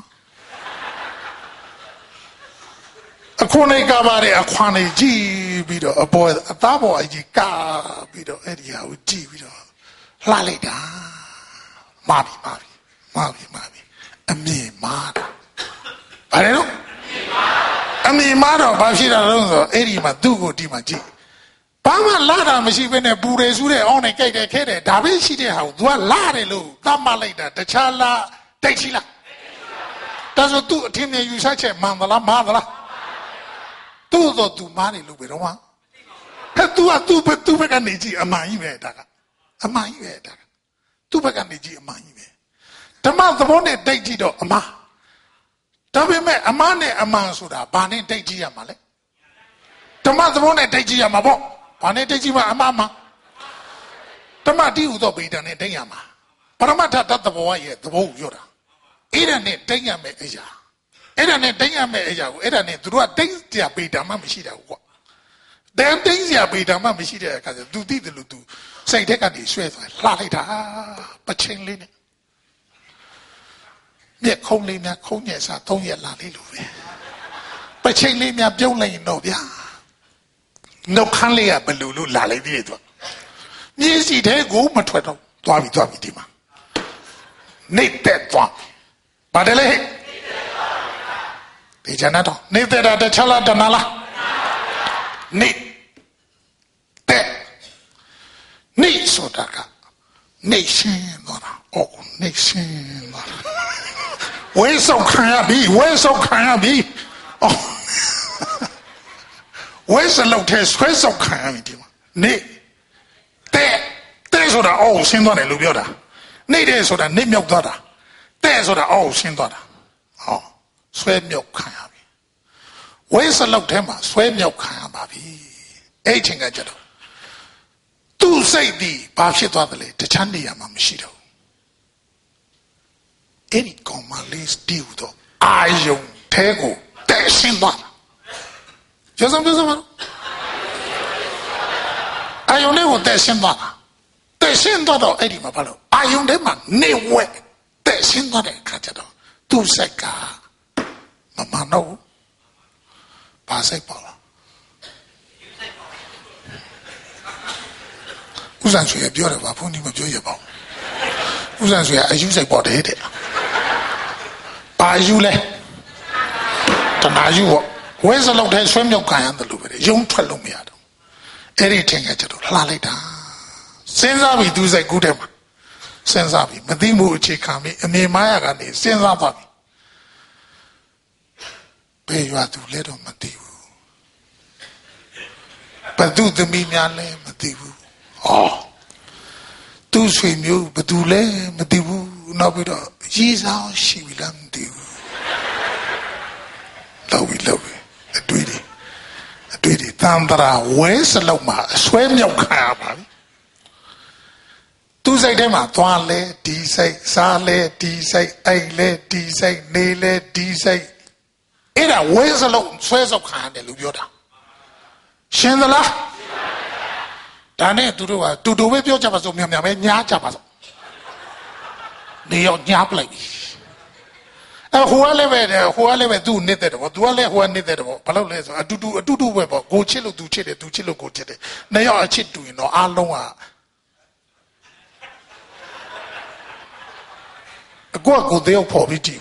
A: နဲ့ကာပါတဲ့အခွန်နဲ့ကြည့်ပြီးတော့အပေါ်အသားပေါ်အကြီးကာပြီးတော့အဲ့ဒီဟာကိုကြည့်ပြီးတော့လှလိုက်တာမာပြီအမြင်မာတာဘာလဲတော့အမြင်မာတော့ဘာဖြစ်တာလဲဆိုတော့အဲ့ဒီမှာသူ့ကိုဒီမှာကြည့်ဘာမှလာတာမရှိဘဲနဲ့ပူတယ်ဆူတယ်အောင်းနေကြိုက်တယ်ခဲတယ်ဒါပဲရှိတဲ့ဟာကို तू ကလာတယ်လို့သတ်မှတ်လိုက်တာတခြားလားဒိတ်ရှိလားဒါဆို तू အထင်မြင်ယူဆချက်မှန်သလားမှားသလားသူ့တော့ तू မှားတယ်လို့ပဲတော့မှာဟဲ့ तू က तू ဘက်ကနေကြည့်အမှန်ကြီးပဲဒါကအမှန်ကြီးပဲဒါက तू ဘက်ကနေကြည့်အမှန်ကြီးပဲဓမ္မသဘောနဲ့ဒိတ်ကြည့်တော့အမှားဒါပေမဲ့အမှားနဲ့အမှန်ဆိုတာဘာနဲ့ဒိတ်ကြည့်ရမှာလဲဓမ္မသဘောနဲ့ဒိတ်ကြည့်ရမှာပေါ့ဘာနဲ့ဒိတ်ကြည့်မှာအမှားမှာဓမ္မတိဟုသောဗေဒနဲ့ဒိတ်ရမှာပရမတ္ထတသဘောရဲ့သဘောကိုပြောတာအဲ့ဒါနဲ့ဒိတ်ရမယ်အရာကိုအဲ့ဒါနဲ့သူတို့ကဒိတ်စရာဗေဒမှမရှိတာကွာဒိတ်စရာဗေဒမှမရှိတဲ့အခါကျ तू သိတယ်လို့ तू စိတ်ထဲကနေဆွဲသွားလှလိုက်တာပချင်းလေးနဲ့မြက်ခုံးလေးများခုံးညက်စား3ရက်လာလေးလို့ပဲပချင်းလေးများပြုံးလိုက်ရင်တော့ဗျာနှုတ်ခမ်းလေးကဘယ်လိုလာလိုက်သေးတယ်သူကမျက်စိထဲကိုမထွက်တော့သွားပြီဒီမှာနေတဲ့သွားပါတယ်လေဒီဂျာနာတော့နေတဲ့တာတခြားလားတနာလားနေဆိုတာကနေရှင်သွားတာနေရှင်သွားတာဝဲဆောက်ခံရပြီဝဲစလောက်ထဲဆွဲဆောက်ခံရပြီဒီမှာတဲ့ဆိုတာဆင်းသွားတယ်လို့ပြောတာနေတဲ့ဆိုတာနေမြောက်သွားတာတဲ့ဆိုတာဆင်းသွားတာဆွဲမြောက်ခံရပြီဝဲစလောက်ထဲမှာဆွဲမြောက်ခံရပါပြီအဲ့ချိန်ကကြတော့သူ့စိတ်ဒီဘာဖြစ်သွားတယ်လဲတခြားနေရာမှာမရှိတော့အဲ့ဒီကောင်မလေးစတီးတော့အာယုံထဲကိုတဲ့ရှင်းသွားတာပြောစမ်းအာယုံလေးကိုတဲ့ရှင်းသွားတော့အဲ့ဒီမှာဘာလို့အာယုံထဲမှာနေဝဲတဲ့ရှင်းသွားတဲ့အခါကျတော့သူ့စိတ်ကမမနောဘာစိတ်ပေါ်လာဦးဇန်ဆွေပြောတယ်ဘာဘုန်းကြီးမပြောရပါဘူးဦးဇန်ဆွေအယူစိတ်ပေါ်တယ်တဲ့ဘာယူလဲတနာယူဝဲစလုံးထဲဆွဲမြောက်ခံရတယ်လို့ပဲရုံထွက်လို့မရတော့အဲ့ဒီထင်ကကျတော့လှလိုက်တာစဉ်းစားပြီးသူစိတ်ကူးတယ်မှာစဉ်းစားပြီးမသိမှုအခြေခံပြီးအမြင်မှားရကနေစဉ်းစားသွားပြီဘယ်ရွာသူလဲတော့မသိဘူးဘသူသမီးများလဲမသိဘူးသူ့ဆွေမျိုးဘသူလဲမသိဘူးနောက်ပြီးတော့ Jesus she will do. Love. A duty. Tandra, where's a loma? Swim your car. Tu say them at Twale, D say, Sale, D say, Aile, D say, Nele, D say. Era, where's a low, swears of hand, Lubiota. Shendala. Dane to do with your Japazo, Nya Japazo. They are Nyapla. Whoever do knitted or do who are knitted or Paloles, I do web, go chillo, do chillo, go chillo. They are a chit doing no Aloha. Go there, poverty.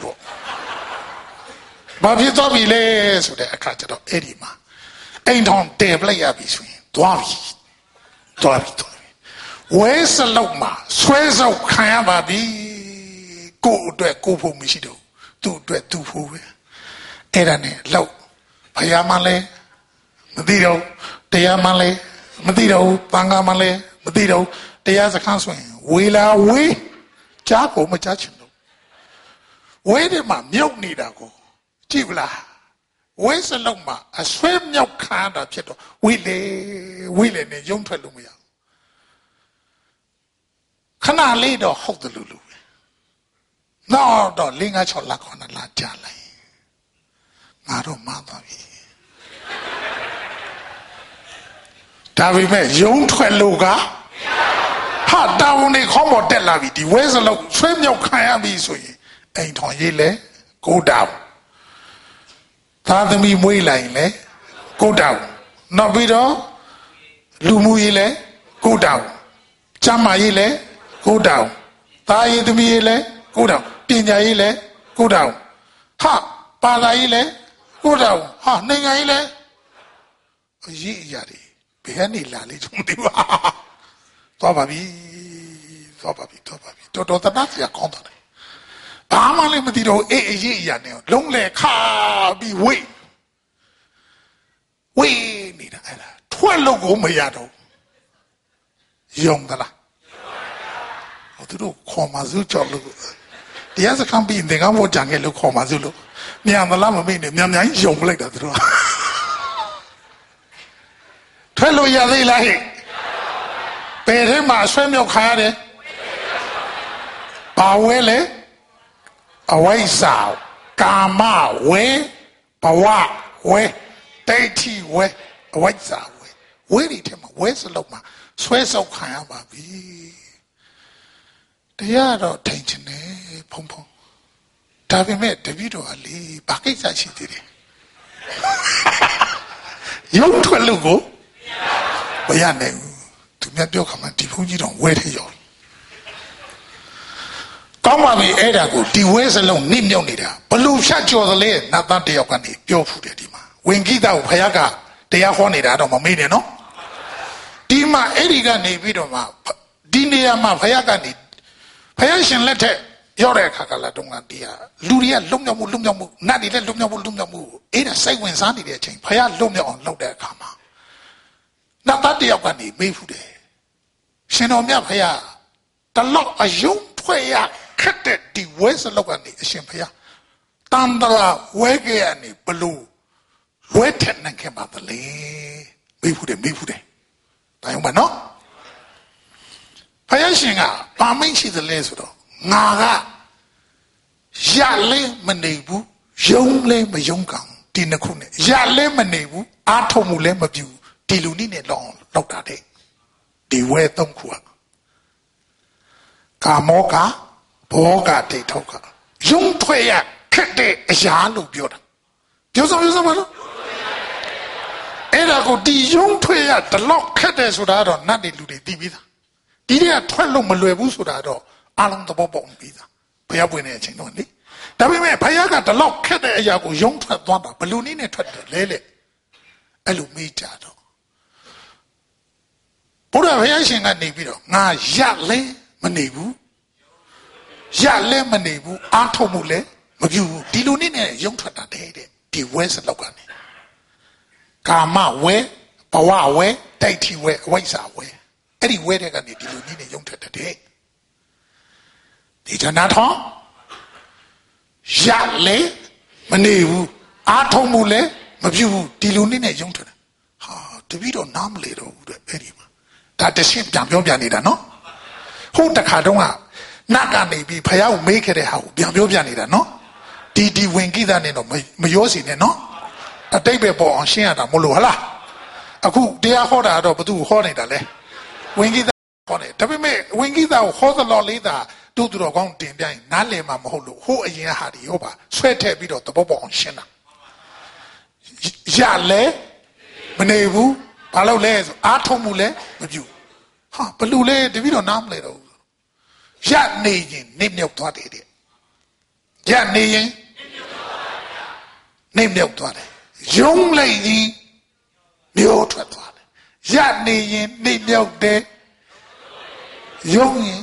A: But you don't be less with a catcher of Edima. Ain't on table between Dwavi. Where's the Loma? Swears of Kayababi. Go to a couple Mishido. Do for Erane, low. Payamale, Madido, Teamale, Madido, Pangamale, Madido, Teas a council. Willa, we, Jaco, Machachino. Where did my milk need to go? Chivla. Where's the Loma? A swim milk kind of cheto. Willie, young Pelumia. Can I lay the hold the Lulu? No, don't linger cho la con la jale. I don't mother. David, young Tweluga. Ha down a homo della viti. Where's the look? Swim your kayabi sweet. Ain't on ye go down. Father me wayline, go down. Nobido, Lumuyile, go down. Chamayile, go down. Taye to me, go down. Pinyaile, go down. Ha, Palaile, go down. Ha, Ningaile. Ye yari, Penny Lally, Tobabi, Toto, the Natia content. Pamale Madido, Yan, Longle, car be way. We need a 12 logo mayado. Young the la. How to do, Comazucho. The answer can't be in the Gamo Jungle, Comazulu. Me and the Lama made him young like that. 12 years like Perema, swim your car. Pawele. Away sow, Kama, way, Pawa, way, Daity, way, away sow, way. Where did him? Where's the Loma? Swears of Kayama be. They are not tension, Pompon. Tavi met the video Ali, Bakisa she did it. You to a logo? But ya name to me, your command, you don't wait here. Come on, me, Edago, the ways alone, Nimio Nida. Baloo shut your leg, not that they are going to your food, Dima. When Gita, Payaga, they are horny, I don't mean, no? Dima, Ediga, Nevidoma, Diniama, Payagani, Payashan letter, Yore Kakalatunga, dear. Luria, Lumiamu, Nadi, Lumiamu, Ada say when Sandy they change, Paya Lumia on load their kama. Not that they are going to be food. Shenomia Paya, the law a young player. The West Logani, Shimpia, Tandala, Wegani, Blue, Wet and came out the lay. Be put it. Diamano Payashinga, Paminchi the Lesdo, Naga, Jale Manebu, Jongle Majongang, Dinakune, Jale Manebu, Atomule Mabu, Dilunine long, looked at it. The way Tomkua Kamoka. Boga de toka. Young player, Kate, Yalu Buda. Yosamano? Edago, the young player, the lock Kate Sudado, Nadi Ludi Divida. Didia 12 Maluebu Sudado, along the Bobo Vida. Payabune Chinoni. Dabime Payaga, the lock Kate Yago, young Twanda, Balloonine Twanda, Lele. Elumijado. Buddha Hayashing and Nibido. Na Yale Manebu. Yale Manebu, Atomule, Magu, Dilunine, young Twanda, the West Logani. Kama way, Pawa way, Daity way, Waisa way. Anyway, they're going to Dilunine, young Twanda. Did you not, huh? le manevu atomule mabu diluni ne jung to ha to be do nam le do very ma that the ship jam pyo pian nida no ho takha ton ka naka ne bi phaya ko meek khede ha ko pian pyo pian nida no di win ki da ne no ma yo si ne no a taibe po on shin ya da mo lo hala akuတရားဟောတာတော့ဘသူဟောနေတာလဲဝင်ကြီးသားဟောတယ်ဒါပေမဲ့ဝင်ကြီးသားကိုဟောသလောလေးသာတို့သူတော်ကောင်းတင်ပြရင်နားလည်မှာမဟုတ်လို့ဟိုအရင်ဟာဒီဟောပါဆွဲထည့်ပြီးတော့သဘောပေါက်အောင်ရှင်းတာရလဲမနေဘူးဘာလို့လဲဆိုအားထုတ်မှုလဲမပြုဟာဘလူလဲတပည့်တော်နားမလဲတော့ရနေရင်နေမြောက်သွားတယ်တဲ့ရနေရင်နေမြောက်သွားတယ်ယုံလိုက်ရင်မျိုးထွက်သွားတယ်ရနေရင်နေမြောက်တယ်ယုံရင်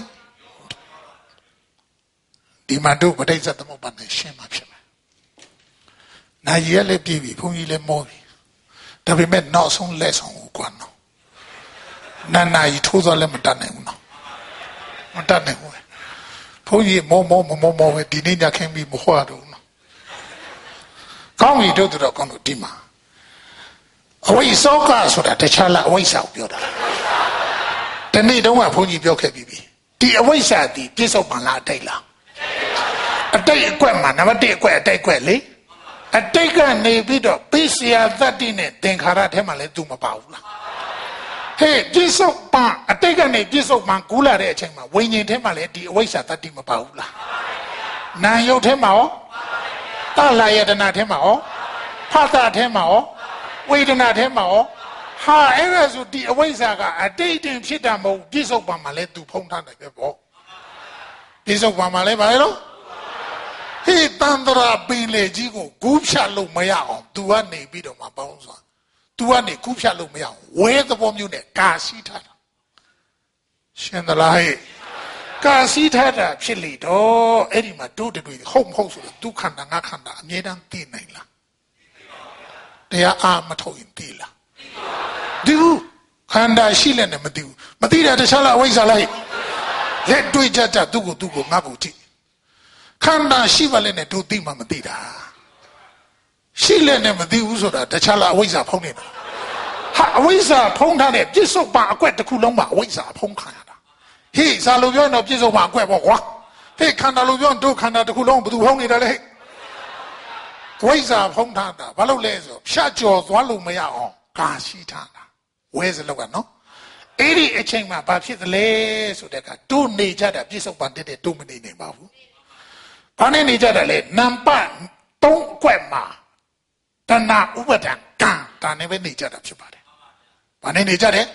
A: ဒီမှာတို့ပဋိစ္စသမုပ္ပါဒ်နဲ့ရှင်းမှာဖြစ်မယ်နိုင်ရလည်းပြည့်ပြီဘုန်းကြီးလည်းမောပြီဒါပေမဲ့နောက်ဆုံးလက်ဆောင်ကိုကွာနော်နာရီထိုးသွားလည်းမတတ်နိုင်ဘူးနော်မတတ်နိုင်ဘူးဘုန်းကြီးမောပဲဒီနေ့ညခင်းပြီးမဟောရတော့ဘူးနော်ကောင်းပြီတို့တော့ကောင်းလို့ဒီမှာအဝိသောကဆိုတာတခြားလားအဝိဇ္ဇာကိုပြောတာဒီနေ့တုန်းကဘုန်းကြီးပြောခဲ့ပြီးပြီဒီအဝိဇ္ဇာဒီပြစ္ဆုတ်ပံလားအတိတ်လားအတိတ်အကွက်မှာနံပါတ်1အကွက်အတိတ်ကွက်လေအတိတ်ကနေပြီးတော့ပိစိယသတ္တိနဲ့သင်္ခါရထဲမှာလည်းသူမပါဘူးလားဟေးပြစ္ဆုတ်ပံအတိတ်ကနေပြစ္ဆုတ်ပံကူးလာတဲ့အချိန်မှာဝိညာဉ်ထဲမှာလည်းဒီအဝိဇ္ဇာသတ္တိမပါဘူးလားနာယုတ်ထဲမှာရောတလာယတနာထဲမှာရောဖသထဲမှာရောဝေဒနာထဲမှာရောဟာအဲ့ဒါဆိုဒီအဝိဇ္ဇာကအတိတ်တင်ဖြစ်တာမဟုတ်ပြစ္ဆုတ်ပံမှာလည်းသူဖုံးထားတယ်ပဲပေါ့ပြစ္ဆုတ်ပံမှာလည်းပါလေနော်ဟေးတန္တရာပင်လေကြီးကိုကူးဖြတ်လို့မရအောင် तू ကနေပြီးတော့မှပေါင်းစွာ तू ကနေကူးဖြတ်လို့မရအောင်ဝဲသဘောမျိုးနဲ့ကာစီးထားတာရှင်သလားဟဲ့ကာစီးထားတာဖြစ်လေတော့အဲ့ဒီမှာတို့တွေဟုတ်မဟုတ်ဆိုတော့ဒုက္ခန္တာငါခန္ဓာအမြဲတမ်းသိနိုင်လားတရားအားမထုတ်ရင်သိလားဒီခန္ဓာရှိလည်းနဲ့မသိဘူးမသိတာတခြားလားအဝိဇ္ဇာလားလက်တွေ့ကြသူ့ကိုငါ့ကိုကြည့်ခန္ဓာရှိပါလေနဲ့တို့သိမှမသိတာရှိလည်းနဲ့မသိဘူးဆိုတာတခြားလားအဝိဇ္ဇာဖုံးနေတာဟာအဝိဇ္ဇာဖုံးထားတဲ့ပြစ္ဆုတ်ပံအကွက်တစ်ခုလုံးမှာအဝိဇ္ဇာဖုံးခံရတာဟေးဇာလိုပြောရင်တော့ပြစ္ဆုတ်ပံအကွက်ပေါ့ကွာဟေးခန္ဓာလိုပြောရင်တို့ခန္ဓာတစ်ခုလုံးဘယ်သူဖုံးနေတာလဲဝိဇ္ဇာဖုံးထားတာဘာလို့လဲဆိုဖြတ်ကျော်သွားလို့မရအောင်ကာရှိထားတာဝဲစလောက်ကနော်အဲ့ဒီအချိန်မှာဘာဖြစ်သလဲဆိုတဲ့ကတို့နေကြတာပြစ္ဆုတ်ပံတက်တဲ့တို့မနေနိုင်ပါဘူးဘာနဲ့နေကြတာလဲနံပါတ်3အကွက်မှာတဏှာဥပါဒံကံဒါနဲ့ပဲနေကြတာဖြစ်ပါတယ်ဘာနဲ့နေကြတယ်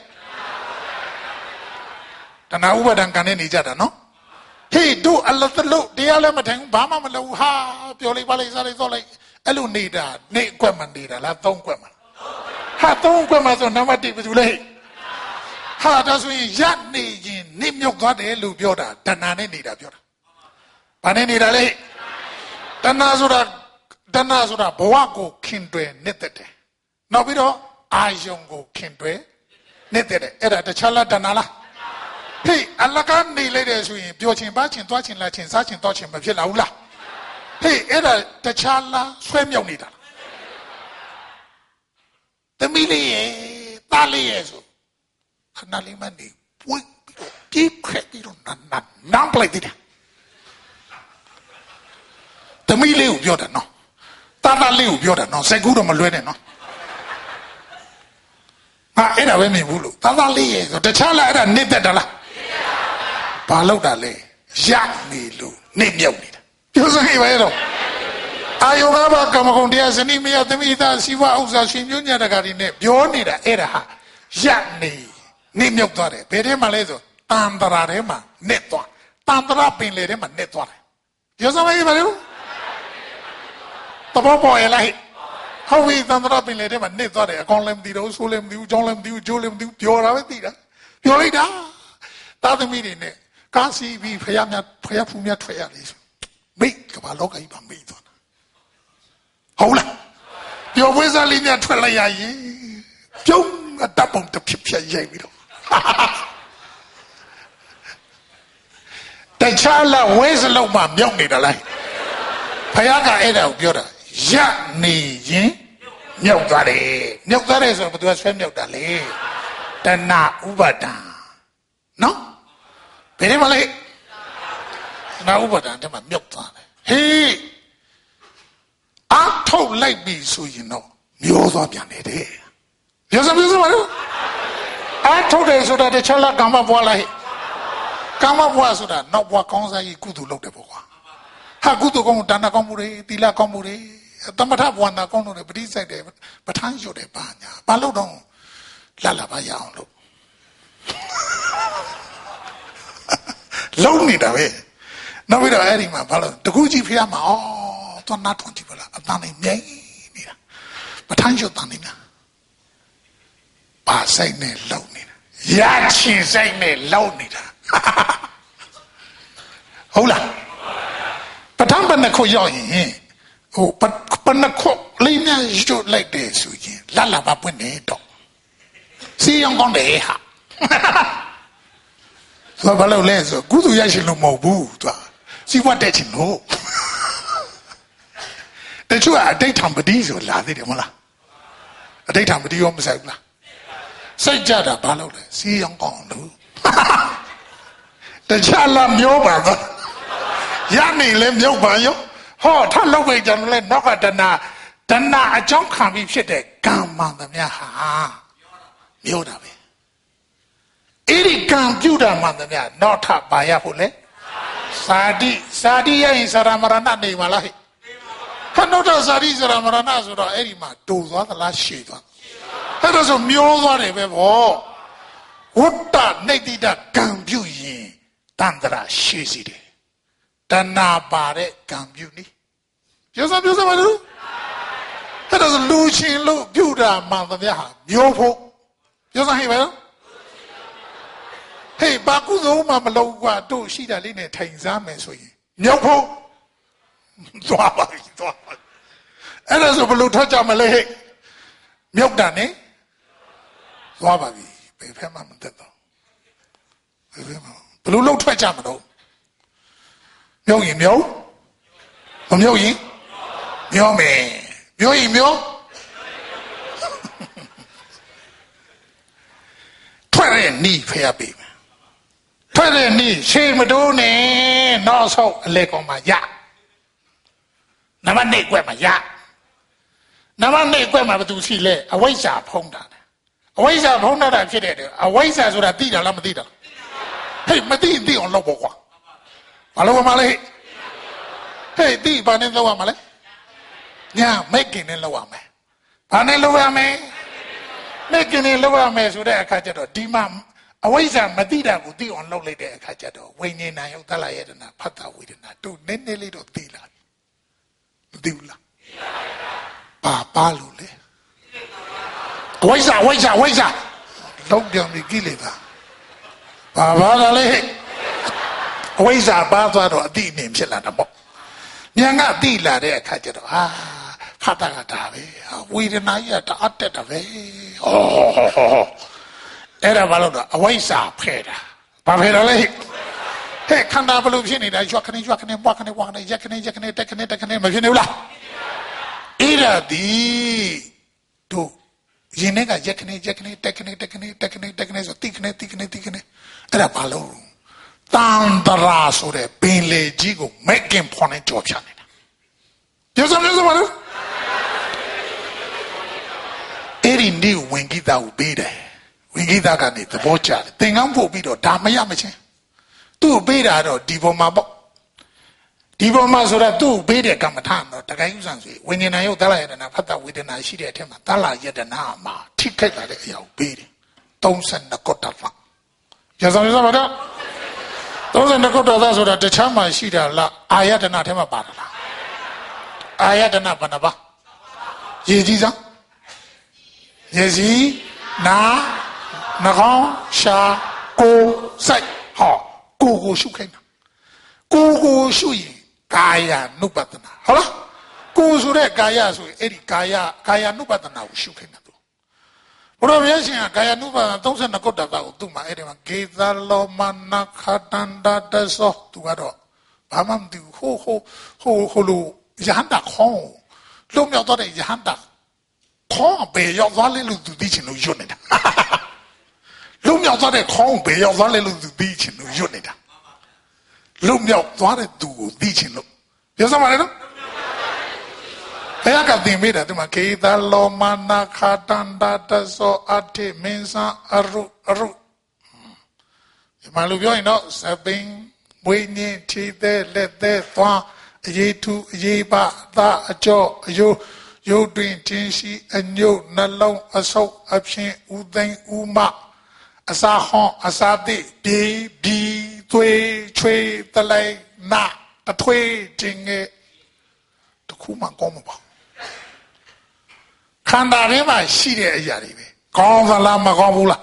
A: တဏှာဥပါဒံကံနဲ့နေကြတာနော်ဟေးတို့အလတ်လို့တရားလည်းမထိုင်ဘူးဘာမှမလုပ်ဘူးဟာပြောလိုက်ပါလိုက်စားလိုက်သောလိုက်အဲ့လိုနေတာနေအကွက်မှာနေတာလား3အကွက်မှာဟာ3အကွက်မှာဆိုနံပါတ်1ဘယ်သူလဲဟာဒါဆိုရင်ရနေရင်နေမြုပ်သွားတယ်လို့ပြောတာတဏှာနဲ့နေတာပြောတာဘာနဲ့နေတာလဲတဏှာဆိုတာဘဝကိုခင်တွယ်နေတဲ့တယ်နောက်ပြီးတော့အာယုံကိုခင်တွယ်နေတဲ့တယ်အဲ့ဒါတခြားလားတဏှာလားဟေးအလကနေလိုက်တယ်ဆိုရင်ပြောချင်ပါချင်သွားချင်လာချင်စားချင်တော့ချင်မဖြစ်လာဘူးလားဟေးအဲ့ဒါတခြားလားဆွဲမြောက်နေတာသမီးလေးရဲ့သားလေးရဲ့ဆိုခဏလေးမှနေပွင့်ပြီးတော့ပြေးခက်ပြီးတော့နမ်းပလိုက်တယ်သမီးလေးကိုပြောတာနော်သားလေးကိုပြောတာနော်စက်ကူးတော့မလွဲနဲ့နော်ဟာအဲ့ဒါပဲမြင်ဘူးလို့သားလေးရဲ့ဆိုတခြားလားအဲ့ဒါနေတတ်တာလားဘာလို့တာလဲရနေလို့နေမြောက်နေတာပြောစမ်းဟိပါရဲ့တော့အာယောဂဘာကမ္မဂုဏ်တရားဇနီးမယားသမီးသားစီဝဥစ္စာရှင်မျိုးညတကာတွေနဲ့ပြောနေတာအဲ့ဒါဟာရနေမြောက်သွားတယ်ဘယ်ထဲမှာလဲဆိုတန်တရာထဲမှာနဲ့သွားတန်တရာပင်လေထဲမှာနဲ့သွားတယ်ပြောစမ်းဟိပါလို့တဘောပေါ်ရလိုက်ဟုတ်ပြီတန်တရာပင်လေထဲမှာနဲ့သွားတယ်အကောင်လည်းမသိတော့ဆိုးလည်းမသိဘူးကြောင်းလည်းမသိဘူးကျိုးလည်းမသိဘူးပြောတာပဲသိတာပြောလိုက်တာသားသမီးတွေနဲ့ကားစီပြီးဖယားဖူးများထွက်ရလေမိတ်ကဘာလောကကြီးမှာမိတ်သွားတာဟုတ်လားပြောဝဲစားလေးများထွက်လိုက်ရရင်ပြုံးအတပ်ပုံတစ်ဖြစ်ဖြစ်ရိုက်ပြီးတော့တခြားလားဝဲစလုံးမှာမြောက်နေတာလားဟဖယားကအဲ့ဒါကိုပြောတာရနေရင်မြောက်သွားတယ်မြောက်သွားတယ်ဆိုတော့ဘယ်သူကဆွဲမြောက်တာလဲတဏှာဥပါဒံနော်ဘယ်ထဲမှာလဲတဏှာဥပါဒံထဲမှာမြောက်သွားတယ်ဟေးအားထုတ်လိုက်ပြီဆိုရင်တော့မျောသွားပြန်တယ်တဲ့ပြောစမ်းပါလို့အားထုတ်တယ်ဆိုတာတခြားလားကာမဘွားလားကာမဘွားဆိုတာနောက်ဘွားကောင်းစားရေးကုသိုလ်လုပ်တယ်ပေါ့ကွာဟာကုသိုလ်ကောင်းဒါနကောင်းမှုတွေသီလကောင်းမှုတွေသမထဘဝနာကောင်းလို့ပဋိစိုက်တယ်ပဋ္ဌာန်းရွတ်တယ်ပါညာဘာလို့တော့လာပါရအောင်လို့လုံးနေတာပဲနောက်ပြီးတော့အဲ့ဒီမှာဘာလို့တကူကြီးဖျားမှာဩသွားနာထွန်ကြည့်ပါလားအတန်နေမြိန်နေတာပဋ္ဌာန်းရွတ်တန်နေတာပါဆိုင်နဲ့လုံးနေတာရချင်ဆိုင်နဲ့လုံးနေတာဟုတ်လားပဋ္ဌာန်းဘယ်နှခုရောက်ရင်ဟိုပနခုလေးများရွတ်လိုက်တယ်ဆိုရင်လာပါပွင့်နေတော့စီအောင်ကောင်းတယ်ဟာဆိုဘာလို့လဲဆိုကုသရရှိလို့မဟုတ်ဘူးသူစီဝတ်တဲ့ချင်းလို့တချို့အတိတ်ထံပတိဆိုလာသေးတယ်မဟုတ်လားအတိတ်ထံပတိရောမဆိုင်ဘူးလားစိတ်ကြတာဘာလို့လဲစီအောင်ကောင်းလို့တခြားလာမျိုးပါတော့ရနေလဲမျိုးပါရောဟောထလောက်ပဲကျွန်တော်လဲနောက်ကတဏအကြောင်းခံပြီးဖြစ်တဲ့ကံမှန်သမျှဟာမျိုးတာပဲအဲ့ဒီကံပြုတာမှန်သမျှနောက်ထပါရဖို့လေစာတိရရင်စရမရဏနေမှာလားဟဲ့ခဏတော့စာတိစရမရဏဆိုတော့အဲ့ဒီမှာတူသွားသလားရှည်သွားအဲ့ဒါဆိုမျိုးသွားတယ်ပဲဗောဝတ္တနေတိတကံပြုရင်တန္တရာရှည်စီတယ်တဏှာပါတဲ့ကံပြုနည်းပြောစမ်းပါလို့အဲ့ဒါဆိုလူချင်းလို့ပြုတာမှန်သမျှဟာမျိုးဖို့ပြောစမ်းဟဲ့ပဲဟေးဘာကုသိုလ်မှမလုပ်กว่าတို့ရှိတာလေးနဲ့ထိုင်စားမယ်ဆိုရင်မျိုးဖို့သွားပါအဲ့ဒါဆိုဘယ်လိုထွက်ကြမလဲဟဲ့မြုပ်တာနဲ့သွားပါပြီဘယ်ဖက်မှမတက်တော့ဘယ်လိုလုပ်ထွက်ကြမလို့မြုပ်ရင်မြုပ်မမြုပ်ရင်မျောမယ်မျောရင်မျောထွက်တဲ့နီးဖျက်ပေးမယ်ထွက်တဲ့နီးရှေးမတိုးနဲ့နောက်ဆောက်အလဲကောင်မှာရနမနေကွက်မှာရနမနေကွက်မှာဘယ်သူရှိလဲအဝိဇ္ဇာဖုံးတာအဝိဇ္ဇာဖုံးတာဖြစ်တဲ့အဝိဇ္ဇာဆိုတာသိတာလားမသိတာဟဲ့မသိအောင်လုပ်ပေါ့ကွာဘာလို့မလဲဟဲ့သိဘာနဲ့လုပ်ရမလဲညာမဲ့กินနဲ့လုပ်ရမယ်ဘာနဲ့လုပ်ရမလဲမဲ့กินနဲ့လုပ်ရမယ်ဆိုတဲ့အခါကျတော့ဒီမှာအဝိဇ္ဇာမသိတာကိုသိအောင်လုပ်လိုက်တဲ့အခါကျတော့ဝိညာဉ်နာယုတ်တလယတနာဖတ်တာဝေဒနာတို့နည်းနည်းလေးတော့သိလာမသိဘူးလားပါလို့လေအဝိဇ္ဇာလုံးပြောင်ပြီးကိလေသာဘာလဲအဝိဇ္ဇာပါသွားတော့အတိအမြင်ဖြစ်လာတာပေါ့ဉာဏ်ကသိလာတဲ့အခါကျတော့ဖတ်တာကဒါပဲဝေဒနာကြီးကတအားတက်တာပဲအဲ့ဒါဘာလို့တော့အဝိဇ္ဇာဖဲတာဘာဖဲတာလဲဟဲ့ခန္ဓာဘလို့ဖြစ်နေတာရွက်ခနေပွားခနေရက်ခနေတက်ခနေမဖြစ်နေဘူးလားအဲ့ဒါဒီတို့ရင်ထဲကရက်ခနေတက်ခနေဆိုတိခနေအဲ့ဒါဘာလို့တန်တရာဆိုတဲ့ပင်လေကြီးကိုမက်ကင်ဖော်နေကြော်ဖြတ်နေတာပြောစမ်းပါလို့အဲ့ဒီနေ့ဝင်ဂီတာကိုပေးတယ်ဝင်ဂီတာကနေသဘောကျတယ်သင်္ကန်းပို့ပြီးတော့ဒါမရမချင်းသူ့ပေးတာတော့ဒီပေါ်မှာပေါ့ဒီပေါ်မှာဆိုတော့သူ့ပေးတဲ့ကမ္မထာတော့တခိုင်းဥစ္စာဆိုဝိညာဉ်နာယုတ်တလယတနာဖတ်တာဝေဒနာရှိတဲ့အထက်မှာတလယတနာမှာထိခိုက်လာတဲ့အရာကိုပေးတယ်32ကုဋ္ဌဖပြောစမ်းပါတော့32ကုဋ္ဌသဆိုတာတခြားမှရှိတာလားအာယတနာထဲမှာပါတာလားအာယတနာဘယ်နှပါရေကြီးစမ်းရေကြီးနာနှာခေါင်းရှာကိုယ်စိတ်ဟောကိုရှုခိုင်းတာကိုရှုရင်ကာယ ानु ပတနာဟုတ်လားကိုဆိုတဲ့ကာယဆိုရင်အဲ့ဒီကာယ ानु ပတနာကိုရှုခိုင်းတာသူဘုရားမြတ်ရှင်ကကာယ ानु ပတနာ32ကုဋ္ဌတာကိုသူ့မှာအဲ့ဒီမှာကေသလောမနခတန္တတသောသူကတော့ဘာမှမသိဘူးဟိုလို Yahanda Kong. Look your daughter, Yahanda Kong, pay your value to teach in the unit. Look your daughter, Kong, pay your value to teach in the unit. Look your daughter to teach in the. Yes, somebody? I got the made at the Makeda Lomana Katanda so ate mensa aru. Malubio, you know, Sabing, Winnie, Chide, let the Twa, ye two, ye ba, da, jo, you doing Tinsi, and you, Nalo, a so, Upshin, Udang, Uma, Asahon, Asadi, B, Twe, the lay, na, the Twe, Jinge, the Kuma Gomba. Kanda Rima, she there, Yari, Gong the Lama Gomula.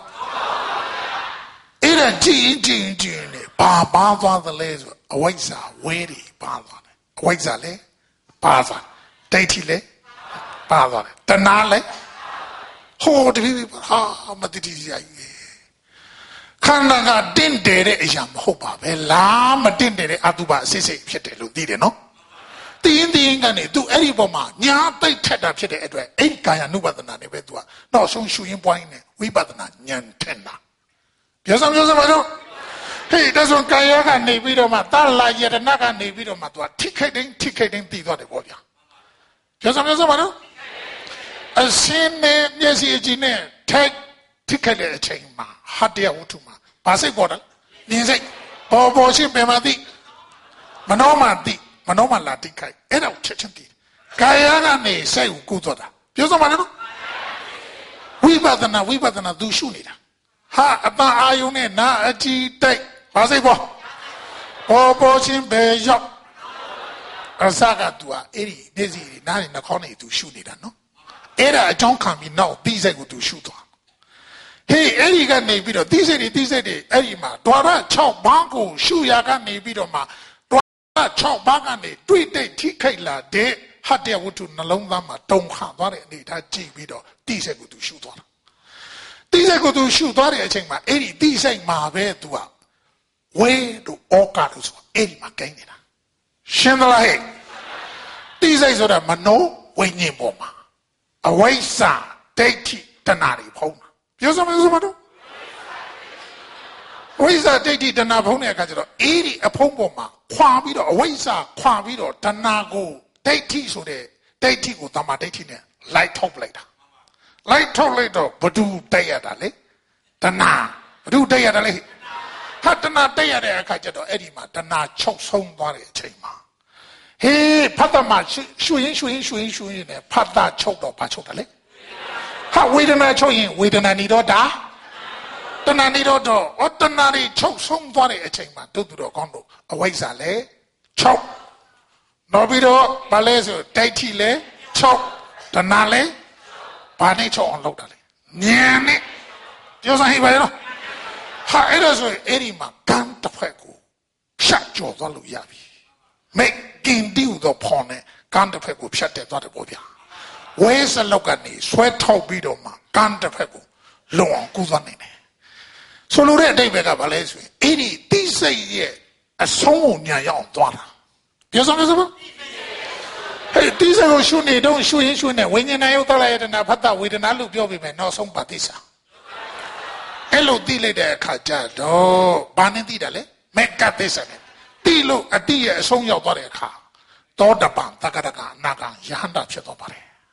A: Ira Jin, Baba the lays, a waisa, weary, Baba, a waisa, Baba, Datile, Baba, Danale, hold the people, ah, Matizia. Kananga didn't dare a jam, Hopa, a lamb didn't dare Atuba, Sissy, Petelu, did it no? The Indian do any boma, Nya, they ted up Chete Edward, ain't Kaya Nubatana, no, so shooting point, we batana, Nyan Tenda. Yes, I'm just about hey, doesn't Kayaka Nevidoma, Tala yet another Nevidoma, ticketing the Vodia. Yes, I'm just about a sin name, yes, Gene, take ticket a chamber, Hadia Utuma, Passe Border, Nize, Boboshi Bemadi, Manoma Latica, and out Chechanti. Kayana ne say Gutoda. Yes, I'm about we batana do Shunida. Ha, about Ione, na a tea take. Possible. Oh, Boshin Bejo. A saga to a Eddie, Dizzy, not in the corner to shoot it, no? Era, John come in now, these I go to shoot on. Hey, Eddie got Navido, this Eddie, Edima, Dora, Chow Bango, Shuyaga Navidoma, Dora, Chow Bagane, 3 day TK la de, Hadia Wutu Nalongama, don't have what it need, that G video, these I go to shoot on. These I go to shoot on it, my Eddie, these ain't my way to a way to all cards, Eddie McCain. Shendala, these days are Mano, Wayne Boma. A way, sir, Dati, Tanari, Pona. You know, ways are Dati, Tanapona, Cajero, 80 a Pomoma, Quavido, a way, sir, Quavido, Tanago, Dati, so they, Dati, with Tamatine, light top later. Light top later, but do day at a lake. Tana, do day at a lake. Hatana day at a Cajero, Edima, Tana, chokes home body chamber. Hey, Patama, shooing, Pata choked or Pachotale. How we don't show him, we don't need order. The Nanido, what the Nani chokes home body a chamber, to the condo, away sale, choke. Nobido, Balezo, Daitile, choke, the Nale, Panicho on Lodale. Niani, Josa Hibano. How it is Edima, Ganta Freco, shut your value yabi. Make deal the pony, can't peg with shut the Bodia. Where's a look at me? Sweat how bidoma, can't peg, long Kuzanine. So look at David Abalese. Any this say a song near your daughter. Yes, I'm hey, these are shooting, don't shoot in when you know the and Apata with an alu biobi, no some patisa. Hello, delay the Kajado, Banidale, make cat this. Tilo a dear song your body car. Dodaban, Takataka, Naga, Yahanda Chetopare.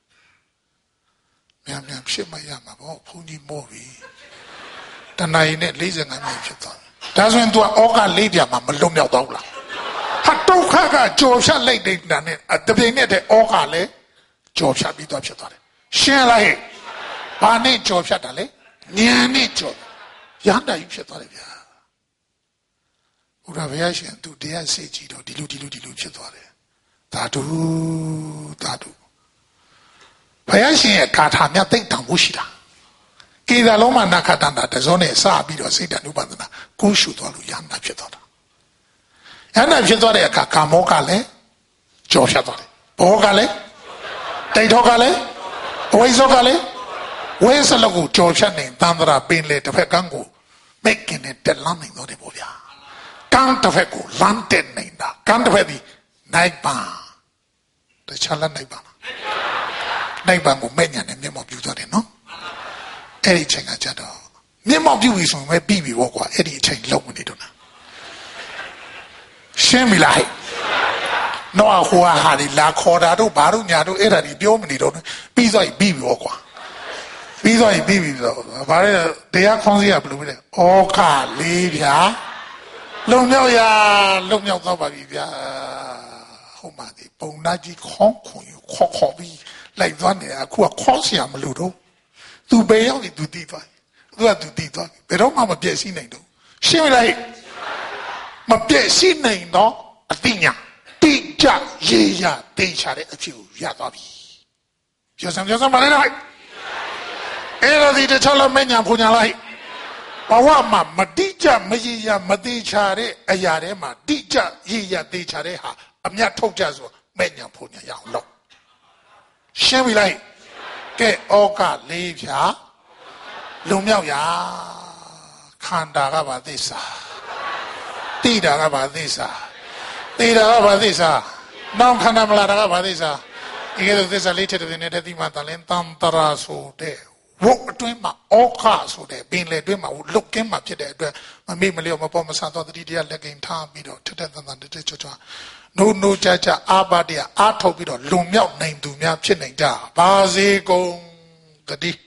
A: Yam Shimayama, Pony movie. The nine leasing and Cheton. Doesn't do Oga Lady Mamalumia Dola. Hatoka, Josha lady than it at the beginning of Oga Le, Josha be Dopchetare. Shella, Pane Joshatale, Niani Job. Yanda Yushatare. Uravation to their sage or dilu chetore. Tatu. Payashi a katanya think Tamushida. Kida Loma Nakatanda, the zone Sabi or Sita Nubana, Kushu to Yanda Chetora. Yanda Chetore Kakamokale, Joshatore. Pogale, Taitogale, Oizogale, where's a logo, Joshan named Tandra Binle to Fekango, making it the landing of the Boya. Can't have a lantern named that. Can't have the night bar. တခြားလက်နိုင်ပါလားနိုင်ပါကိုမဲ့ညာနဲ့မျက်မှောက်ပြုသွားတယ်နော်အဲ့ဒီအချိန်ကကြတော့မျက်မှောက်ပြုပြီဆိုရင်ပဲပြီးပြီပေါ့ကွာအဲ့ဒီအချိန်လုံးမနေတော့လားရှင်းပြီလားနော်ဟိုဟာဒီလာခေါ်တာတို့ဘာတို့ညာတို့အဲ့ဒါဒီပြောမနေတော့ပြီးသွားပြီပြီးပြီပေါ့ကွာပြီးသွားပြီပြီးပြီဆိုတော့ဘာလဲတရားခေါင်းစည်းကဘယ်လိုလဲဩခလေးဗျာလုံမြောက်ရလုံမြောက်တော့ပါပြီဗျာဟုတ်ပါသည်ပုံနာကြီးခေါင်းခွန်ခေါ်ပြီးလိုက်သွားနေအခုကခေါ်เสียမလို့တော့သူပဲရောက်ပြီသူတည်သွားသူကသူတည်သွားဘယ်တော့မှမပြည့်စည်နိုင်တော့ရှင်းလိုက်မပြည့်စည်နိုင်တော့အတိညာတိကျရေရတေချာတဲ့အဖြစ်ကိုရသွားပြီပြောစမ်းပါလေတော့အဲ့ဒါဒီတခြားလည်းမညာဖုန်ညာလိုက်ဘဝမှာမတိကျမရေရမသေးချာတဲ့အရာတွေမှာတိကျရေရသေးချာတဲ့ဟာအမြတ်ထုတ်ကြဆိုမညာဖုန်ညာရအောင်လုပ်ရှင်းပြီလိုက်ကဲဩကလေးဖြာလုံမြောက်ရာခန္ဓာကဘာသစ္စာတိတာကဘာသစ္စာတိတာကဘာသစ္စာနောင်ခန္ဓာမလာတာကဘာသစ္စာဒီကဲသစ္စာလေးထက်တဲ့နေတဲ့တိမတန်လင်းတန်တရာဆိုတဲ့ဝုတ်အတွင်းမှာဩခဆိုတဲ့ပင်လေအတွင်းမှာလုတ်ကင်းမှာဖြစ်တဲ့အတွက်မမေ့မလျော့မပေါ်မဆန်တော့တတိတရားလက်ကင်ထားပြီးတော့ထက်တဲ့တန်တန်တက်ချွတ်နိုးကြအာပါတရားအားထုတ်ပြီးတော့လုံမြောက်နိုင်သူများဖြစ်နိုင်ကြပါစေကုန်တတိ